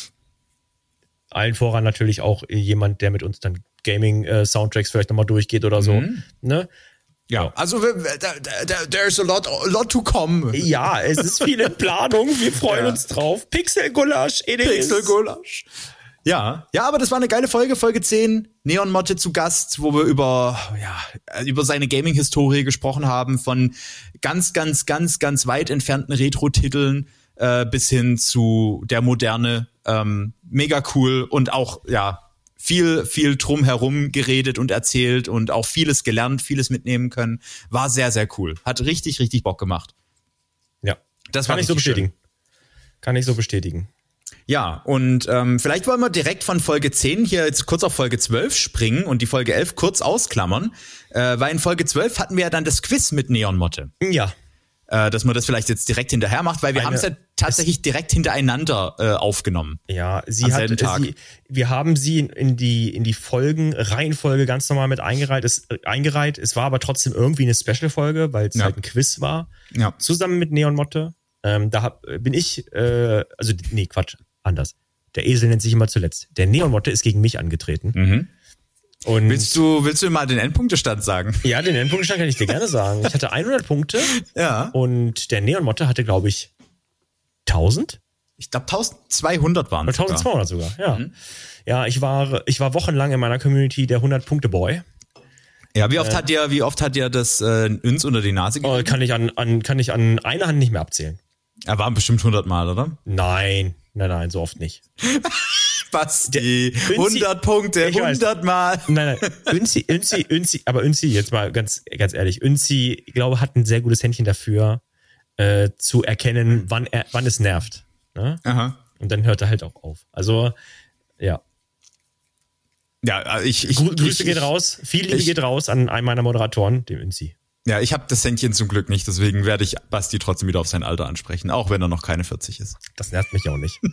Speaker 2: allen voran natürlich auch jemand, der mit uns dann Gaming-Soundtracks vielleicht nochmal durchgeht oder so. Ne?
Speaker 1: Ja, also there's a lot to come.
Speaker 2: Ja, es ist viel in Planung. Wir freuen uns drauf. Pixelgulasch.
Speaker 1: Pixelgulasch. Ja, aber das war eine geile Folge, Folge 10. Neon Motte zu Gast, wo wir über seine Gaming-Historie gesprochen haben, von ganz weit entfernten Retro-Titeln bis hin zu der Moderne. Mega cool und auch, viel drumherum geredet und erzählt und auch vieles gelernt, vieles mitnehmen können. War sehr, sehr cool. Hat richtig, richtig Bock gemacht.
Speaker 2: Ja,
Speaker 1: das kann ich so bestätigen.
Speaker 2: Kann ich so bestätigen.
Speaker 1: Ja, und vielleicht wollen wir direkt von Folge 10 hier jetzt kurz auf Folge 12 springen und die Folge 11 kurz ausklammern, weil in Folge 12 hatten wir ja dann das Quiz mit Neon Motte.
Speaker 2: Ja.
Speaker 1: Dass man das vielleicht jetzt direkt hinterher macht, weil wir haben es ja tatsächlich direkt hintereinander aufgenommen.
Speaker 2: Ja, wir haben sie in die Folgenreihenfolge ganz normal mit eingereiht. Es war aber trotzdem irgendwie eine Special-Folge, weil es halt ein Quiz war. Ja. Zusammen mit Neon Motte. Bin ich, anders. Der Esel nennt sich immer zuletzt. Der Neon Motte ist gegen mich angetreten. Und
Speaker 1: willst du mal den Endpunktestand sagen?
Speaker 2: Ja, den Endpunktestand kann ich dir gerne sagen. Ich hatte 100 Punkte.
Speaker 1: Ja.
Speaker 2: Und der Neon Motte hatte, glaube ich, 1000?
Speaker 1: Ich glaube 1200 waren es.
Speaker 2: 1200 sogar, ja. Ja, ich war wochenlang in meiner Community der 100-Punkte-Boy.
Speaker 1: Ja, wie oft hat dir das uns unter die Nase gegeben?
Speaker 2: Kann ich an einer Hand nicht mehr abzählen.
Speaker 1: Er waren bestimmt 100 Mal, oder?
Speaker 2: Nein, so oft nicht.
Speaker 1: Basti, 100 Punkte, 100 Mal.
Speaker 2: Nein, Unzi, jetzt mal ganz ehrlich, Unzi, ich glaube, hat ein sehr gutes Händchen dafür, zu erkennen, wann es nervt. Ne?
Speaker 1: Aha.
Speaker 2: Und dann hört er halt auch auf. Also, ja.
Speaker 1: Ja,
Speaker 2: Grüße geht raus, viel Liebe geht raus an einen meiner Moderatoren, dem Unzi.
Speaker 1: Ja, ich habe das Händchen zum Glück nicht, deswegen werde ich Basti trotzdem wieder auf sein Alter ansprechen, auch wenn er noch keine 40 ist.
Speaker 2: Das nervt mich auch nicht.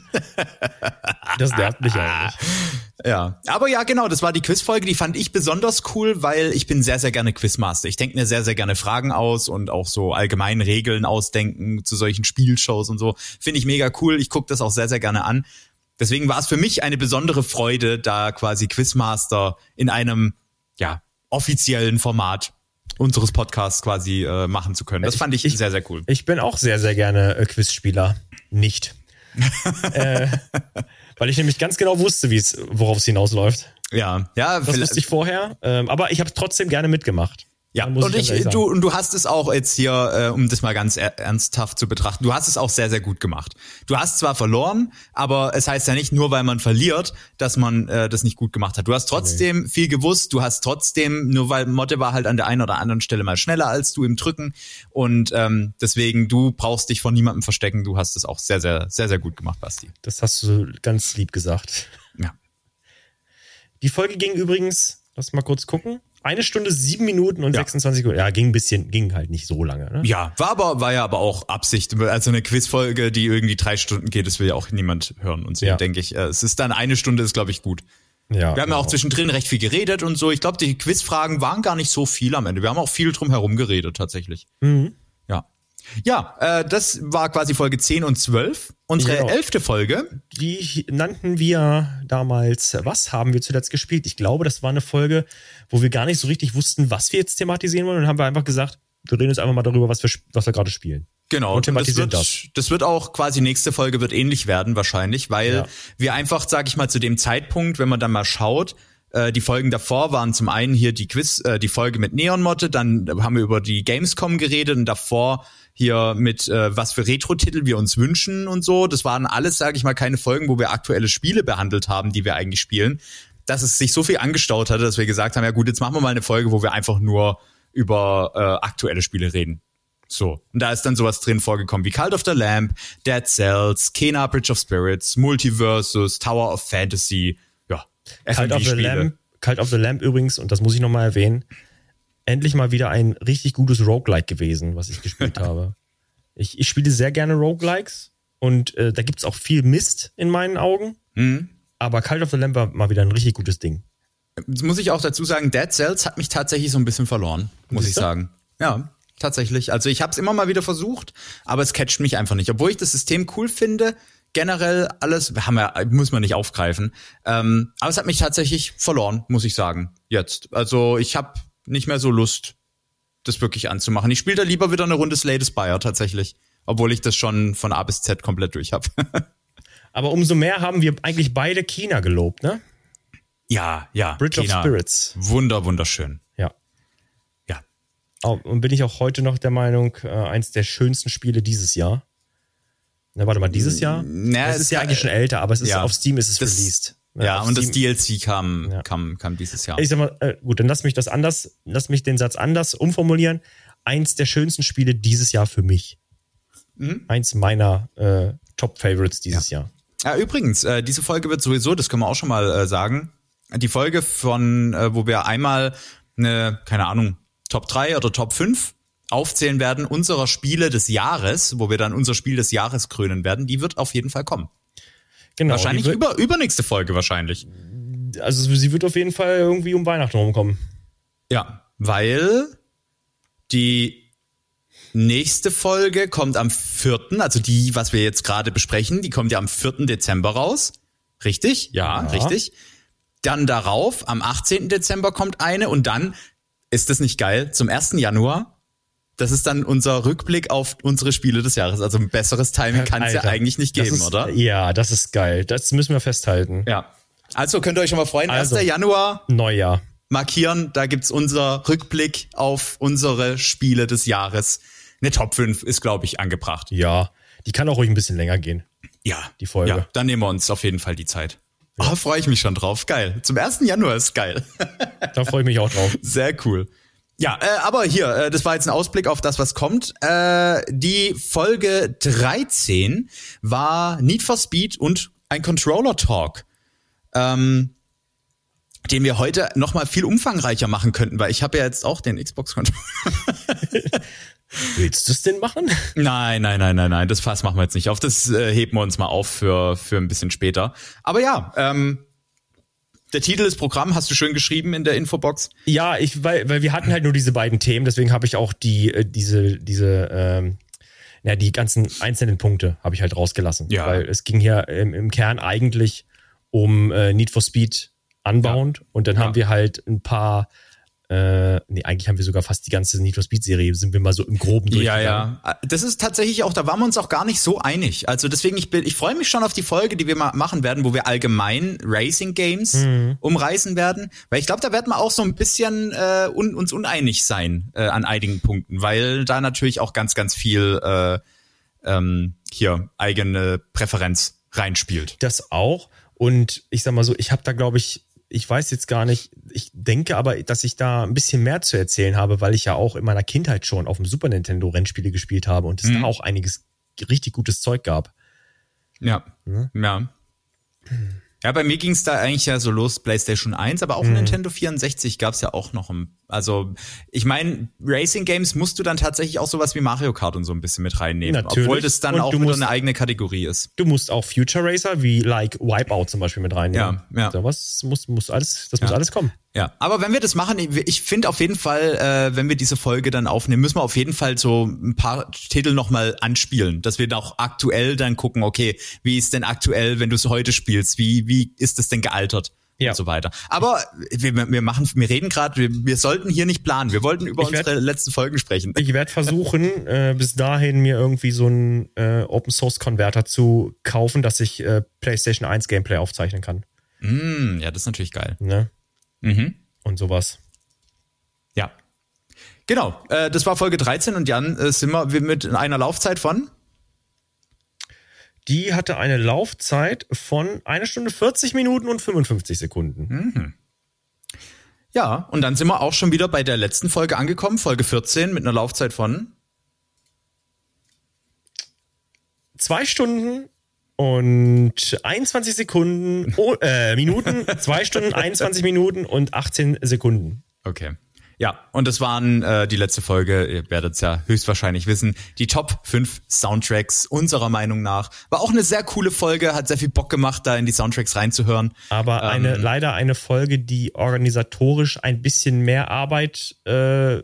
Speaker 1: Ja, aber ja, genau, das war die Quizfolge, die fand ich besonders cool, weil ich bin sehr, sehr gerne Quizmaster. Ich denke mir sehr, sehr gerne Fragen aus und auch so allgemein Regeln ausdenken zu solchen Spielshows und so. Finde ich mega cool, ich gucke das auch sehr, sehr gerne an. Deswegen war es für mich eine besondere Freude, da quasi Quizmaster in einem, offiziellen Format unseres Podcasts quasi machen zu können. Das fand ich sehr, sehr cool.
Speaker 2: Ich bin auch sehr, sehr gerne Quizspieler. Nicht. Weil ich nämlich ganz genau wusste, worauf es hinausläuft.
Speaker 1: Ja.
Speaker 2: Das wusste ich vorher, aber ich habe trotzdem gerne mitgemacht.
Speaker 1: Ja, und du hast es auch jetzt hier, um das mal ganz ernsthaft zu betrachten, du hast es auch sehr, sehr gut gemacht. Du hast zwar verloren, aber es heißt ja nicht nur, weil man verliert, dass man das nicht gut gemacht hat. Du hast trotzdem viel gewusst, du hast trotzdem, nur weil Motte war halt an der einen oder anderen Stelle mal schneller als du im Drücken und deswegen, du brauchst dich vor niemandem verstecken, du hast es auch sehr, sehr, sehr, sehr gut gemacht, Basti.
Speaker 2: Das hast du ganz lieb gesagt.
Speaker 1: Ja.
Speaker 2: Die Folge ging übrigens, lass mal kurz gucken, 1 Stunde, 7 Minuten und 26 Minuten. Ja, ging halt nicht so lange. Ne?
Speaker 1: Ja, war ja aber auch Absicht. Also eine Quizfolge, die irgendwie 3 Stunden geht, das will ja auch niemand hören. Und so denke ich, es ist dann 1 Stunde, ist glaube ich gut.
Speaker 2: Ja,
Speaker 1: wir haben ja auch zwischendrin recht viel geredet und so. Ich glaube, die Quizfragen waren gar nicht so viel am Ende. Wir haben auch viel drum herum geredet tatsächlich.
Speaker 2: Mhm.
Speaker 1: Ja, das war quasi Folge 10 und 12. Unsere 11. Folge.
Speaker 2: Die nannten wir damals, was haben wir zuletzt gespielt? Ich glaube, das war eine Folge, wo wir gar nicht so richtig wussten, was wir jetzt thematisieren wollen. Und dann haben wir einfach gesagt, wir reden jetzt einfach mal darüber, was wir gerade spielen.
Speaker 1: Genau,
Speaker 2: und thematisieren
Speaker 1: das wird auch quasi, nächste Folge wird ähnlich werden wahrscheinlich, weil wir einfach, sag ich mal, zu dem Zeitpunkt, wenn man dann mal schaut, die Folgen davor waren zum einen hier die Folge mit Neon-Motte, dann haben wir über die Gamescom geredet und davor hier mit was für Retro-Titel wir uns wünschen und so. Das waren alles, sage ich mal, keine Folgen, wo wir aktuelle Spiele behandelt haben, die wir eigentlich spielen. Dass es sich so viel angestaut hatte, dass wir gesagt haben, ja gut, jetzt machen wir mal eine Folge, wo wir einfach nur über aktuelle Spiele reden. So, und da ist dann sowas drin vorgekommen wie Cult of the Lamp, Dead Cells, Kena Bridge of Spirits, Multiversus, Tower of Fantasy,
Speaker 2: Cult of the Lamp übrigens, und das muss ich nochmal erwähnen, endlich mal wieder ein richtig gutes Roguelike gewesen, was ich gespielt habe. Ich spiele sehr gerne Roguelikes und da gibt's auch viel Mist in meinen Augen, aber Cult of the Lamp war mal wieder ein richtig gutes Ding.
Speaker 1: Jetzt muss ich auch dazu sagen, Dead Cells hat mich tatsächlich so ein bisschen verloren, muss ich sagen. Ja, tatsächlich. Also ich habe es immer mal wieder versucht, aber es catcht mich einfach nicht. Obwohl ich das System cool finde, generell alles, muss man nicht aufgreifen. Aber es hat mich tatsächlich verloren, muss ich sagen, jetzt. Also ich habe nicht mehr so Lust, das wirklich anzumachen. Ich spiele da lieber wieder eine Runde Slay the Spire tatsächlich, obwohl ich das schon von A bis Z komplett durch habe.
Speaker 2: Aber umso mehr haben wir eigentlich beide Kena gelobt, ne?
Speaker 1: Ja,
Speaker 2: Bridge
Speaker 1: Kena,
Speaker 2: of Spirits.
Speaker 1: Wunderschön.
Speaker 2: Ja.
Speaker 1: Ja.
Speaker 2: Und bin ich auch heute noch der Meinung, eins der schönsten Spiele dieses Jahr. Na, warte mal, dieses Jahr? Es ist ja eigentlich schon älter, aber auf Steam ist es released.
Speaker 1: Ja, und das DLC kam dieses Jahr.
Speaker 2: Ich sag mal, gut, dann lass mich den Satz anders umformulieren. Eins der schönsten Spiele dieses Jahr für mich. Eins meiner Top-Favorites dieses Jahr.
Speaker 1: Ja, übrigens, diese Folge wird sowieso, das können wir auch schon mal sagen, die Folge von, wo wir einmal eine, keine Ahnung, Top 3 oder Top 5 aufzählen werden, unserer Spiele des Jahres, wo wir dann unser Spiel des Jahres krönen werden, die wird auf jeden Fall kommen.
Speaker 2: Genau.
Speaker 1: Wahrscheinlich übernächste Folge wahrscheinlich.
Speaker 2: Also sie wird auf jeden Fall irgendwie um Weihnachten rumkommen.
Speaker 1: Ja, weil die nächste Folge kommt am 4., also die, was wir jetzt gerade besprechen, die kommt ja am 4. Dezember raus. Richtig? Ja, richtig. Dann darauf, am 18. Dezember kommt eine und dann, ist das nicht geil, zum 1. Januar, das ist dann unser Rückblick auf unsere Spiele des Jahres. Also ein besseres Timing kann es ja eigentlich nicht geben, oder?
Speaker 2: Ja, das ist geil. Das müssen wir festhalten.
Speaker 1: Ja. Also könnt ihr euch schon mal freuen. 1. Januar.
Speaker 2: Neujahr.
Speaker 1: Markieren, da gibt's unser Rückblick auf unsere Spiele des Jahres. Eine Top 5 ist, glaube ich, angebracht.
Speaker 2: Ja, die kann auch ruhig ein bisschen länger gehen.
Speaker 1: Ja.
Speaker 2: Die Folge.
Speaker 1: Ja, dann nehmen wir uns auf jeden Fall die Zeit. Ja. Oh, freue ich mich schon drauf. Geil. Zum 1. Januar ist geil.
Speaker 2: Da freue ich mich auch drauf.
Speaker 1: Sehr cool. Ja, aber hier, das war jetzt ein Ausblick auf das, was kommt. Die Folge 13 war Need for Speed und ein Controller-Talk, den wir heute noch mal viel umfangreicher machen könnten, weil ich habe ja jetzt auch den Xbox-Controller.
Speaker 2: Willst du es denn machen?
Speaker 1: Nein, das Fass machen wir jetzt nicht auf. Das heben wir uns mal auf für ein bisschen später. Aber ja, der Titel des Programms hast du schön geschrieben in der Infobox.
Speaker 2: Ja, weil wir hatten halt nur diese beiden Themen, deswegen habe ich auch die ganzen einzelnen Punkte habe ich halt rausgelassen.
Speaker 1: Ja.
Speaker 2: Weil es ging hier im Kern eigentlich um Need for Speed Unbound und dann haben wir halt ein paar Eigentlich haben wir sogar fast die ganze Need for Speed Serie, sind wir mal so im Groben durchgegangen.
Speaker 1: Ja. Das ist tatsächlich auch, da waren wir uns auch gar nicht so einig. Also deswegen, ich freue mich schon auf die Folge, die wir mal machen werden, wo wir allgemein Racing Games umreißen werden. Weil ich glaube, da werden wir auch so ein bisschen uns uneinig sein an einigen Punkten, weil da natürlich auch ganz, ganz viel hier eigene Präferenz reinspielt.
Speaker 2: Das auch. Und ich sag mal so, ich habe da, glaube ich weiß jetzt gar nicht, ich denke aber, dass ich da ein bisschen mehr zu erzählen habe, weil ich ja auch in meiner Kindheit schon auf dem Super Nintendo Rennspiele gespielt habe und es da auch einiges richtig gutes Zeug gab.
Speaker 1: Ja. Ja, bei mir ging es da eigentlich ja so los, PlayStation 1, aber auch Nintendo 64 gab's ja auch noch. Also, ich meine, Racing Games musst du dann tatsächlich auch sowas wie Mario Kart und so ein bisschen mit reinnehmen.
Speaker 2: Natürlich.
Speaker 1: Obwohl das dann
Speaker 2: Und
Speaker 1: auch wieder eine eigene Kategorie ist.
Speaker 2: Du musst auch Future Racer wie Wipeout zum Beispiel mit reinnehmen.
Speaker 1: Ja.
Speaker 2: Das muss alles kommen.
Speaker 1: Ja, aber wenn wir das machen, ich finde auf jeden Fall, wenn wir diese Folge dann aufnehmen, müssen wir auf jeden Fall so ein paar Titel nochmal anspielen, dass wir auch aktuell dann gucken, okay, wie ist denn aktuell, wenn du es heute spielst, wie ist es denn gealtert und so weiter. Aber wir reden gerade, wir sollten hier nicht planen, wir wollten über unsere letzten Folgen sprechen.
Speaker 2: Ich werde versuchen, bis dahin mir irgendwie so einen Open-Source-Converter zu kaufen, dass ich PlayStation 1 Gameplay aufzeichnen kann.
Speaker 1: Ja, das ist natürlich geil.
Speaker 2: Ne? Und sowas.
Speaker 1: Ja. Genau, das war Folge 13 und Jan, sind wir mit einer Laufzeit von?
Speaker 2: Die hatte eine Laufzeit von 1 Stunde 40 Minuten und 55 Sekunden.
Speaker 1: Ja, und dann sind wir auch schon wieder bei der letzten Folge angekommen, Folge 14 mit einer Laufzeit von
Speaker 2: 2 Stunden und 21 Sekunden, Minuten, 2 Stunden, 21 Minuten und 18 Sekunden.
Speaker 1: Okay. Ja, und das waren die letzte Folge, ihr werdet es ja höchstwahrscheinlich wissen, die Top 5 Soundtracks unserer Meinung nach. War auch eine sehr coole Folge, hat sehr viel Bock gemacht, da in die Soundtracks reinzuhören.
Speaker 2: Aber leider eine Folge, die organisatorisch ein bisschen mehr Arbeit, oder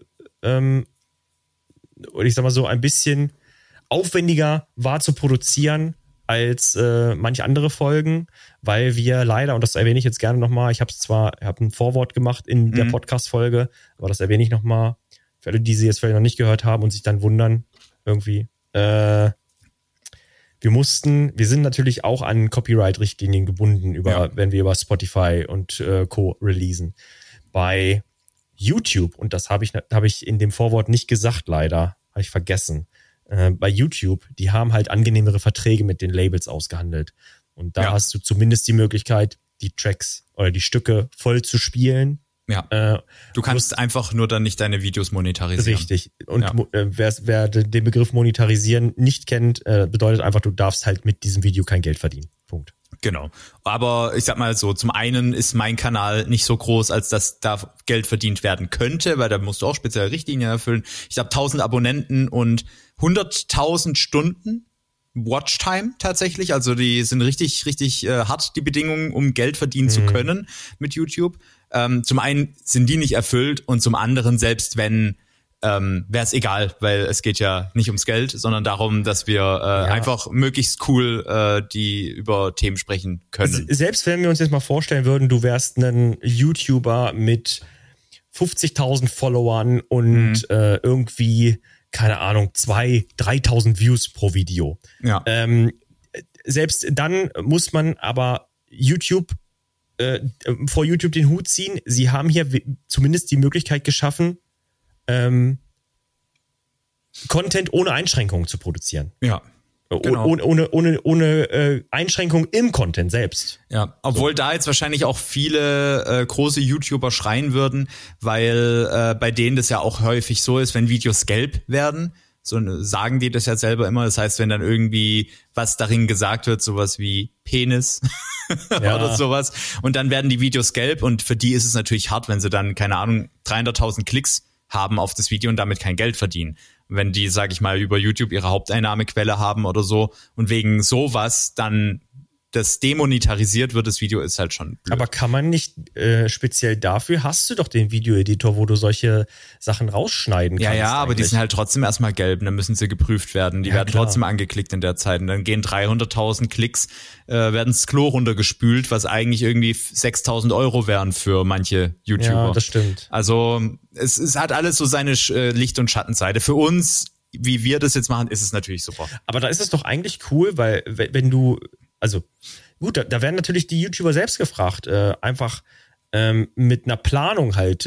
Speaker 2: ich sag mal so, ein bisschen aufwendiger war zu produzieren als manche andere Folgen, weil wir leider, und das erwähne ich jetzt gerne nochmal, ich habe ein Vorwort gemacht in der Podcast-Folge, aber das erwähne ich nochmal für alle, die sie jetzt vielleicht noch nicht gehört haben und sich dann wundern, irgendwie. Wir sind natürlich auch an Copyright-Richtlinien gebunden, wenn wir über Spotify und Co. releasen. Bei YouTube, und das habe ich in dem Vorwort nicht gesagt, leider, habe ich vergessen. Bei YouTube, die haben halt angenehmere Verträge mit den Labels ausgehandelt. Und da hast du zumindest die Möglichkeit, die Tracks oder die Stücke voll zu spielen.
Speaker 1: Ja. Du kannst einfach nur dann nicht deine Videos monetarisieren.
Speaker 2: Richtig. Und wer den Begriff monetarisieren nicht kennt, bedeutet einfach, du darfst halt mit diesem Video kein Geld verdienen. Punkt.
Speaker 1: Genau. Aber ich sag mal so, zum einen ist mein Kanal nicht so groß, als dass da Geld verdient werden könnte, weil da musst du auch spezielle Richtlinien erfüllen. Ich habe 1000 Abonnenten und 100.000 Stunden Watchtime tatsächlich. Also die sind richtig, richtig hart, die Bedingungen, um Geld verdienen zu können mit YouTube. Zum einen sind die nicht erfüllt und zum anderen, selbst wenn, wäre es egal, weil es geht ja nicht ums Geld, sondern darum, dass wir einfach möglichst cool die über Themen sprechen können.
Speaker 2: Selbst wenn wir uns jetzt mal vorstellen würden, du wärst ein YouTuber mit 50.000 Followern und irgendwie, keine Ahnung, 2.000, 3.000 Views pro Video.
Speaker 1: Ja.
Speaker 2: Selbst dann muss man aber vor YouTube den Hut ziehen. Sie haben hier zumindest die Möglichkeit geschaffen, Content ohne Einschränkungen zu produzieren.
Speaker 1: Ja. Genau.
Speaker 2: Ohne Einschränkung im Content selbst.
Speaker 1: Ja, obwohl da jetzt wahrscheinlich auch viele große YouTuber schreien würden, weil bei denen das ja auch häufig so ist, wenn Videos gelb werden, so sagen die das ja selber immer. Das heißt, wenn dann irgendwie was darin gesagt wird, sowas wie Penis oder sowas, und dann werden die Videos gelb und für die ist es natürlich hart, wenn sie dann, keine Ahnung, 300.000 Klicks haben auf das Video und damit kein Geld verdienen. Wenn die, sag ich mal, über YouTube ihre Haupteinnahmequelle haben oder so und wegen sowas dann das demonetarisiert wird, das Video, ist halt schon blöd.
Speaker 2: Aber kann man nicht speziell dafür, hast du doch den Videoeditor, wo du solche Sachen rausschneiden kannst.
Speaker 1: Ja, aber die
Speaker 2: eigentlich.
Speaker 1: sind halt trotzdem erstmal gelb, dann müssen sie geprüft werden. Die werden
Speaker 2: klar.
Speaker 1: trotzdem angeklickt in der Zeit. Und dann gehen 300.000 Klicks, werden ins Klo runtergespült, was eigentlich irgendwie 6.000 Euro wären für manche YouTuber.
Speaker 2: Ja, das stimmt.
Speaker 1: Also es hat alles so seine Licht- und Schattenseite. Für uns, wie wir das jetzt machen, ist es natürlich super.
Speaker 2: Aber da ist es doch eigentlich cool, weil wenn du, also gut, da werden natürlich die YouTuber selbst gefragt, einfach mit einer Planung halt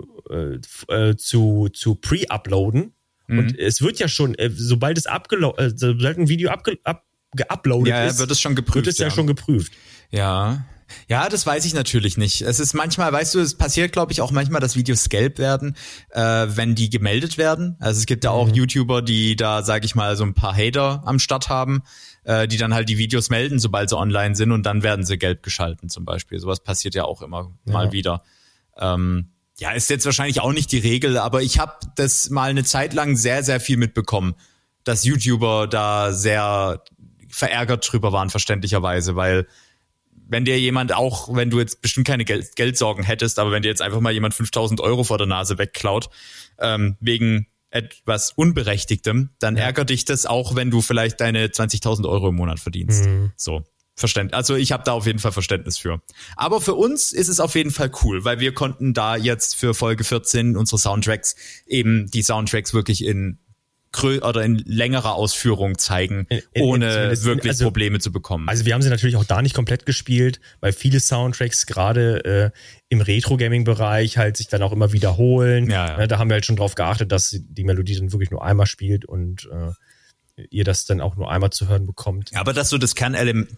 Speaker 2: zu pre-uploaden. Und es wird ja schon, sobald ein Video geuploadet ist,
Speaker 1: wird es schon geprüft.
Speaker 2: Wird es ja schon geprüft.
Speaker 1: Ja. Ja, das weiß ich natürlich nicht. Es ist manchmal, weißt du, es passiert, glaube ich, auch manchmal, dass Videos gelb werden, wenn die gemeldet werden. Also es gibt ja auch YouTuber, die da, sag ich mal, so ein paar Hater am Start haben, die dann halt die Videos melden, sobald sie online sind, und dann werden sie gelb geschalten zum Beispiel. Sowas passiert ja auch immer mal wieder. Ja, ist jetzt wahrscheinlich auch nicht die Regel, aber ich habe das mal eine Zeit lang sehr, sehr viel mitbekommen, dass YouTuber da sehr verärgert drüber waren, verständlicherweise, weil wenn dir jemand, auch wenn du jetzt bestimmt keine Geldsorgen hättest, aber wenn dir jetzt einfach mal jemand 5.000 Euro vor der Nase wegklaut, wegen etwas Unberechtigtem, dann ärgert dich das auch, wenn du vielleicht deine 20.000 Euro im Monat verdienst. So. Also ich habe da auf jeden Fall Verständnis für. Aber für uns ist es auf jeden Fall cool, weil wir konnten da jetzt für Folge 14 unsere Soundtracks eben die Soundtracks wirklich in längerer Ausführung zeigen, ohne wirklich Probleme zu bekommen.
Speaker 2: Also wir haben sie natürlich auch da nicht komplett gespielt, weil viele Soundtracks gerade im Retro-Gaming-Bereich halt sich dann auch immer wiederholen.
Speaker 1: Ja.
Speaker 2: Da haben wir halt schon drauf geachtet, dass die Melodie dann wirklich nur einmal spielt und ihr das dann auch nur einmal zu hören bekommt.
Speaker 1: Ja, aber das so das Kernelement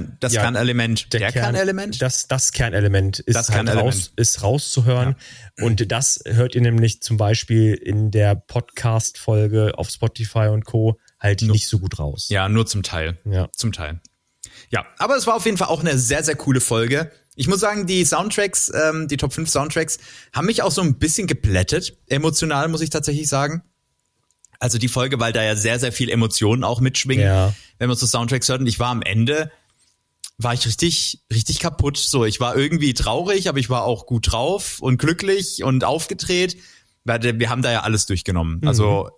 Speaker 2: ist rauszuhören. Ja. Und das hört ihr nämlich zum Beispiel in der Podcast-Folge auf Spotify und Co. halt nicht so gut raus.
Speaker 1: Ja, nur zum Teil.
Speaker 2: Ja.
Speaker 1: Zum Teil. Ja, aber es war auf jeden Fall auch eine sehr, sehr coole Folge. Ich muss sagen, die Soundtracks, die Top 5 Soundtracks haben mich auch so ein bisschen geplättet. Emotional, muss ich tatsächlich sagen. Also die Folge, weil da ja sehr, sehr viel Emotionen auch mitschwingen, wenn man so Soundtracks hört. Und ich war am Ende, war ich richtig, richtig kaputt. So, ich war irgendwie traurig, aber ich war auch gut drauf und glücklich und aufgedreht. Weil wir haben da ja alles durchgenommen. Also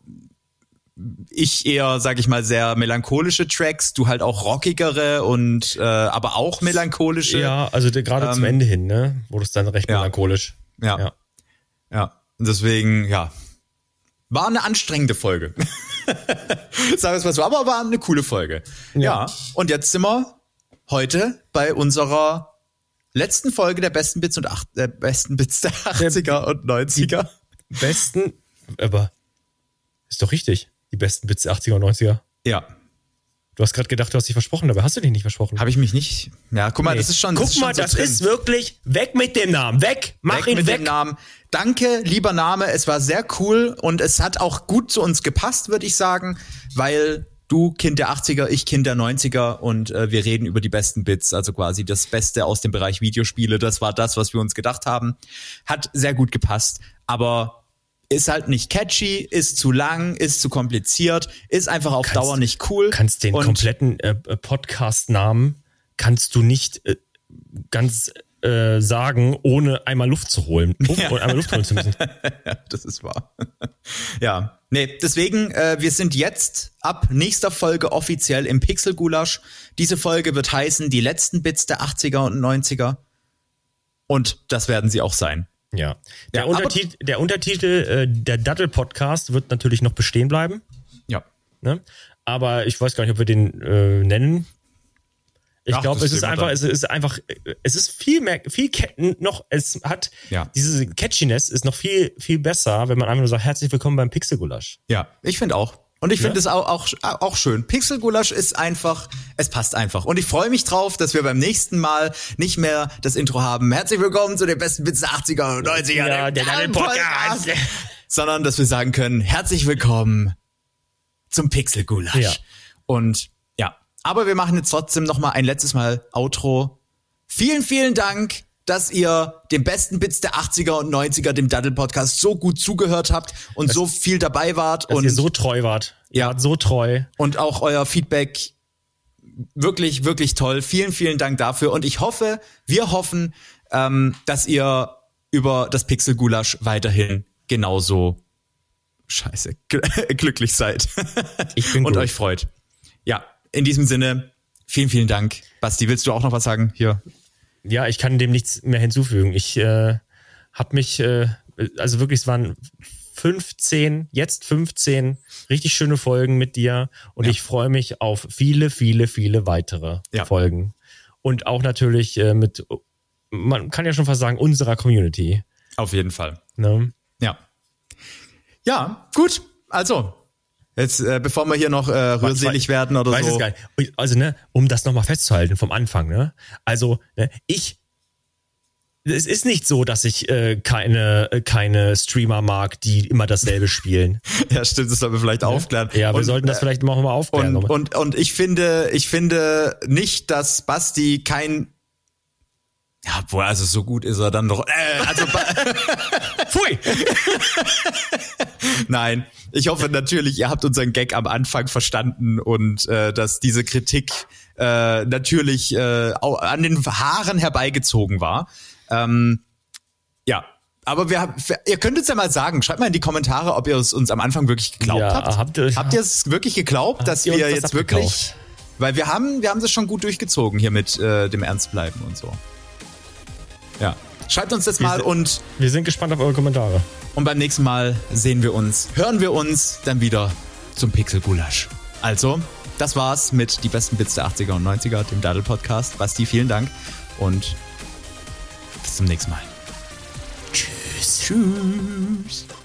Speaker 1: ich eher, sag ich mal, sehr melancholische Tracks, du halt auch rockigere und aber auch melancholische.
Speaker 2: Ja, also gerade zum Ende hin, ne, wurde es dann recht melancholisch.
Speaker 1: Ja. Und deswegen, war eine anstrengende Folge. Sagen wir es mal so, aber war eine coole Folge. Ja. Und jetzt sind wir heute bei unserer letzten Folge der besten Bits der 80er und 90er.
Speaker 2: Aber ist doch richtig. Die besten Bits der 80er und 90er.
Speaker 1: Ja.
Speaker 2: Du hast gerade gedacht, du hast dich versprochen, aber hast du dich nicht versprochen?
Speaker 1: Habe ich mich nicht? Ja, guck mal, das ist schon.
Speaker 2: Guck mal, das ist wirklich weg mit dem Namen. Mach ihn weg.
Speaker 1: Mit dem Namen. Danke, lieber Name. Es war sehr cool und es hat auch gut zu uns gepasst, würde ich sagen, weil du Kind der 80er, ich Kind der 90er und wir reden über die besten Bits, also quasi das Beste aus dem Bereich Videospiele. Das war das, was wir uns gedacht haben. Hat sehr gut gepasst, aber ist halt nicht catchy, ist zu lang, ist zu kompliziert, ist einfach auf Dauer nicht cool.
Speaker 2: Kannst den kompletten Podcast-Namen kannst du nicht ganz sagen, ohne einmal Luft zu holen. Einmal Luft holen zu müssen.
Speaker 1: Das ist wahr. Ja, nee, deswegen, wir sind jetzt ab nächster Folge offiziell im Pixel-Gulasch. Diese Folge wird heißen, die letzten Bits der 80er und 90er. Und das werden sie auch sein.
Speaker 2: Ja. Der Untertitel, der Daddel-Podcast wird natürlich noch bestehen bleiben.
Speaker 1: Ja.
Speaker 2: Ne? Aber ich weiß gar nicht, ob wir den nennen. Ich glaube, es ist viel mehr, es hat diese Catchiness ist noch viel, viel besser, wenn man einfach nur sagt, herzlich willkommen beim Pixel-Gulasch.
Speaker 1: Ja, ich finde auch. Und ich finde es auch schön. Pixel-Gulasch ist einfach, es passt einfach. Und ich freue mich drauf, dass wir beim nächsten Mal nicht mehr das Intro haben. Herzlich willkommen zu den besten Bits der 80er und 90er.
Speaker 2: Ja, der Podcast.
Speaker 1: Sondern, dass wir sagen können, herzlich willkommen zum Pixel-Gulasch.
Speaker 2: Ja.
Speaker 1: Und aber wir machen jetzt trotzdem noch mal ein letztes Mal Outro. Vielen, vielen Dank, dass ihr den besten Bits der 80er und 90er, dem Daddel-Podcast, so gut zugehört habt und so viel dabei wart.
Speaker 2: Dass ihr so treu wart. Ihr wart so treu.
Speaker 1: Und auch euer Feedback wirklich, wirklich toll. Vielen, vielen Dank dafür. Und wir hoffen, dass ihr über das Pixel-Gulasch weiterhin genauso glücklich seid.
Speaker 2: Ich bin
Speaker 1: und
Speaker 2: gut.
Speaker 1: euch freut. Ja, in diesem Sinne, vielen, vielen Dank. Basti, willst du auch noch was sagen? Hier.
Speaker 2: Ja, ich kann dem nichts mehr hinzufügen. Ich habe mich, also wirklich, es waren 15 richtig schöne Folgen mit dir und ich freue mich auf viele, viele, viele weitere Folgen. Und auch natürlich man kann ja schon fast sagen, unserer Community.
Speaker 1: Auf jeden Fall.
Speaker 2: Ne?
Speaker 1: Ja. Ja, gut. Also, jetzt, bevor wir hier noch rührselig werden oder
Speaker 2: weiß
Speaker 1: so.
Speaker 2: Es gar nicht. Also, ne, um das nochmal festzuhalten vom Anfang, ne? Also, ne, es ist nicht so, dass ich keine Streamer mag, die immer dasselbe spielen.
Speaker 1: Ja, stimmt, das sollten wir vielleicht aufklären.
Speaker 2: Ja, wir sollten das vielleicht mal aufklären.
Speaker 1: Und ich finde nicht, dass Basti kein... Ja, boah, also so gut ist er dann doch.
Speaker 2: Pfui!
Speaker 1: Nein, ich hoffe natürlich, ihr habt unseren Gag am Anfang verstanden und dass diese Kritik natürlich an den Haaren herbeigezogen war. Ja, aber ihr könnt uns ja mal sagen, schreibt mal in die Kommentare, ob ihr es uns am Anfang wirklich geglaubt habt. Habt ihr es wirklich geglaubt, dass wir jetzt wirklich... Weil wir haben das schon gut durchgezogen hier mit dem Ernstbleiben und so. Ja, schreibt uns das mal und...
Speaker 2: Wir sind gespannt auf eure Kommentare.
Speaker 1: Und beim nächsten Mal hören wir uns dann wieder zum Pixel-Gulasch. Also, das war's mit die besten Bits der 80er und 90er, dem Daddel-Podcast. Basti, vielen Dank und bis zum nächsten Mal. Tschüss.